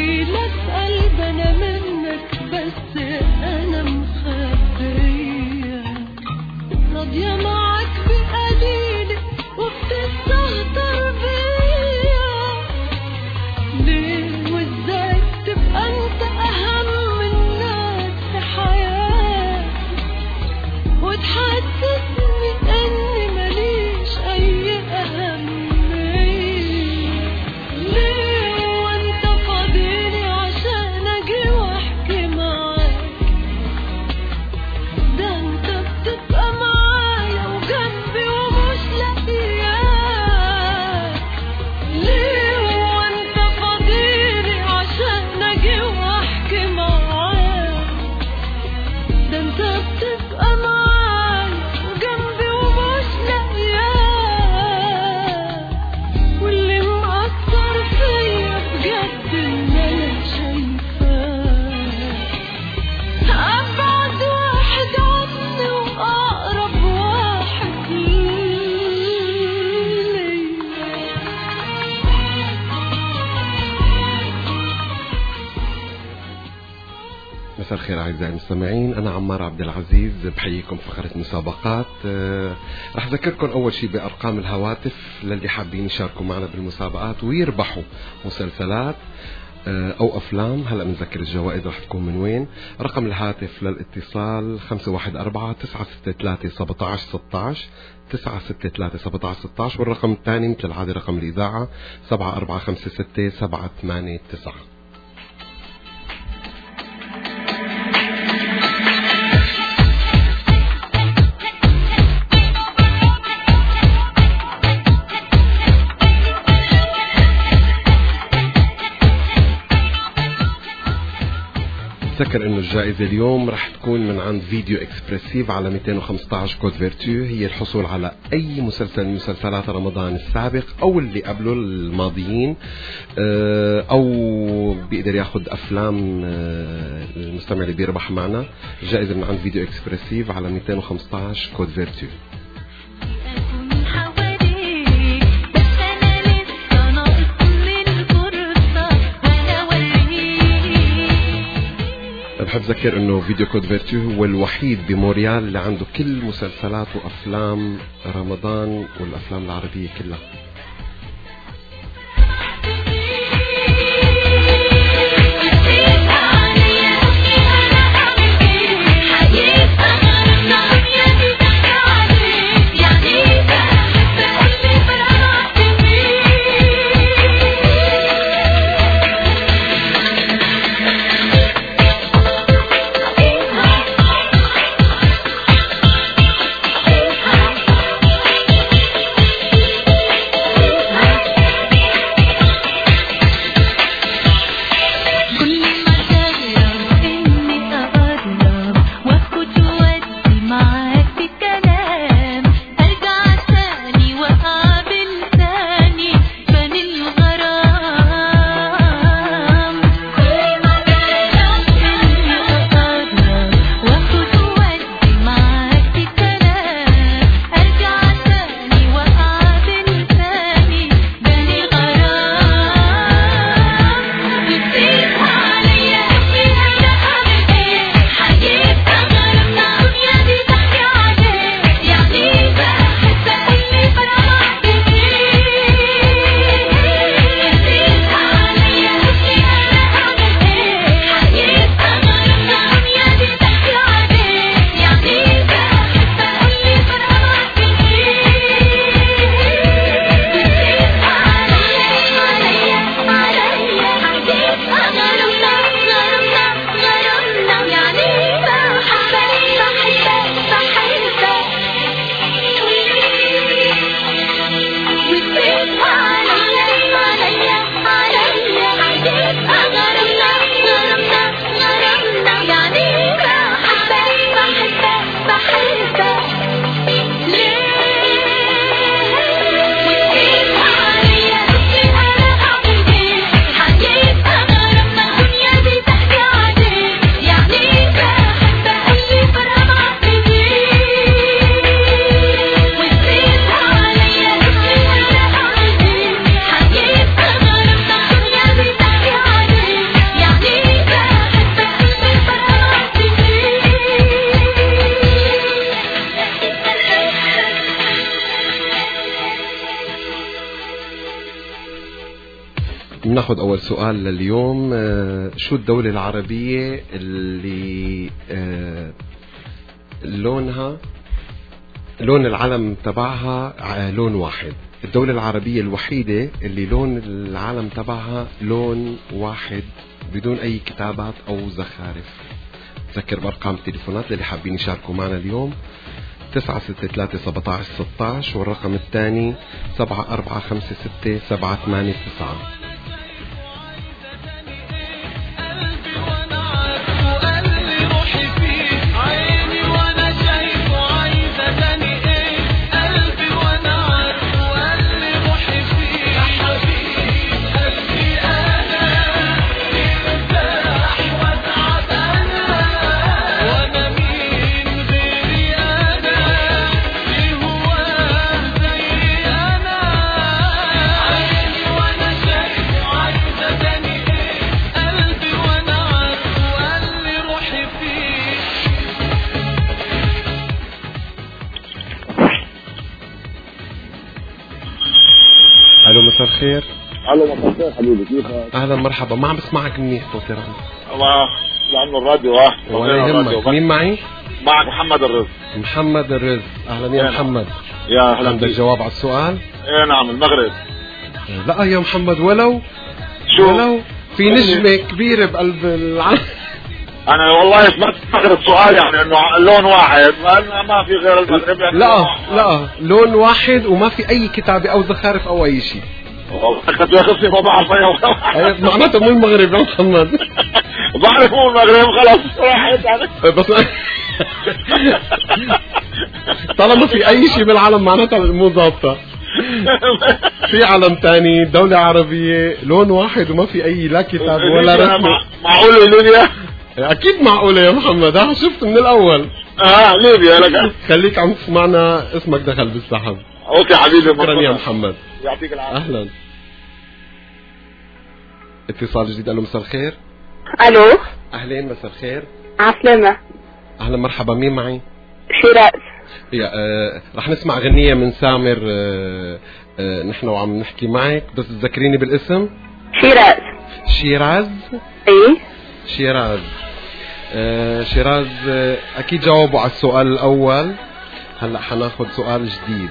شايلة قلبنا منك بس أنا مخبية، راضية معك بقليلي وبتستهتر بيا. ليه وازاي تبقى انت اهم الناس في حياتي وتحسسني اني ماليش اي اهمية؟ ليه وانت فاضيلي عشان اجي واحكي معاك؟ ده انت بتبقى معايا وجنبي ومش لاقياك. ليه وانت فاضيلي عشان اجي واحكي معاك؟ ده انت بتبقى معايا وجنبي ومش لاقياك. واللي مأثر فيا بجد ان انا شايفاك ابعد واحد عني واقرب واحد ليا. مساء الخير أعزائي المستمعين، أنا عمار عبد العزيز بحييكم في فقرة مسابقات. رح أذكركم أول شيء بأرقام الهواتف للي حابين يشاركوا معنا بالمسابقات ويربحوا مسلسلات أو أفلام. هلأ بنذكر الجوائز رح تكون من وين. رقم الهاتف للاتصال 514-963-1716 963-1716، والرقم الثاني مثل العادة رقم الإذاعة 7456-789. تذكر انه الجائزة اليوم رح تكون من عند فيديو اكسبرسيف على 215 كود فيرتو. هي الحصول على اي مسلسل من مسلسلات رمضان السابق او اللي قبله الماضيين، او بيقدر ياخد افلام المستمع اللي بيربح معنا. الجائزة من عند فيديو اكسبرسيف على 215 كود فيرتو. بحب أذكر إنه فيديو كود فيرتو هو الوحيد بموريال اللي عنده كل مسلسلات وأفلام رمضان والأفلام العربية كلها. ناخذ أول سؤال لليوم. شو الدولة العربية اللي لون العلم تبعها لون واحد؟ الدولة العربية الوحيدة اللي لون العلم تبعها لون واحد بدون أي كتابات أو زخارف. تذكر بأرقام التليفونات اللي حابين يشاركوا معنا اليوم 963-17-16 والرقم الثاني 7456-789. الو مساء الخير. الو مساء الخير حبيبي، كيفك؟ اهلا مرحبا. ما عم بسمعك منيح صوتي رأي. لانه الراديو ولا يهمك. مين معي؟ معك محمد الرز. محمد الرز، اهلا يا محمد. يا اهلا. عندك جواب على السؤال؟ ايه نعم، المغرب. لا يا محمد، ولو في نجمة كبيرة بقلب العالم. انا والله سمعت المغرب سؤال يعني انه لون واحد، ما في غير المغرب يعني. لا لون واحد وما في اي كتابة او زخارف او اي شيء. والله كنت ياخذني ما بعرف اي. معناته مو المغرب يا محمد. بعرف مو المغرب، خلاص راحت يعني. بس طالما في اي شيء بالعالم معناتها مو ضابطة. في علم تاني دولة عربية لون واحد وما في اي لا كتاب ولا رسم. معقولة ليبيا؟ اكيد معقولة يا محمد، ها شفت من الاول. ليبيا لك. خليك عم تسمعنا، اسمك دخل بالسحب. اوكي حبيبي، شكرا يا محمد، يعطيك العافية. اهلا. اتصال جديد. الو مساء الخير. الو اهلين مساء الخير. عسلامة. اهلا مرحبا. مين معي؟ شيراز. رح نسمع غنية من سامر. نحن وعم نحكي معك، بس تذكريني بالاسم. شيراز. ايه شيراز. شيراز اكيد جاوبوا على السؤال الاول. هلا حناخد سؤال جديد.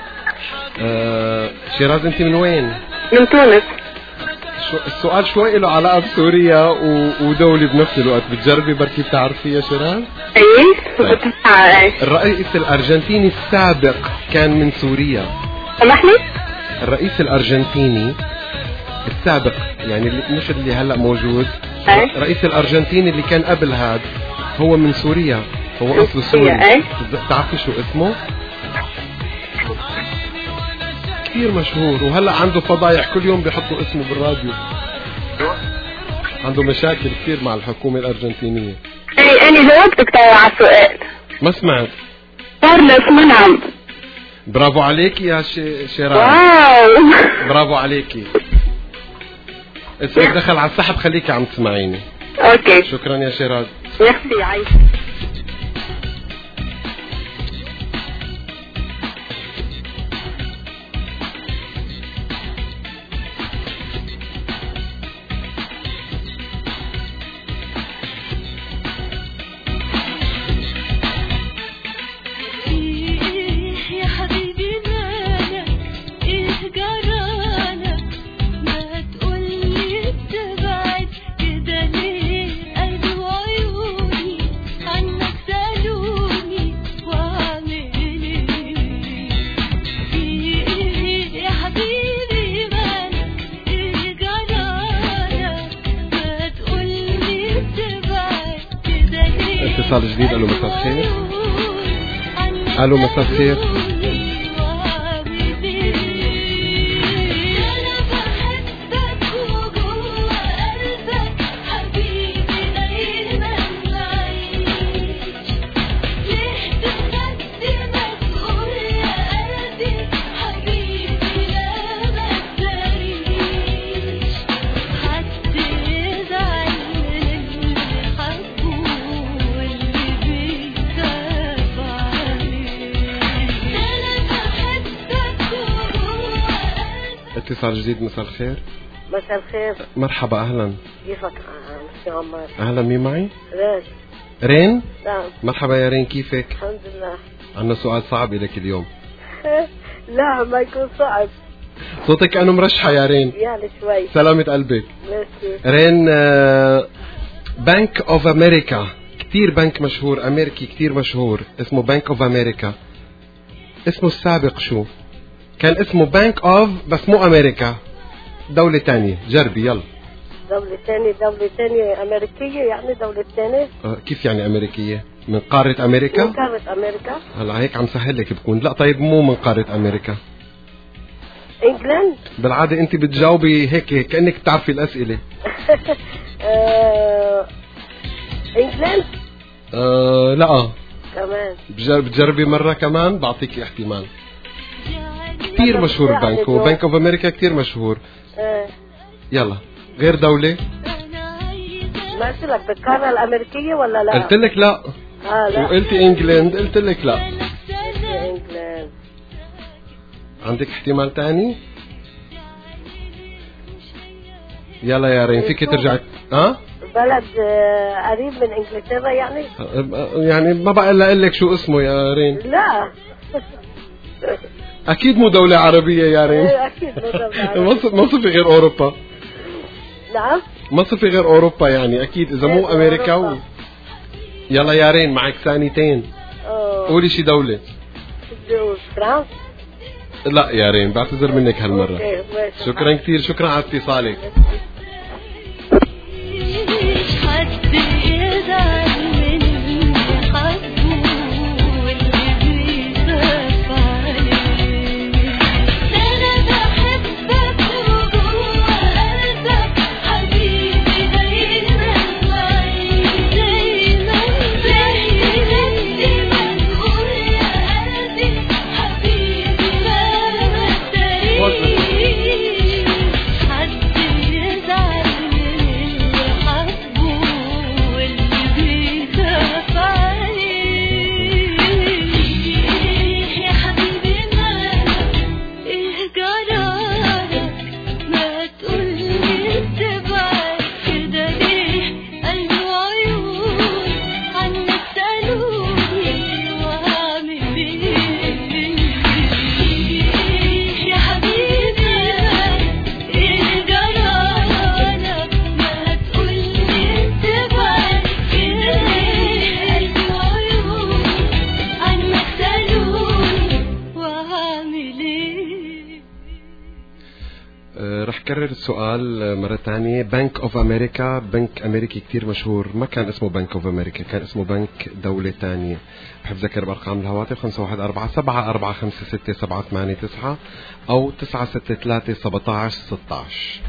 شيراز انت من وين؟ من تونس. السؤال شوي له علاقة بسوريا ودولة بنفس الوقت. بتجربي بركي بتعرفي يا شيراز؟ ايه. الرئيس الارجنتيني السابق كان من سوريا. سامحني؟ الرئيس الارجنتيني السابق، يعني مش اللي هلا موجود. رئيس الارجنتين اللي كان قبل هذا هو من سوريا، هو اصله سوري. تعرفي شو اسمه؟ كثير مشهور، وهلا عنده فضايح كل يوم بيحطوا اسمه بالراديو. عنده مشاكل كثير مع الحكومة الارجنتينية. انا جاوبتك على السؤال. ما سمعت. كارلوس منعم. برافو عليكي يا شيراز. واو برافو عليكي. اسمك دخل على السحب، خليكي عم تسمعيني. اوكي شكرا يا شيراز. ميرسي. عايش. اتصال جديد. الو مساء الخير. الو مساء الخير. اتصال جديد. مساء الخير. مساء الخير. مرحبا أهلا. كيفك مسيو عمار؟ أهلا، مين معي؟ رين. رين؟ نعم. مرحبا يا رين، كيفك؟ الحمد لله. عندنا سؤال صعب لك اليوم. لا ما يكون صعب. صوتك كأنه مرشحة يا رين. يعني شوي. سلامة قلبك. ماشي. رين، بنك اوف امريكا، كتير بنك مشهور امريكي كتير مشهور اسمه بنك اوف امريكا، اسمه السابق شو؟ كان اسمه بنك اوف بس مو امريكا، دولة تانية. جربي يلا. دولة تانية أمريكية، يعني دولة تانية. كيف يعني أمريكية؟ من قارة أمريكا؟ من قارة أمريكا. هلا هيك عم سهل لك بكون. لا طيب مو من قارة أمريكا. إنجلند. بالعادة أنت بتجاوبي هيك كأنك بتعرفي الأسئلة. إنجلند. لا كمان. بتجربي مرة كمان، بعطيكي احتمال. كتير مشهور بنك، وبنك اوف امريكا كتير مشهور. يلا غير دولة. ما قلت لك بالقارة الأمريكية ولا لا؟ قلت لك لا. لا. وقلتي انجلند، قلت لك لا. انجلند. عندك احتمال تاني؟ يلا يا رين فيك ترجعي. بلد قريب من انجلترا يعني؟ يعني ما بقى الا اقول لك شو اسمه يا رين. لا. اكيد مو دولة عربية يا رين. اكيد مو دولة عربية. ما صفي غير اوروبا. نعم. ما صفي غير اوروبا يعني اكيد اذا مو امريكا يلا يا رين معك ثانيتين. قولي شي دولة. فرنسا. لا يا رين بعتذر منك هالمرة. شكرا كثير، شكرا على اتصالك. كرر السؤال مرة ثانية. بنك اوف امريكا، بنك امريكي كتير مشهور، ما كان اسمه بنك اوف امريكا، كان اسمه بنك دولة ثانية. بحب ذكر بارقام الهواتف 514-745-6789 او 963-1716.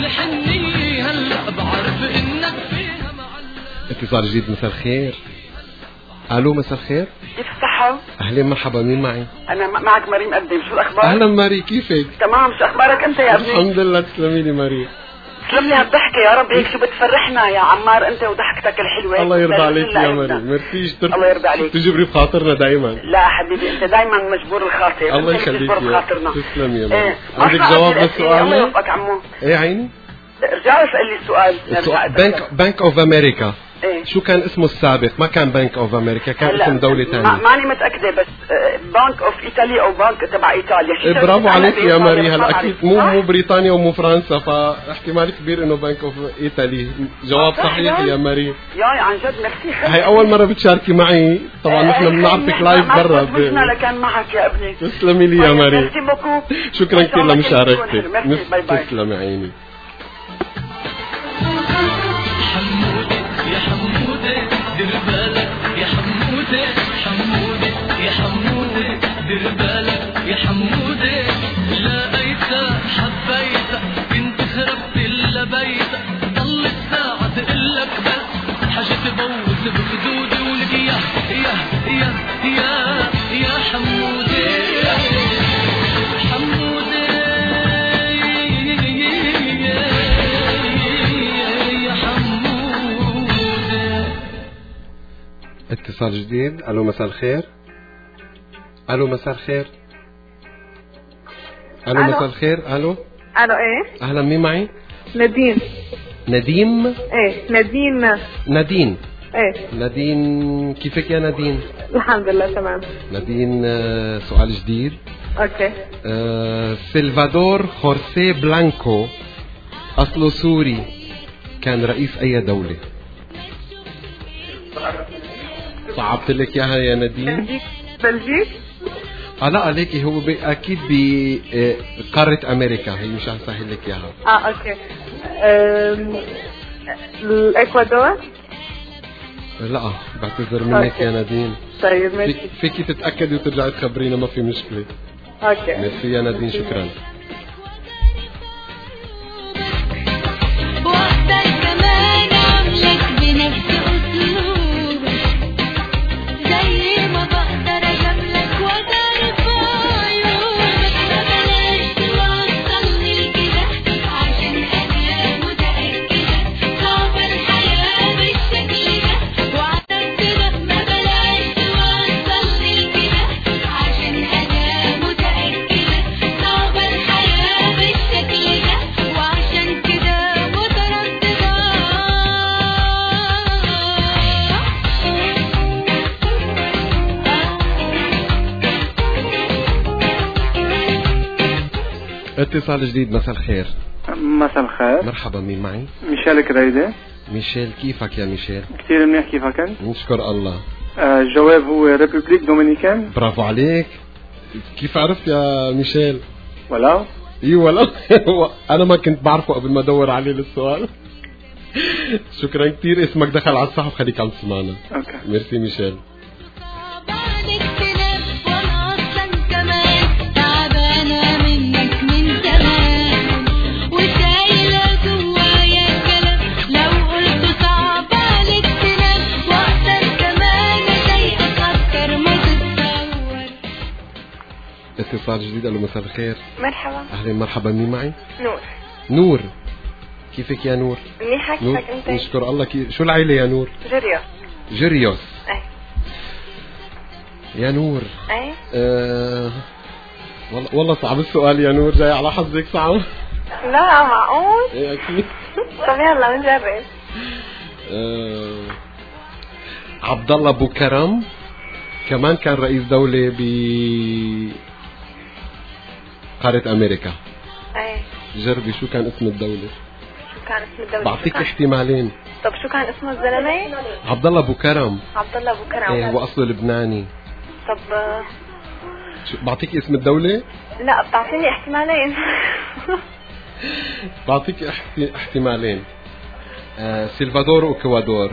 حنية هلا بعرف انك فيها اتصال جديد. مساء الخير. الو مساء الخير. كيف الصحة؟ اهلا مرحبا. مين معي؟ انا معك مريم قدم. شو الاخبار؟ اهلا ماري كيفك؟ تمام. شو اخبارك انت يا ابني؟ الحمد لله. تسلمي لي ماري. تسلم لي هالضحكة يا رب. هيك شو بتفرحنا يا عمار انت وضحكتك الحلوة. الله يرضى عليك يا مريم. ميرسي. الله يرضى عليك. تجبري بخاطرنا دايما. لا حبيبي انت دايما مجبور الخاطر. الله يخليك يا تسلم يا مريم. عندك جواب للسؤال؟ الله يوفقك عمو. ايه عيني. ارجع اسال لي السؤال. بنك اوف امريكا. إيه؟ شو كان اسمه السابق؟ ما كان بنك اوف امريكا، كان اسم دولة ثانية. ماني متأكدة بس بنك اوف ايطاليا او بنك تبع ايطاليا. برافو عليك يا ماري. هلا اكيد مو بريطانيا ومو فرنسا، فاحتمال كبير انه بنك اوف ايطالي. جواب صحيح يا ماري. يا عن جد ميرسي. هي اول مرة بتشاركي معي، طبعا نحن بنعرفك لايف برا. وجهنا لكان معك يا ابني. تسلمي لي يا ماري. ميرسي بوكو. شكرا كثير لمشاركتك. باي باي. تسلمي عيني. يا حمودة دير بالك يا حمودة، حمودة يا حمودة دير بالك يا حمودة. لقيتها حبيتها كنت خربت إلا بيتها، ضل الساعة تقلك بس حاجة تبوس بخدودي ولك يا يا يا يا يا حمودة حمودة يا حمودة. اتصال جديد. الو مساء الخير. الو مساء الخير. الو مساء الخير. الو الو. ايه اهلا. مين معي؟ نادين. نديم. ايه نادين. نادين. ايه نادين. كيفك يا نادين؟ الحمد لله تمام. نادين سؤال جديد. اوكي. سلفادور خورسي بلانكو اصله سوري، كان رئيس اي دولة؟ صعبت لك اياها يا نادين. بلجيك. لا عليكي هو اكيد بقارة امريكا، هي مش هسهل لك اياها. اوكي. الاكوادور. لا بعتذر منك يا نادين. طيب ماشي. فيكي تتأكدي وترجعي تخبرينا، ما في مشكلة. اوكي ميرسي يا نادين. شكرا. اتصال جديد. مساء الخير. مساء الخير. مرحبا. مين معي؟ ميشيل كريدة. ميشيل. كيفك يا ميشيل؟ كثير منيح. كيفك انت؟ نشكر الله. الجواب هو ريبوبليك دومينيكان. برافو عليك. كيف عرفت يا ميشيل؟ ولو ولا انا ما كنت بعرفه قبل ما ادور عليه للسؤال. شكرا كثير. اسمك دخل على الصحف، خليك عم تسمعنا. اوكي. ميرسي ميشيل. اتصال جديد. الو مساء الخير. مرحبا. اهلا مرحبا. مين معي؟ نور. نور. كيفك يا نور؟ منيحة. كيفك انت؟ نشكر الله. شو العيلة يا نور؟ جريوس. جريوس. ايه يا نور. ايه والله صعب السؤال يا نور. جاي على حظك صعب. لا معقول. ايه اكيد. طب يلا نجرب. عبد الله ابو كرم كمان كان رئيس دولة قارة أمريكا. ايه جربي شو كان اسم الدولة. شو كان اسم الدولة؟ بعطيك احتمالين. طب شو كان اسمه الزلمة؟ عبد الله أبو كرم. عبد الله أبو كرم. ايه هو أصله لبناني. طب شو بعطيك اسم الدولة؟ لا بتعطيني احتمالين. بعطيك احتمالين. سلفادور وإكوادور.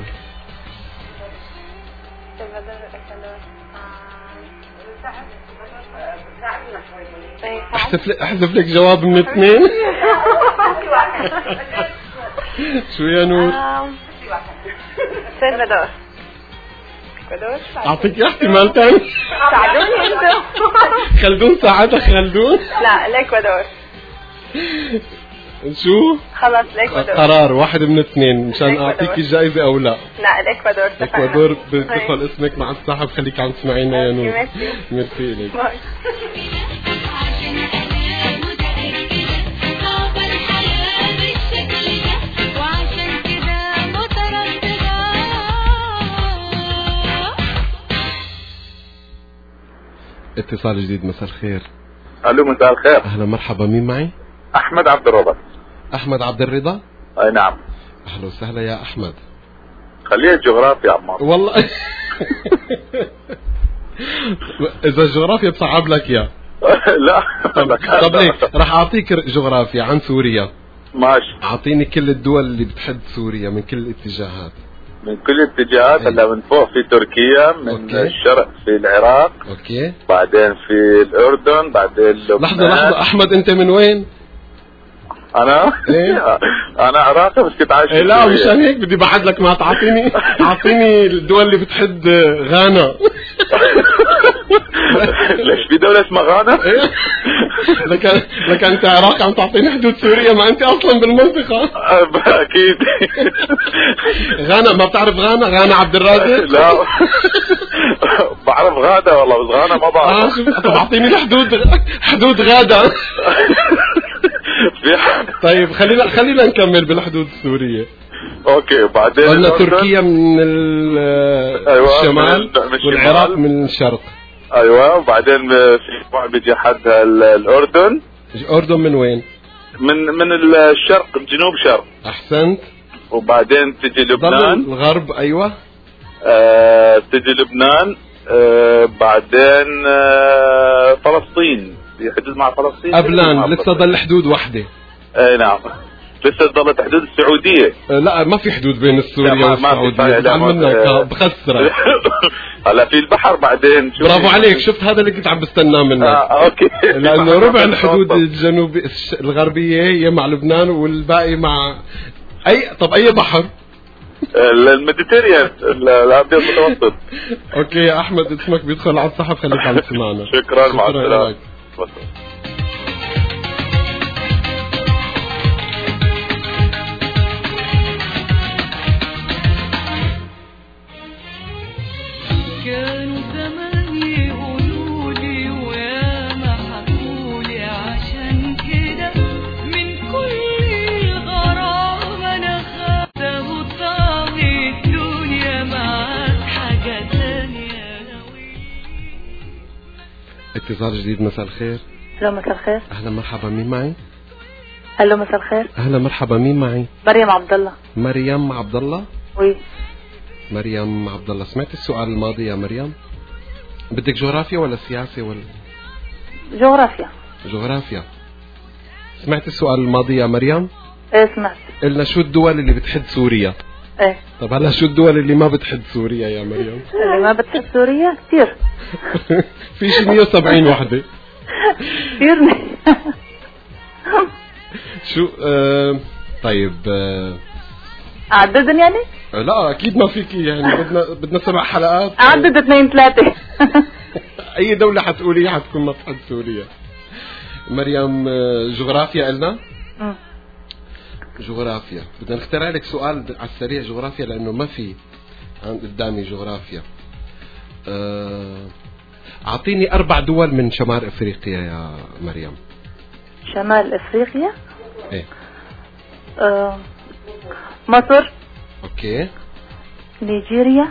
احذف لك جواب من اثنين. شو يا نور؟ سلفادور. اعطيك احتمال ثاني. ساعدوني انتم. خلدون ساعدك خلدون؟ لا الاكوادور. شو؟ خلص الاكوادور. قرار واحد من اثنين مشان اعطيك الجائزة او لا. لا الاكوادور. الاكوادور بدخل اسمك مع السحب. خليك عم تسمعينا يا نور. ميرسي لك. اتصال جديد. مساء الخير. الو مساء الخير. اهلا مرحبا. مين معي؟ احمد عبد الرضا. احمد عبد الرضا. اي نعم. اهلا وسهلا يا احمد. خليها جغرافيا عمار. والله اذا الجغرافيا بصعب لك يا لا. طب ليك راح اعطيك جغرافيا عن سوريا. ماشي. اعطيني كل الدول اللي بتحد سوريا من كل الاتجاهات. من كل الاتجاهات. هلا من فوق في تركيا، من أوكي. الشرق في العراق. اوكي. بعدين في الاردن، بعدين لبنان. لحظة احمد انت من وين؟ انا إيه؟ انا عراقي بس كنت عايش. لا مشان هيك بدي بعد لك ما تعطيني الدول اللي بتحد غانا. ليش في دولة اسمها غانا؟ لك انت عراقي عم تعطيني حدود سوريا ما انت اصلا بالمنطقة. اكيد. غانا ما بتعرف غانا عبد الرازق؟ لا بعرف غادا والله بس غانا ما بعرف. طب اعطيني حدود غادا. طيب خلينا نكمل بالحدود السورية. اوكي. وبعدين قلنا تركيا من الشمال والعراق من الشرق. ايوه. وبعدين في واحد بيجي حدها الاردن. الاردن من وين؟ من الشرق، جنوب شرق. احسنت. وبعدين تجي لبنان. الغرب. ايوه. تجي لبنان. بعدين فلسطين يحدد مع فلسطين. أبلان لسه ضل حدود واحدة. اي نعم لسه ضلت حدود السعودية. لا ما في حدود بين السوريا والسعودية. بزعل منك بخسرك. هلا في البحر بعدين. برافو عليك. شفت هذا اللي كنت عم بستناه منك. اوكي. لأنه ربع الحدود الجنوب الغربية هي مع لبنان والباقي مع أي بحر؟ الميديتيريان الابيض المتوسط. اوكي يا احمد اسمك بيدخل على الصحف. خليك عم تسمعنا. شكرا. مع السلامة. كانوا زمان يقولولي ويا ما حكولي عشان كده من كل الغرام انا خدته وطاوي الدنيا معاك حاجة تانية. اتصال جديد. مساء الخير. الو مساء الخير. اهلا مرحبا. مين معي؟ الو مساء الخير. اهلا مرحبا. مين معي؟ مريم عبد الله. مريم عبد الله. وي. مريم عبد الله. سمعت السؤال الماضي يا مريم؟ بدك جغرافيا ولا سياسة ولا؟ جغرافيا. جغرافيا. سمعت السؤال الماضي يا مريم؟ ايه سمعت. قلنا شو الدول اللي بتحد سوريا؟ ايه. طب هلا شو الدول اللي ما بتحد سوريا يا مريم؟ اللي ما بتحب سوريا كثير. في شي 170 وحدة. كثير. شو طيب أعددن يعني؟ لا أكيد ما فيكي يعني. بدنا 7 حلقات. أعدد 2 3. أي دولة حتقولي حتكون ما بتحد سوريا. مريم جغرافيا قلنا؟ جغرافيا. بدنا نخترع لك سؤال على السريع جغرافيا لأنه ما في قدامي جغرافيا. أعطيني 4 دول من شمال أفريقيا يا مريم. شمال أفريقيا؟ إيه. مصر. أوكي. نيجيريا.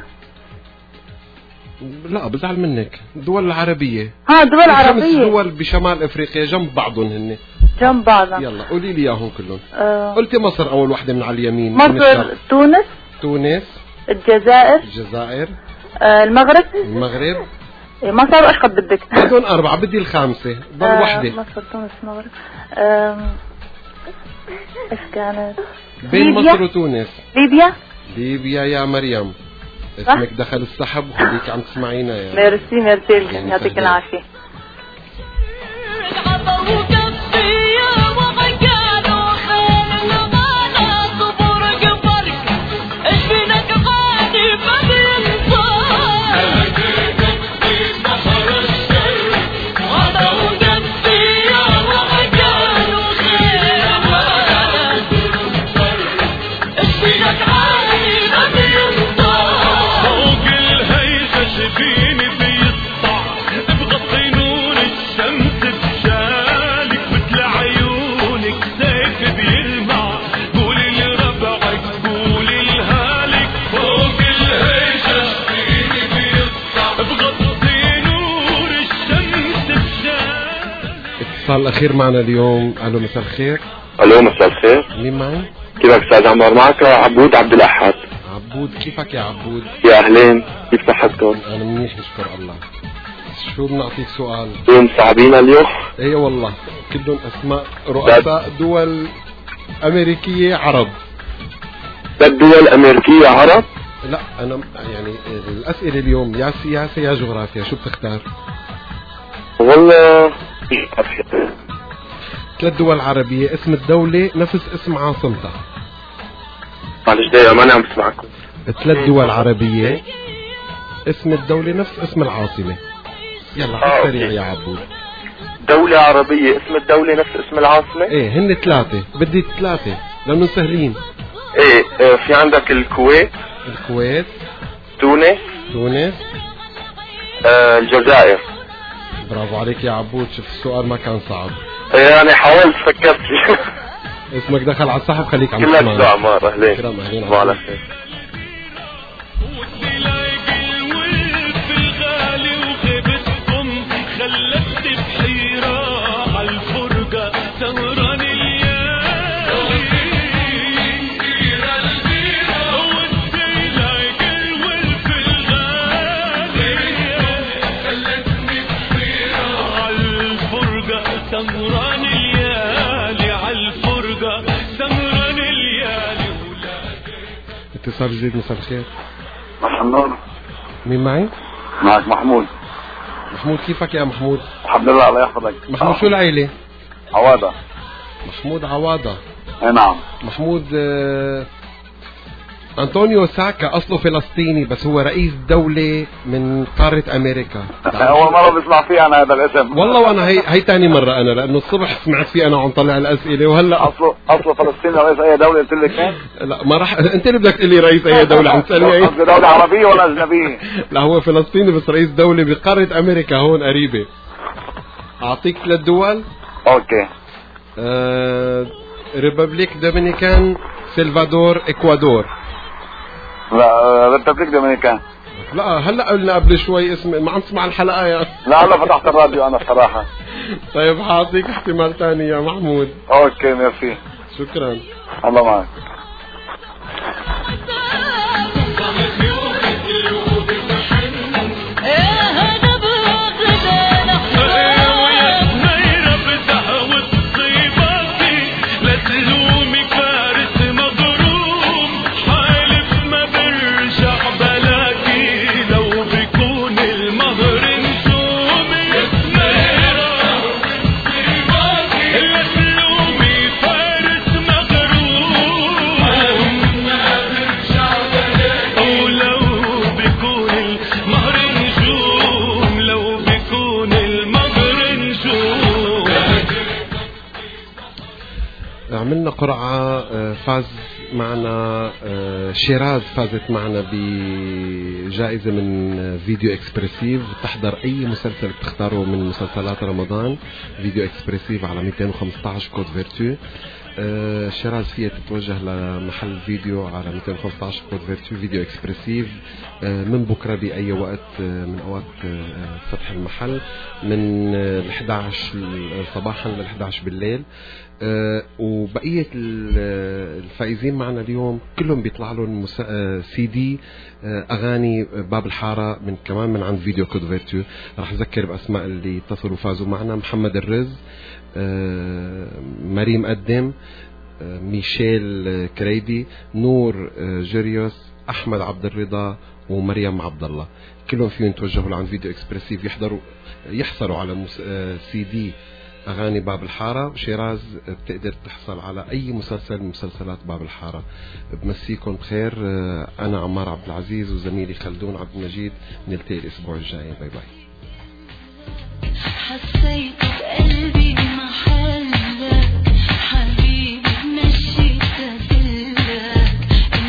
لا بزعل منك. دول العربية. دول عربية. 5 دول بشمال أفريقيا جنب بعضهم هن. جنب بعضهم. يلا قولي لي إياهم كلهم. قلتي مصر أول واحدة من على اليمين. مصر. تونس. الجزائر. المغرب. ما صار أشقد بدك. بدون 4 بدي الخامسة. ضل واحدة. مصر تونس المغرب. إيش كانت؟ بين مصر وتونس. ليبيا يا مريم. اسمك دخل السحب وخليك عم تسمعينا يا ميرسي يعطيك العافية. وكفي وغقال وخال وينك عالي ما بيرضى فوق الهيجة شفيني بيسطع بغطي نور الشمس بشالك مثل عيونك سيف بيلمع قولي لربعك قولي لهالك فوق الهيجة شفيني بيسطع بغطي نور الشمس بشالك. الاتصال الأخير معنا اليوم. ألو مساء الخير. الو مساء الخير. مين معي؟ كيفك استاذ عمار؟ معك عبود عبد الاحد. عبود، كيفك يا عبود؟ يا اهلين، كيف صحتكم؟ انا منيح نشكر الله. شو بنعطيك سؤال؟ يوم صعبين اليوم؟ اي والله، كلهم اسماء رؤساء دول امريكيه عرب. الدول امريكيه عرب؟ لا انا يعني الاسئله اليوم يا سياسه يا جغرافيا، شو بتختار؟ والله 3 دول عربية، اسم الدولة نفس اسم عاصمتها. معلش دقيقة ماني عم بسمعكم. 3 دول عربية، اسم الدولة نفس اسم العاصمة. يلا سريع يا عبود. دولة عربية اسم الدولة نفس اسم العاصمة؟ ايه هن 3، بدي 3 لأنه سهلين. ايه في عندك الكويت، تونس الجزائر. برافو عليك يا عبود، شوف السؤال ما كان صعب. يعني حاولت فكرت فيه. اسمك دخل على السحب، خليك عم تسمع. كلك عمار، اهلين. وعلى خير. اتصال جديد. مساء الخير. محمود. مين معي؟ معك محمود. محمود، كيفك يا محمود؟ الحمد لله، الله يحفظك. محمود شو العيلة؟ عوادة. محمود عوادة. اي نعم. محمود أنطونيو ساكا أصله فلسطيني بس هو رئيس دولة من قارة أمريكا. أول مرة بسمع فيه أنا هذا الاسم. والله وأنا هي تاني مرة أنا، لأنه الصبح سمعت فيه أنا عم طلع الأسئلة وهلا أصله فلسطيني رئيس أي دولة قلت لك كيف؟ لا ما راح، أنت اللي بدك تقول لي رئيس أي دولة، عم تسألني أي دولة عربية ولا أجنبية؟ لا هو فلسطيني بس رئيس دولة بقارة أمريكا هون قريبة. أعطيك 3 دول. أوكي. ريبابليك دومينيكان، سلفادور، إكوادور. لا ريبابليك دومينيكان. لا هلا قلنا قبل شوي اسم، ما عم تسمع الحلقة يا لا هلا فتحت الراديو أنا الصراحة. طيب حاعطيك احتمال ثاني يا محمود. أوكي ميرسي. شكرا. الله معك. عملنا قرعة، فاز معنا شيراز، فازت معنا بجائزة من فيديو اكسبرسيف. تحضر اي مسلسل بتختاره من مسلسلات رمضان فيديو اكسبرسيف على 215 كود فيرتو. شيراز فيها تتوجه لمحل فيديو على 215 كود فيرتو فيديو اكسبرسيف من بكرة بأي وقت من أوقات فتح المحل، من 11 صباحا ل 11 بالليل. وبقية الفائزين معنا اليوم كلهم بيطلع لهم CD أغاني باب الحارة كمان من عند فيديو كود فيرتو. راح أذكر بأسماء اللي اتصلوا فازوا معنا: محمد الرز، مريم قدم، ميشيل كريدي، نور جريوس، أحمد عبد الرضا، ومريم عبد الله. كلهم فيهم يتوجهوا لعند فيديو اكسبرسيف يحصلوا على CD أغاني باب الحارة. شيراز بتقدر تحصل على أي مسلسل من مسلسلات باب الحارة. بمسيكم بخير. أنا عمار عبد العزيز وزميلي خلدون عبد المجيد، نلتقي الأسبوع الجاي. باي باي. حسيت بقلبي محلك حبيبي، مشيت أدلك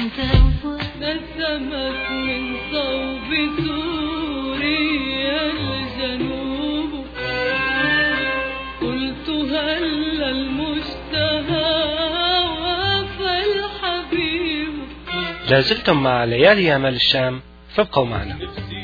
لازلتم مع ليالي يامال الشام، فابقوا معنا.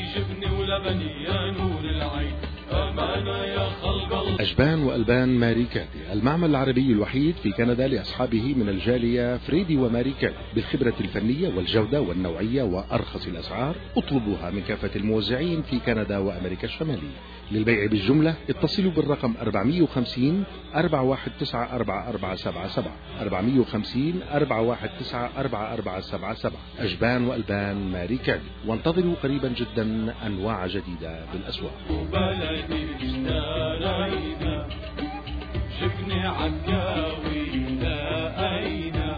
أجبان وألبان ماري كادي، المعمل العربي الوحيد في كندا لأصحابه من الجالية فريدي وماري كادي، بالخبرة الفنية والجودة والنوعية وأرخص الأسعار. اطلبوها من كافة الموزعين في كندا وأمريكا الشمالية. للبيع بالجملة اتصلوا بالرقم 450 419 4477 450 419 4477. أجبان وألبان ماري كادي، وانتظروا قريبا جدا أنواع جديدة بالأسواق. شفني عكاوي لقينا.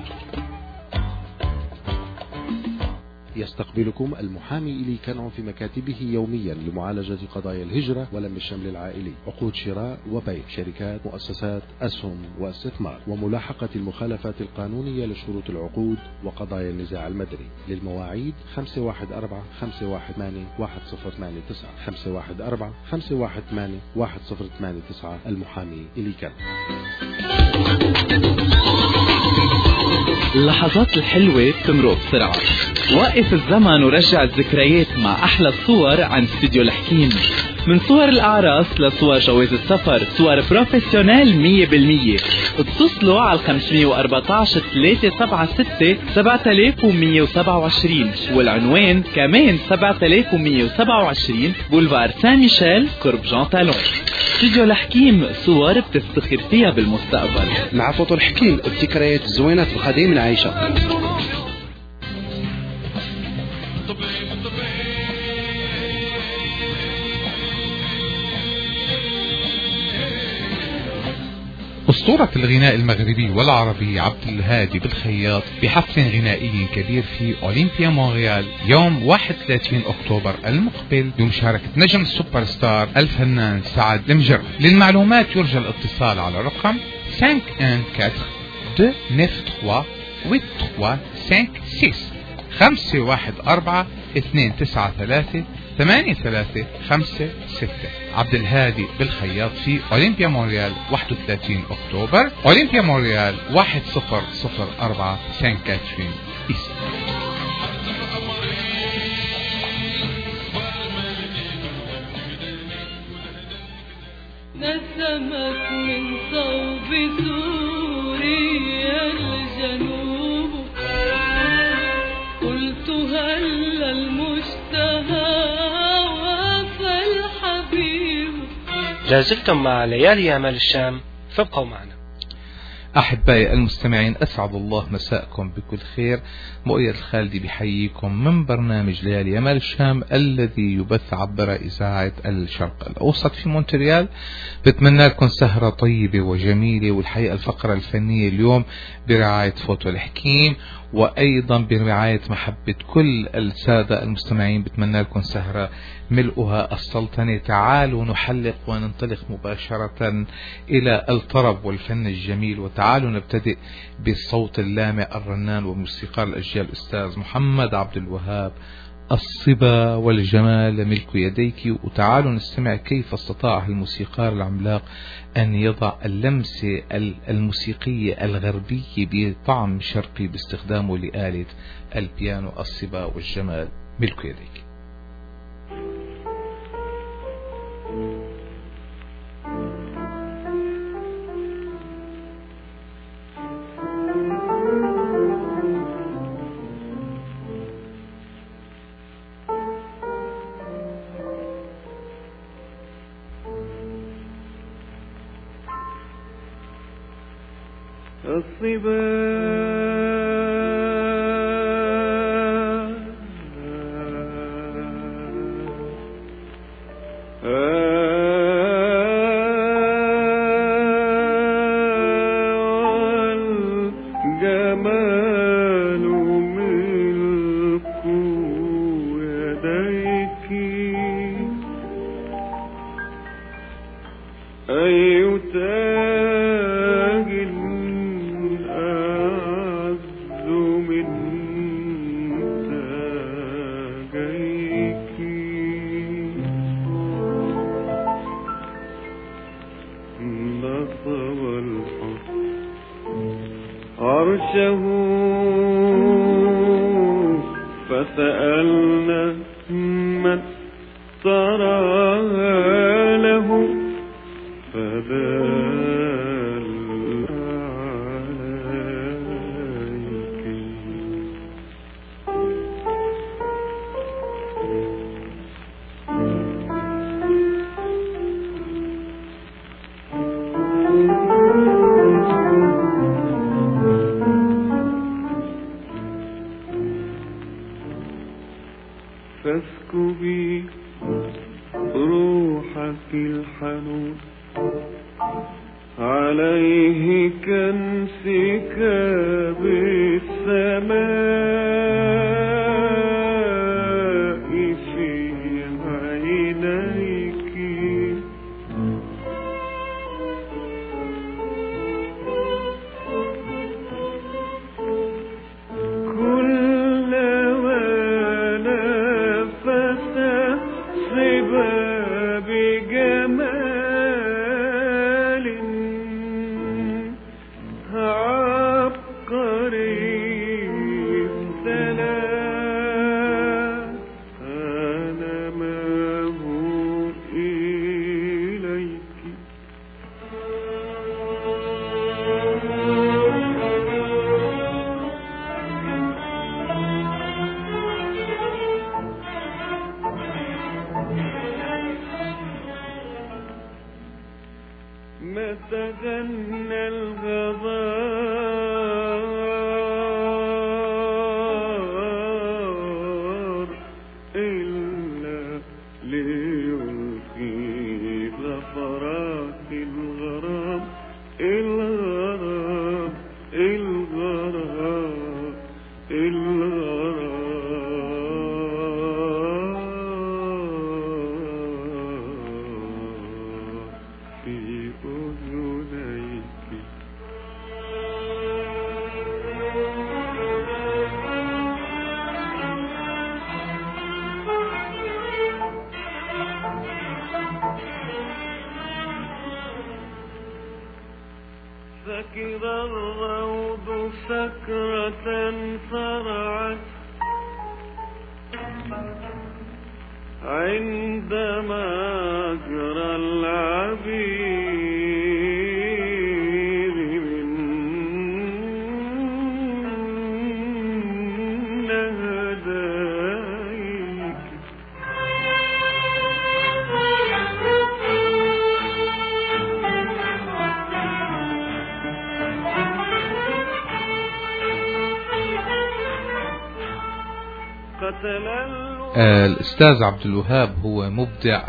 يستقبلكم المحامي إلي كنعو في مكاتبه يوميا لمعالجة قضايا الهجرة ولم الشمل العائلي، عقود شراء وبيع، شركات، مؤسسات، أسهم واستثمار، وملاحقة المخالفات القانونية لشروط العقود وقضايا النزاع المدني. للمواعيد 514 518 1089 514 518 1089. المحامي إلي كنعو. اللحظات الحلوة بتمرق بسرعة. وقف الزمن ورجع الذكريات مع أحلى الصور عن استوديو الحكيم. من صور الأعراس لصور جواز السفر، صور بروفيسيونيل 100%. اتصلوا على 514 376 7127 والعنوان كمان 7127 بولفار سان ميشيل قرب جان تالون. استوديو الحكيم، صور بتفتخر فيها بالمستقبل. مع فوتو الحكيم، الذكريات الزوينات القديم العيشة. أسطورة الغناء المغربي والعربي عبد الهادي بالخياط بحفل غنائي كبير في أولمبيا مونريال يوم 31 أكتوبر المقبل بمشاركة نجم السوبر ستار الفنان سعد المجر. للمعلومات يرجى الاتصال على رقم 514-83-8356 514-293-8356. عبد الهادي بالخياط في أولمبيا مونريال 31 أكتوبر، أولمبيا مونريال 1004 سان كاترين إيست. نسمت من صوب سوريا الجنوب، قلت هل المشتهى وفى الحبيب. لازلتم مع ليالي يامال الشام، فابقوا معنا. أحبائي المستمعين، أسعد الله مساءكم بكل خير. مؤيد الخالدي بحييكم من برنامج ليالي يامال الشام الذي يبث عبر إذاعة الشرق الأوسط في مونتريال. بتمنى لكم سهرة طيبة وجميلة، والحقيقة الفقرة الفنية اليوم برعاية فوتو الحكيم وأيضا برعاية محبة كل السادة المستمعين. بتمنى لكم سهرة ملؤها السلطنة. تعالوا نحلق وننطلق مباشرة إلى الطرب والفن الجميل، وتعالوا نبتدئ بالصوت اللامع الرنان وموسيقار الأجيال الأستاذ محمد عبد الوهاب. الصبا والجمال ملك يديك. وتعالوا نستمع كيف استطاع الموسيقار العملاق أن يضع اللمسة الموسيقية الغربية بطعم شرقي باستخدامه لآلة البيانو. الصبا والجمال ملك يديك. عرشه وسألنا من تراها له فدل عليك. فاسكبي روحك الحنون عليه كانسكاب السماء في عينيك. كلما نفس صبا بجمال عبقري امتلأ أنامه إليك. ما تغنى الغبار إلا ليلقي ظفرات الغرام. الغرام الغرام الغرام في أذنيك. سكر الروض سكرة فرعت عندما أجرى العبير من نهديك. قتل الأستاذ عبد الوهاب هو مبدع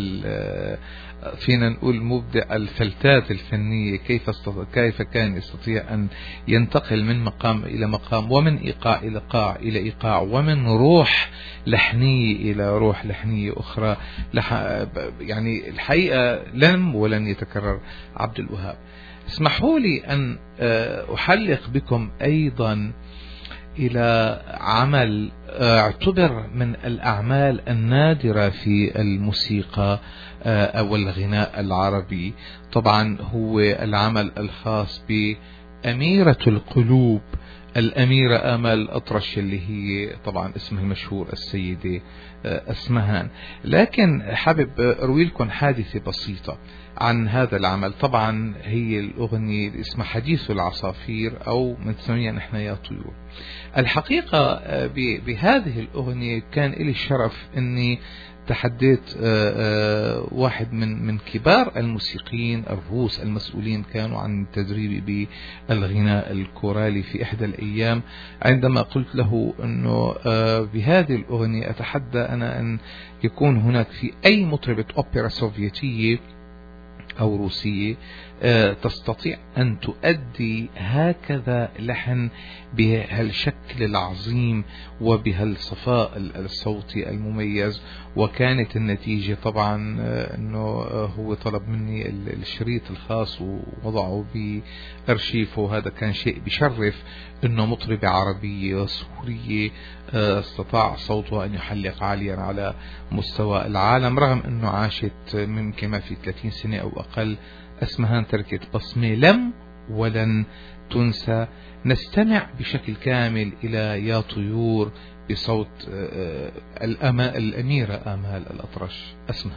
فينا نقول مبدع الفلتات الفنية. كيف كان يستطيع أن ينتقل من مقام إلى مقام، ومن إيقاع إلى إيقاع إلى إيقاع، ومن روح لحنية إلى روح لحنية أخرى. يعني الحقيقة لم ولن يتكرر عبد الوهاب. اسمحوا لي أن أحلق بكم أيضا إلى عمل اعتبر من الأعمال النادرة في الموسيقى أو الغناء العربي. طبعا هو العمل الخاص بأميرة القلوب الأميرة آمال الأطرش، اللي هي طبعا اسمها المشهور السيدة أسمهان. لكن حابب أروي لكم حادثة بسيطة عن هذا العمل. طبعا هي الأغنية اللي اسمها حديث العصافير، أو بنسميها نحن يا طيور. الحقيقة بهذه الأغنية كان لي الشرف أني تحديت واحد من كبار الموسيقيين الروس المسؤولين كانوا عن تدريبي بالغناء الكورالي في إحدى الأيام، عندما قلت له أنه بهذه الأغنية أتحدى أنا أن يكون هناك في أي مطربة أوبرا سوفيتية أو روسية تستطيع أن تؤدي هكذا لحن بهالشكل العظيم وبهالصفاء الصوتي المميز. وكانت النتيجة طبعا أنه هو طلب مني الشريط الخاص ووضعه بأرشيفه. وهذا كان شيء بشرف أنه مطربة عربية وسورية استطاع صوتها أن يحلق عاليا على مستوى العالم، رغم أنه عاشت ممكن ما في 30 سنة أو أقل. أسمهان تركت بصمة لم ولن تنسى. نستمع بشكل كامل إلى يا طيور بصوت الأميرة آمال الأطرش. أسمع.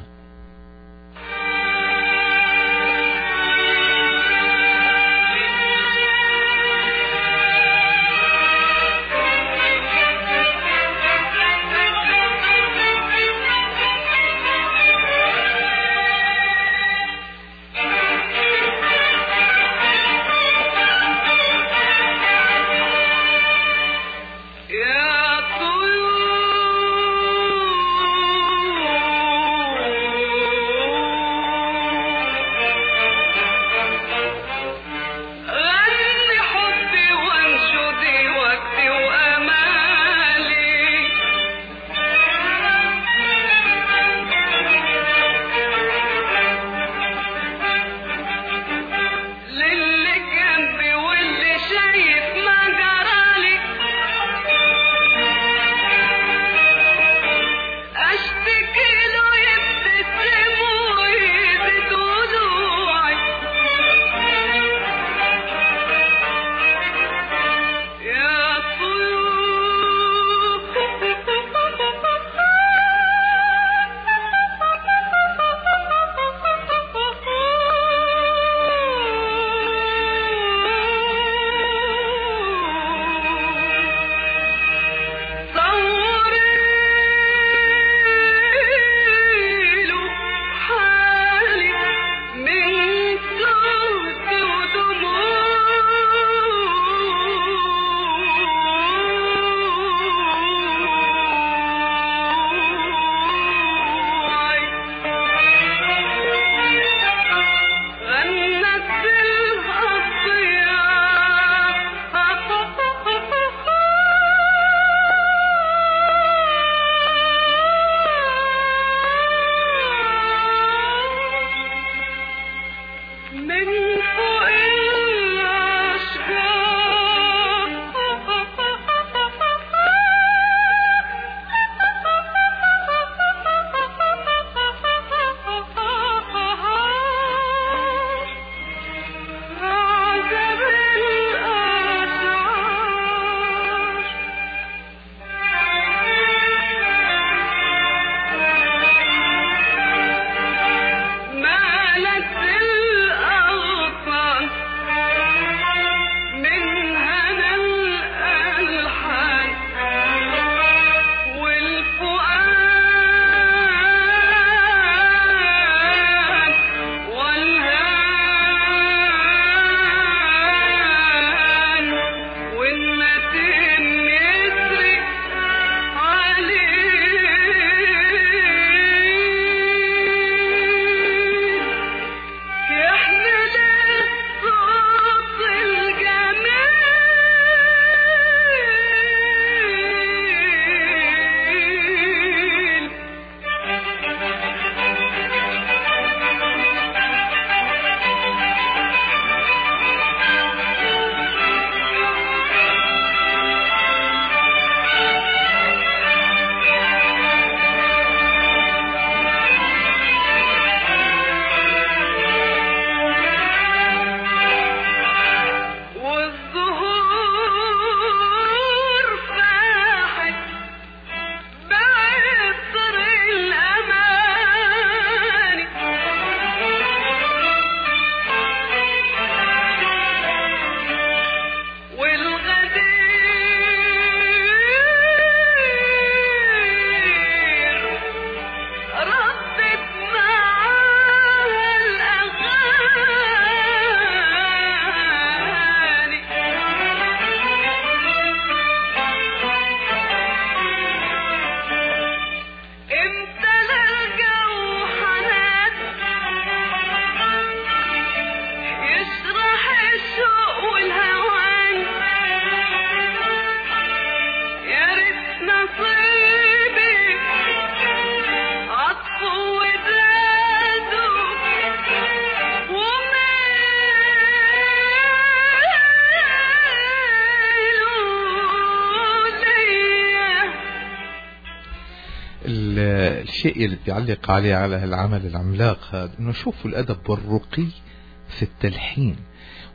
الشيء اللي بيعلق عليه على العمل العملاق هذا انه شوفوا الادب والرقي في التلحين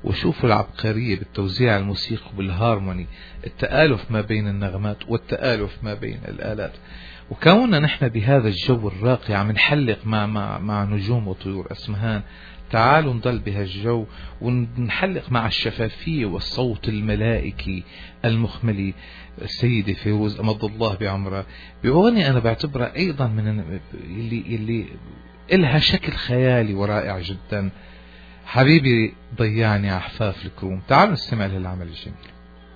وشوفوا العبقرية بالتوزيع الموسيقي وبالهارموني، التآلف ما بين النغمات والتآلف ما بين الآلات. وكوننا نحن بهذا الجو الراقي عم نحلق مع نجوم وطيور أسمهان، تعالوا نضل بهالجو ونحلق مع الشفافية والصوت الملائكي المخملي. السيدة فيروز أمض الله بعمرها بأغنية أنا بعتبرها أيضا من اللي إلها شكل خيالي ورائع جدا، حبيبي ضيعني عحفاف الكروم. تعالوا نستمع لهالعمل الجميل.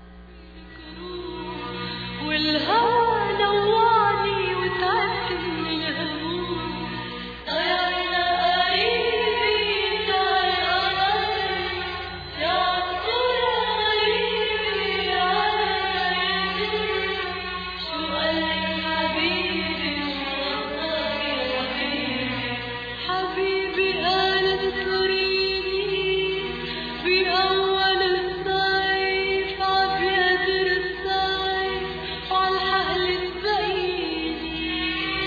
والهوى نواني وتعبت من الهموم، ضيعنا قريبي تعال يا قريبي علي، شو قالك حبيبي وصاك يا حبيبي قالت طريقي بأول الصيف عبيد الصيف وعالحقل البعيدي،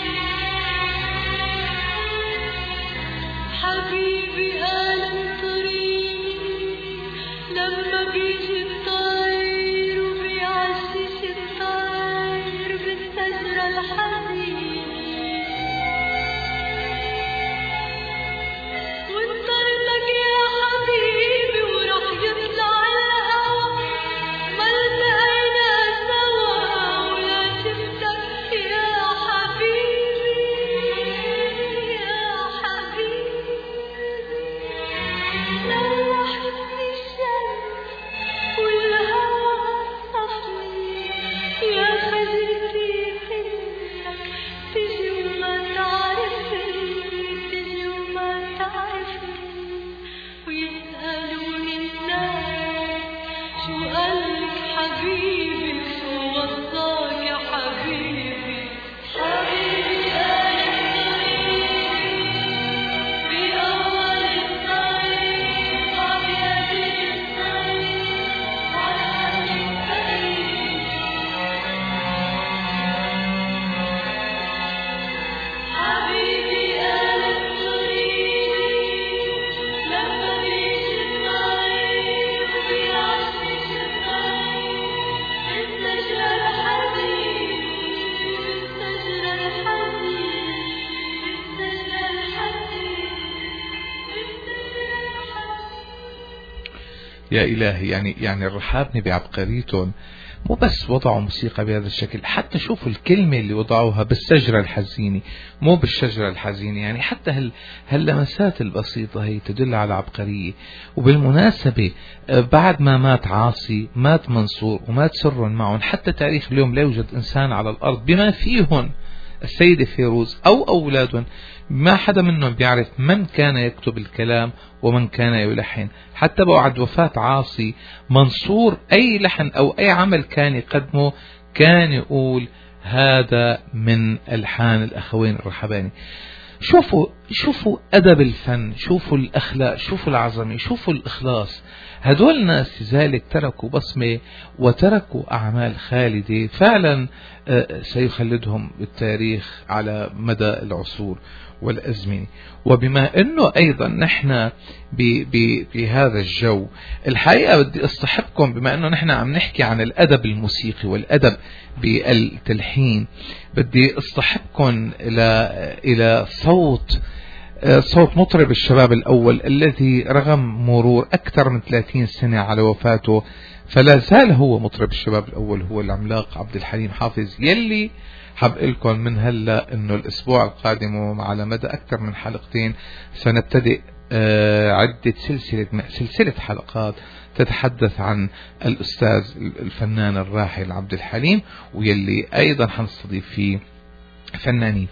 حبيبي قالت طريقي لما بيجي الطير وبيعشش الطير بالشجرة الحزينة، وانطرلك يا حبيبي وراح يطلع الهوا، ما التقينا سوا ولا شفتك يا حبيبي يا حبيبي، لوحتني الشمس والهوا صفني يا خجلتي منك، تجي وما تعرفني تجي وما تعرفني، ويسألوني الناس شو قالك حبيبي شو وصاك يا حبيبي، حبيبي قالك طريقي بأول الطريق عبيد الصيف وعالحقل حبيبي قالت طريقي لما بيجي الطير وبيعشش الطير بالشجرة الحزينة، بالشجرة الحزينة، بالشجرة الحزينة، بالشجرة الحزينة. يا إلهي، يعني الرحابني بعبقريتهم مو بس وضعوا موسيقى بهذا الشكل، حتى شوفوا الكلمة اللي وضعوها بالشجرة الحزينة مو بالشجرة الحزينة، يعني حتى هاللمسات البسيطة هي تدل على عبقرية. وبالمناسبة بعد ما مات عاصي مات منصور ومات سر معهم، حتى تاريخ اليوم لا يوجد إنسان على الأرض بما فيهم السيدة فيروز أو أولادهم ما حدا منهم بيعرف من كان يكتب الكلام ومن كان يلحن. حتى بعد وفاة عاصي منصور أي لحن أو أي عمل كان يقدمه كان يقول هذا من ألحان الأخوين الرحباني. شوفوا أدب الفن، شوفوا الأخلاق، شوفوا العظمة، شوفوا الإخلاص. هدول الناس لذلك تركوا بصمة وتركوا أعمال خالدة فعلا سيخلدهم بالتاريخ على مدى العصور والأزمنة. وبما أنه أيضا نحن بهذا الجو، الحقيقة بدي أصطحبكم بما أنه نحن عم نحكي عن الأدب الموسيقي والأدب بالتلحين، بدي أصطحبكم إلى صوت مطرب الشباب الأول الذي رغم مرور أكثر من 30 سنة على وفاته فلا زال هو مطرب الشباب الأول، هو العملاق عبد الحليم حافظ، يلي حب لكم من هلا انه الاسبوع القادم وعلى مدى اكثر من حلقتين سنبتدئ عدة سلسلة حلقات تتحدث عن الأستاذ الفنان الراحل عبد الحليم، ويلي أيضا حنستضيف فيه فنانين.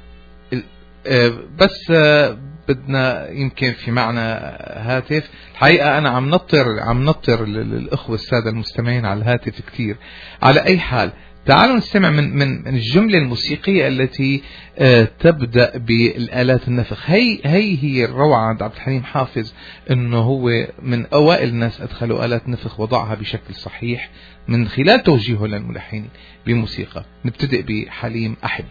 بس بدنا يمكن في معنى هاتف، الحقيقة أنا عم نطر الأخوة السادة المستمعين على الهاتف كثير. على أي حال تعالوا نستمع من الجملة الموسيقية التي تبدأ بالآلات النفخ. هي الروعة عند عبد الحليم حافظ، انه هو من اوائل الناس ادخلوا آلات نفخ وضعها بشكل صحيح من خلال توجيهه للملحنين بموسيقى. نبتدئ بحليم أحب.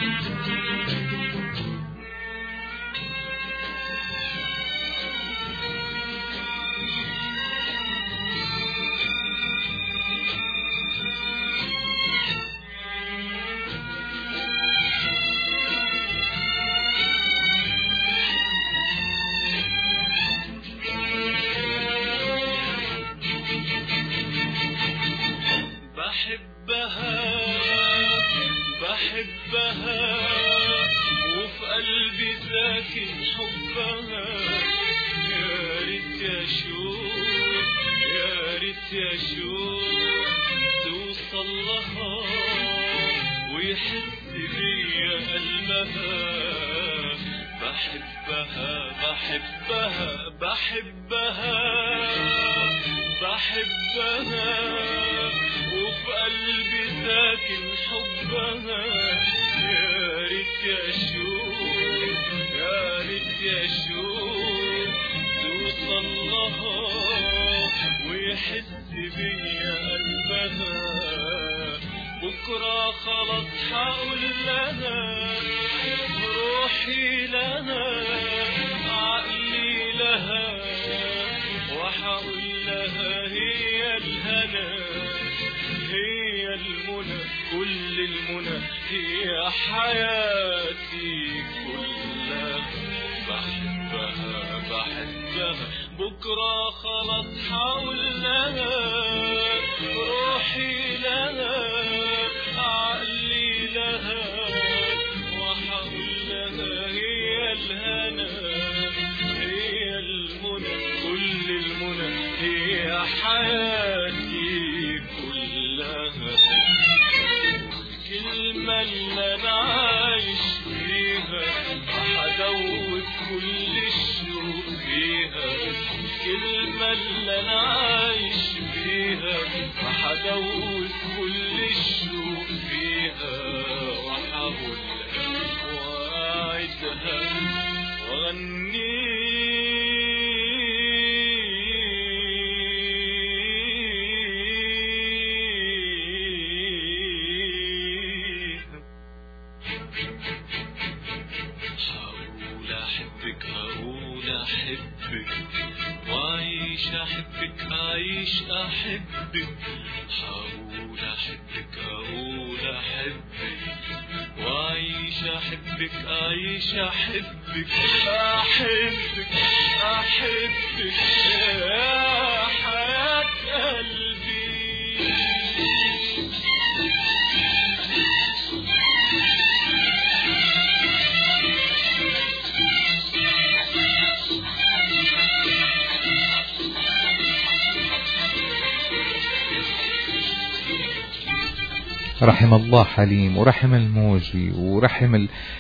رحم الله حليم ورحم الموجي ورحم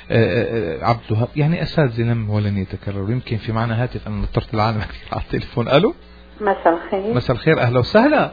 عبد الوهاب، يعني أساتذة لم ولن يتكرروا. يمكن في معنا هاتف، أنا نطرت العالم كثير على التليفون. ألو، مساء الخير. مساء الخير، أهلا وسهلا.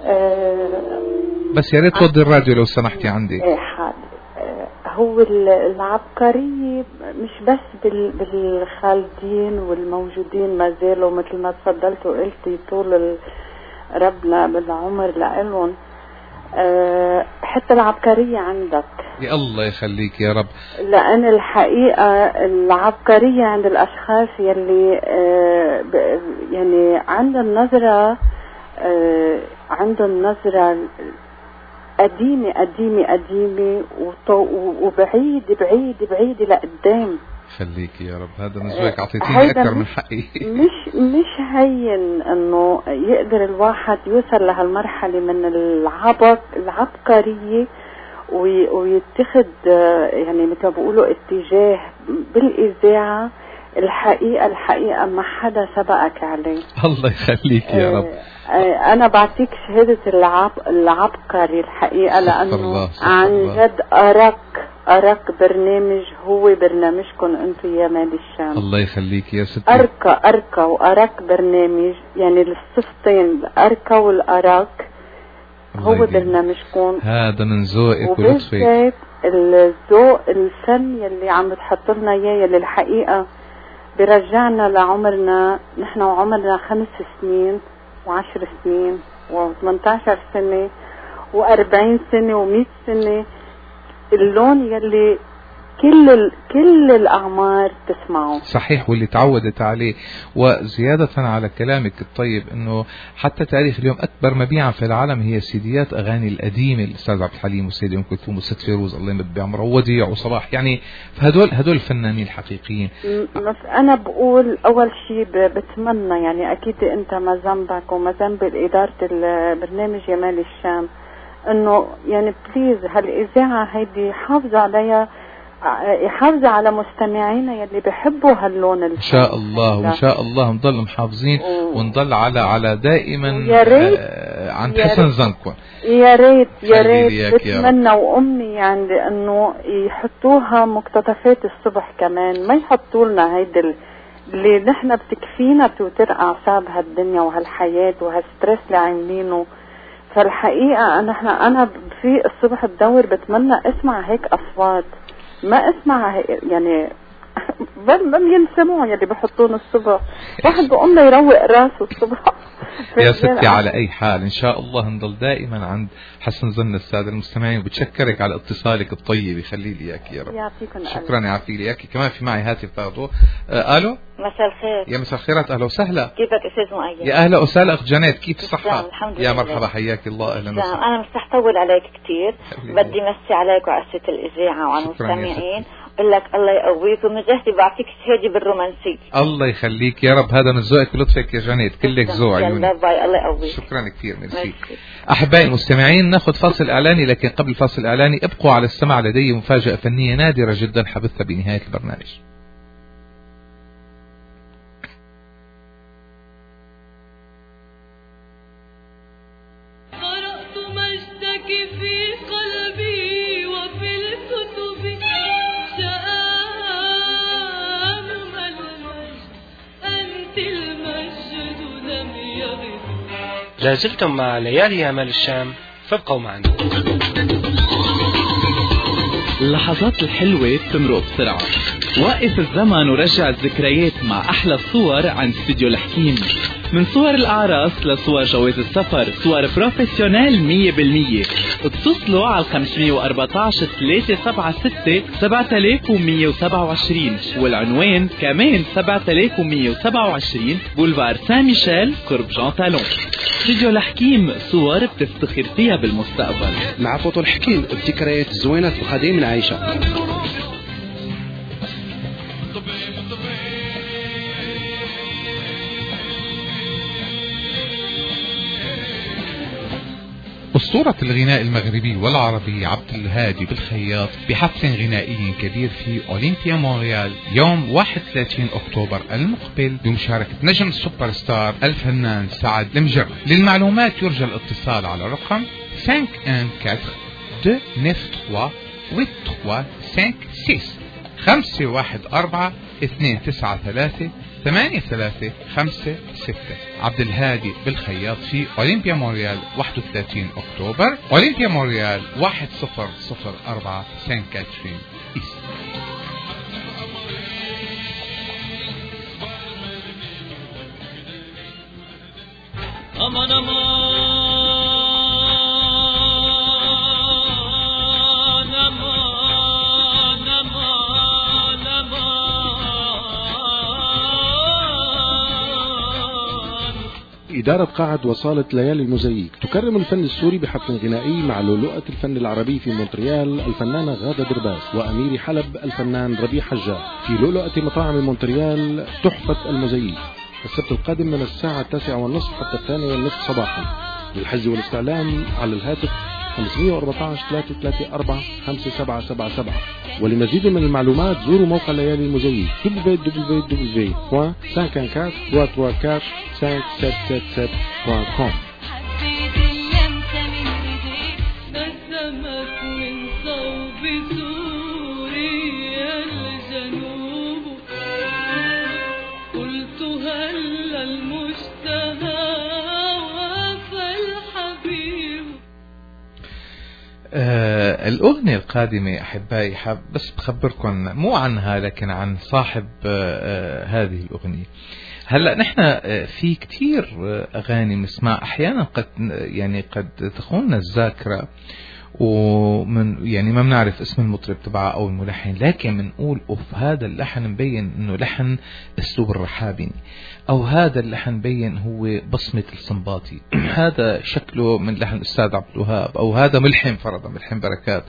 بس يا ريت توضي الراديو لو سمحتي عندي. هو العبقرية مش بس بالخالدين والموجودين ما زالوا، مثل ما تفضلت وقلتي طول ربنا بالعمر لإلهم، حتى العبقرية عندك. يا الله يخليك يا رب. لأن الحقيقة العبقرية عند الأشخاص يلي يعني عندهم نظرة قديمة قديمة قديمة وبعيد لقدام. خليك يا رب، هذا من ذوقك، أعطيتيني أكثر من حقي. مش هين إنه يقدر الواحد يوصل لهالمرحلة من العبقرية ويتخذ يعني مثل بيقولوا اتجاه بالإذاعة. الحقيقة ما حدا سبقك عليه. الله يخليك يا رب. أنا بعطيك شهادة العبقري الحقيقة، لأنه عن جد أراك برنامج هو برنامجكم أنتم يا مال الشام. الله يخليك يا ستي. أركا وأراك برنامج، يعني الصفتين الأركا والأراك هو برنامجكم. هذا من ذوقك ولطفك، وبالذات الذوق الفن يلي عم بتحط لنا إياه، يلي الحقيقة برجعنا لعمرنا، نحن وعمرنا 5 سنين و10 سنين و18 سنة و40 سنة و100 سنة. اللون يلي كل الأعمار تسمعه. صحيح، واللي تعودت عليه. وزيادة على كلامك الطيب انه حتى تاريخ اليوم اكبر مبيعا في العالم هي سيديات اغاني القديمة، الاستاذ عبد الحليم والسيدة ام كلثوم والست فيروز الله يمد بعمره ووديع وصلاح، يعني هدول الفنانين الحقيقيين. بس انا بقول اول شيء بتمنى يعني اكيد انت ما ذنبك وما ذنب إدارة البرنامج جمال الشام انه يعني بليز هالاذاعة هيدي حافظة عليها، يحافظوا على مستمعينا يلي بيحبوا هاللون ان شاء الله. وان شاء الله نضل محافظين ونضل على دائما عند حسن ظنكم. يا ريت بتمنى وامي يعني انه يحطوها مقتطفات الصبح كمان، ما يحطوا لنا هيدي اللي نحن بتكفينا بتوتر اعصاب هالدنيا وهالحياة وهالستريس اللي عاملينه. فالحقيقة انا في الصبح بدور بتمنى اسمع هيك اصوات، ما اسمع يعني ما بينسمعوا يلي بحطون الصبح، واحد بقوم له يروق راسه الصبح. يا ستي على اي حال ان شاء الله نضل دائما عند حسن ظن السادة المستمعين، وبتشكرك على اتصالك الطيب، يخلي لي اياك يا رب. يعطيكم شكرا، يعطيك لي اياك. كمان في معي هاتف تاخذوه. الو، مساء الخير. يا مساء الخيرات، اهلا وسهلا. كيفك استاذ مؤيد؟ يا اهلا وسهلا اخت جنات، كيف الصحة؟ الحمد يا لله. مرحبا، حياك الله، اهلا وسهلا. انا مش رح طول عليك كثير، بدي مسي عليك وعلى ست الاذاعه وعلى المستمعين، اقول لك الله يقويك ومجهتي بعطيك هديه بالرومانسي. الله يخليك يا رب، هذا من ذوقك ولطفك يا جنات، كلك ذوق عيوني. يلا باي، الله يقويك. شكرا كثير، ميرسي. احبائي المستمعين، ناخذ فاصل اعلاني، لكن قبل الفاصل الاعلاني ابقوا على السمع، لدي مفاجأة فنية نادرة جدا حبثها بنهاية البرنامج. لازلتم مع ليالي أمل الشام، فابقوا معنا. اللحظات الحلوة بتمرق بسرعة. وقف الزمن ورجع الذكريات مع أحلى الصور عن استوديو الحكيم. من صور الأعراس لصور جواز السفر، صور بروفيسيونيل 100%. اتصلوا على 514 376 7127 والعنوان كمان 7127 بولفار سان ميشيل قرب جان تالون. استوديو الحكيم، صور بتفتخر فيها بالمستقبل. مع فوتو الحكيم، ابتكارات زوينة وقديم نعيشها. أسطورة الغناء المغربي والعربي عبد الهادي بالخياط بحفل غنائي كبير في أولمبيا مونريال يوم 31 أكتوبر المقبل بمشاركة نجم السوبر ستار الفنان سعد المجرد. للمعلومات يرجى الاتصال على الرقم 514-293-8356 514-293-8356. عبد الهادي بالخياط في أولمبيا مونريال 31 أكتوبر، أولمبيا مونريال 1004 سان كاترين إيست. أمان أمان أمان أمان أمان. إدارة قاعة وصالة ليالي الموزاييك تكرم الفن السوري بحفل غنائي مع لؤلؤة الفن العربي في مونتريال الفنانة غادة درباس وأمير حلب الفنان ربيع حجاج. في لؤلؤة مطاعم مونتريال تحفة الموزاييك السبت القادم من الساعة 9:30 حتى 2:30 صباحا. للحجز والاستعلام على الهاتف 514-334-5777. ولمزيد من المعلومات زوروا موقع ليالي الموزاييك www.554-334-5777.com. الأغنية القادمة أحبائي بس بخبركم مو عنها لكن عن صاحب هذه الأغنية. هلأ نحن في كتير أغاني نسمع أحيانا قد تخوننا الذاكرة ومن يعني ما بنعرف اسم المطرب تبعه او الملحن، لكن بنقول اوف هذا اللحن مبين انه لحن اسلوب الرحابي، او هذا اللحن مبين هو بصمة الصنباطي، هذا شكله من لحن الاستاذ عبد الوهاب، او هذا ملحن فرضا ملحن بركات.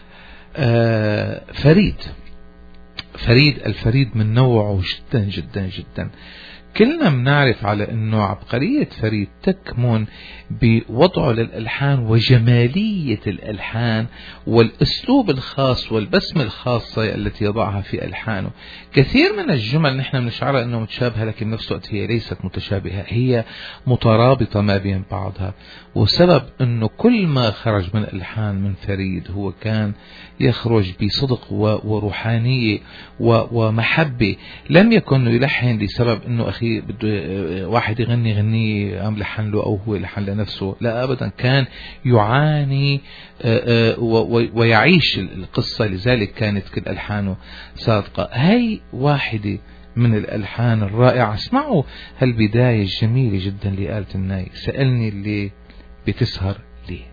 فريد الفريد من نوعه جدا جدا جدا. كلنا بنعرف على انه عبقرية فريد تكمن بوضعه للألحان وجمالية الألحان والأسلوب الخاص والبسمة الخاصة التي يضعها في ألحانه. كثير من الجمل نحن بنشعرها انه متشابهة، لكن نفس الوقت هي ليست متشابهة، هي مترابطة ما بين بعضها. وسبب انه كل ما خرج من الألحان من فريد هو كان يخرج بصدق وروحانية ومحبة. لم يكن يلحن لسبب انه اخي بده واحد يغني غنية ام لحن له او هو لحن لنفسه، لا ابدا، كان يعاني ويعيش القصة، لذلك كانت كل ألحانه صادقة. هاي واحدة من الألحان الرائعة. اسمعوا هالبداية الجميلة جدا لآلة الناي، سألني اللي بتسهر ليه.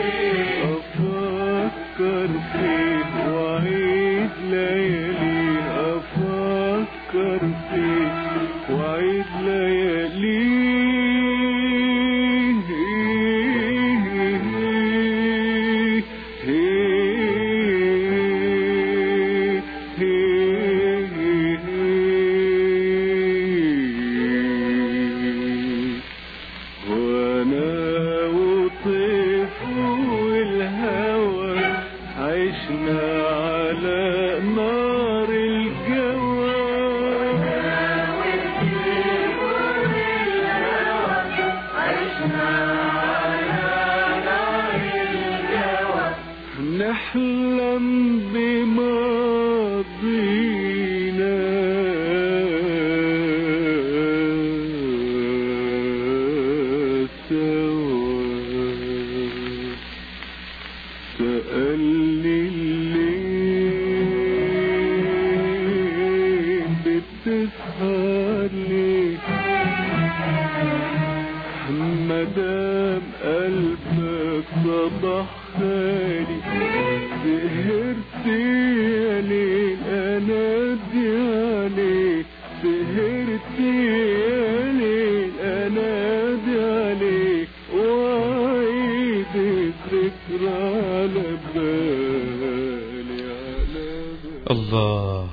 أفكر فيك وعيد لياليها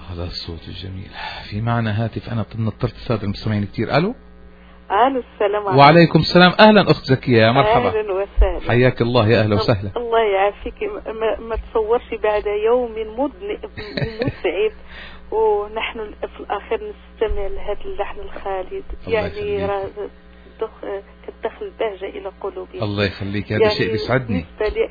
هذا الصوت الجميل. في معنا هاتف، أنا نطرت السادة المستمعين كتير. ألو. الو، السلام عليكم. وعليكم السلام. اهلا اخت زكيه، يا مرحبا. اهلا وسهلا، حياك الله، يا اهلا وسهلا. الله يعافيك. ما تصورش بعد يوم متعب ونحن في الاخر نستمع لهذا اللحن الخالد، يعني كتدخل بهجه الى قلوبنا. الله يخليك، هذا شيء بيسعدني.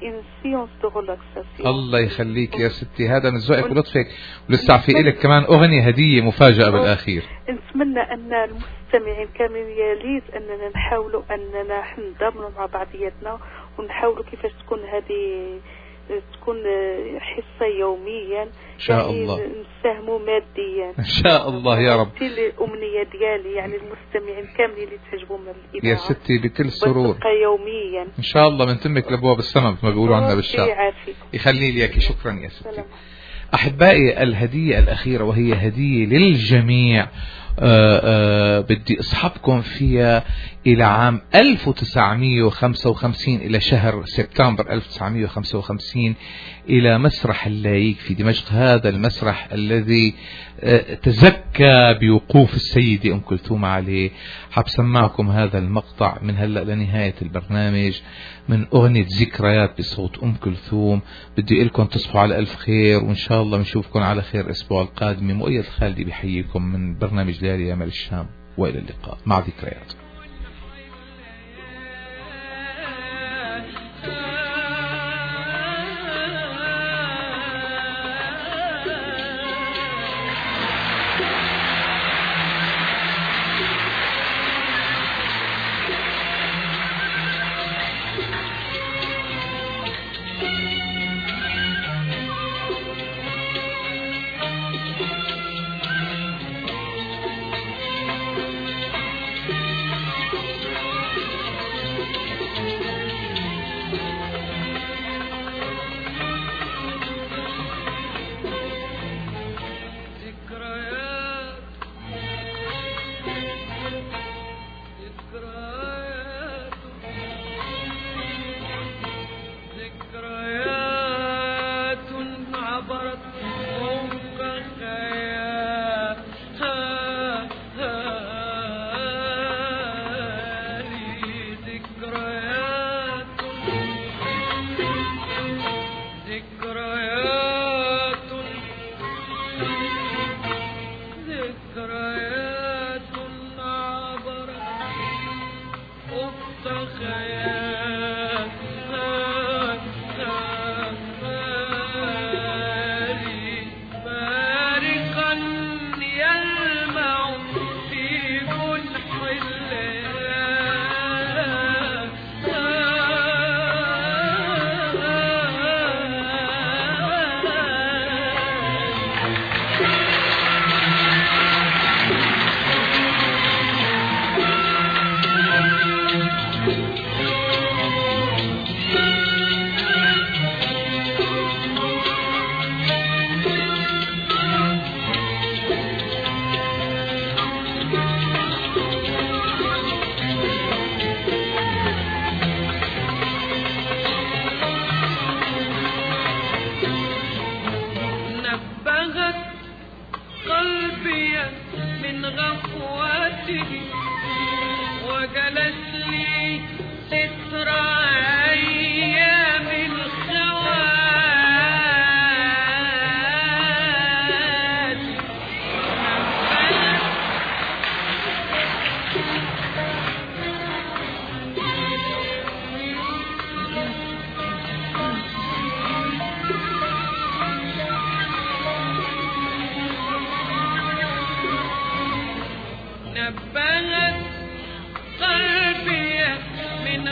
الله يخليك يا ستي، هذا من ذوقك ولطفك، ولسه في لك كمان اغنيه هديه مفاجاه بالاخير. نتمنى ان المستمعين كاملين يا ليت اننا نحاولوا اننا ننضموا مع بعضياتنا ونحاولوا كيفاش تكون هذه تكون حصة يوميا إن شاء الله، نساهموا ماديا إن شاء الله يا رب. الأمنية ديالي يعني المستمعين كاملين اللي تحجبوا من الإذاعة يا ستي بكل سرور يوميا إن شاء الله، من تمك لأبواب السماء مثل ما بيقولوا عندنا بالشعب. يخلي لي إياكي، شكرا يا ستي. أحبائي، الهدية الأخيرة وهي هدية للجميع، بدي أصحبكم فيها إلى عام 1955 إلى شهر سبتمبر 1955 إلى مسرح اللايك في دمشق. هذا المسرح الذي تزكى بوقوف السيدة أم كلثوم عليه. حاب سمعكم هذا المقطع من هلأ لنهاية البرنامج من أغنية ذكريات بصوت أم كلثوم. بدي لكم تصبحوا على ألف خير، وإن شاء الله بنشوفكم على خير الأسبوع القادم. مؤيد الخالدي بحييكم من برنامج ليالي أمل الشام، وإلى اللقاء مع ذكريات.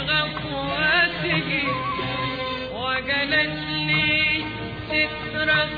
وجلت لي سترة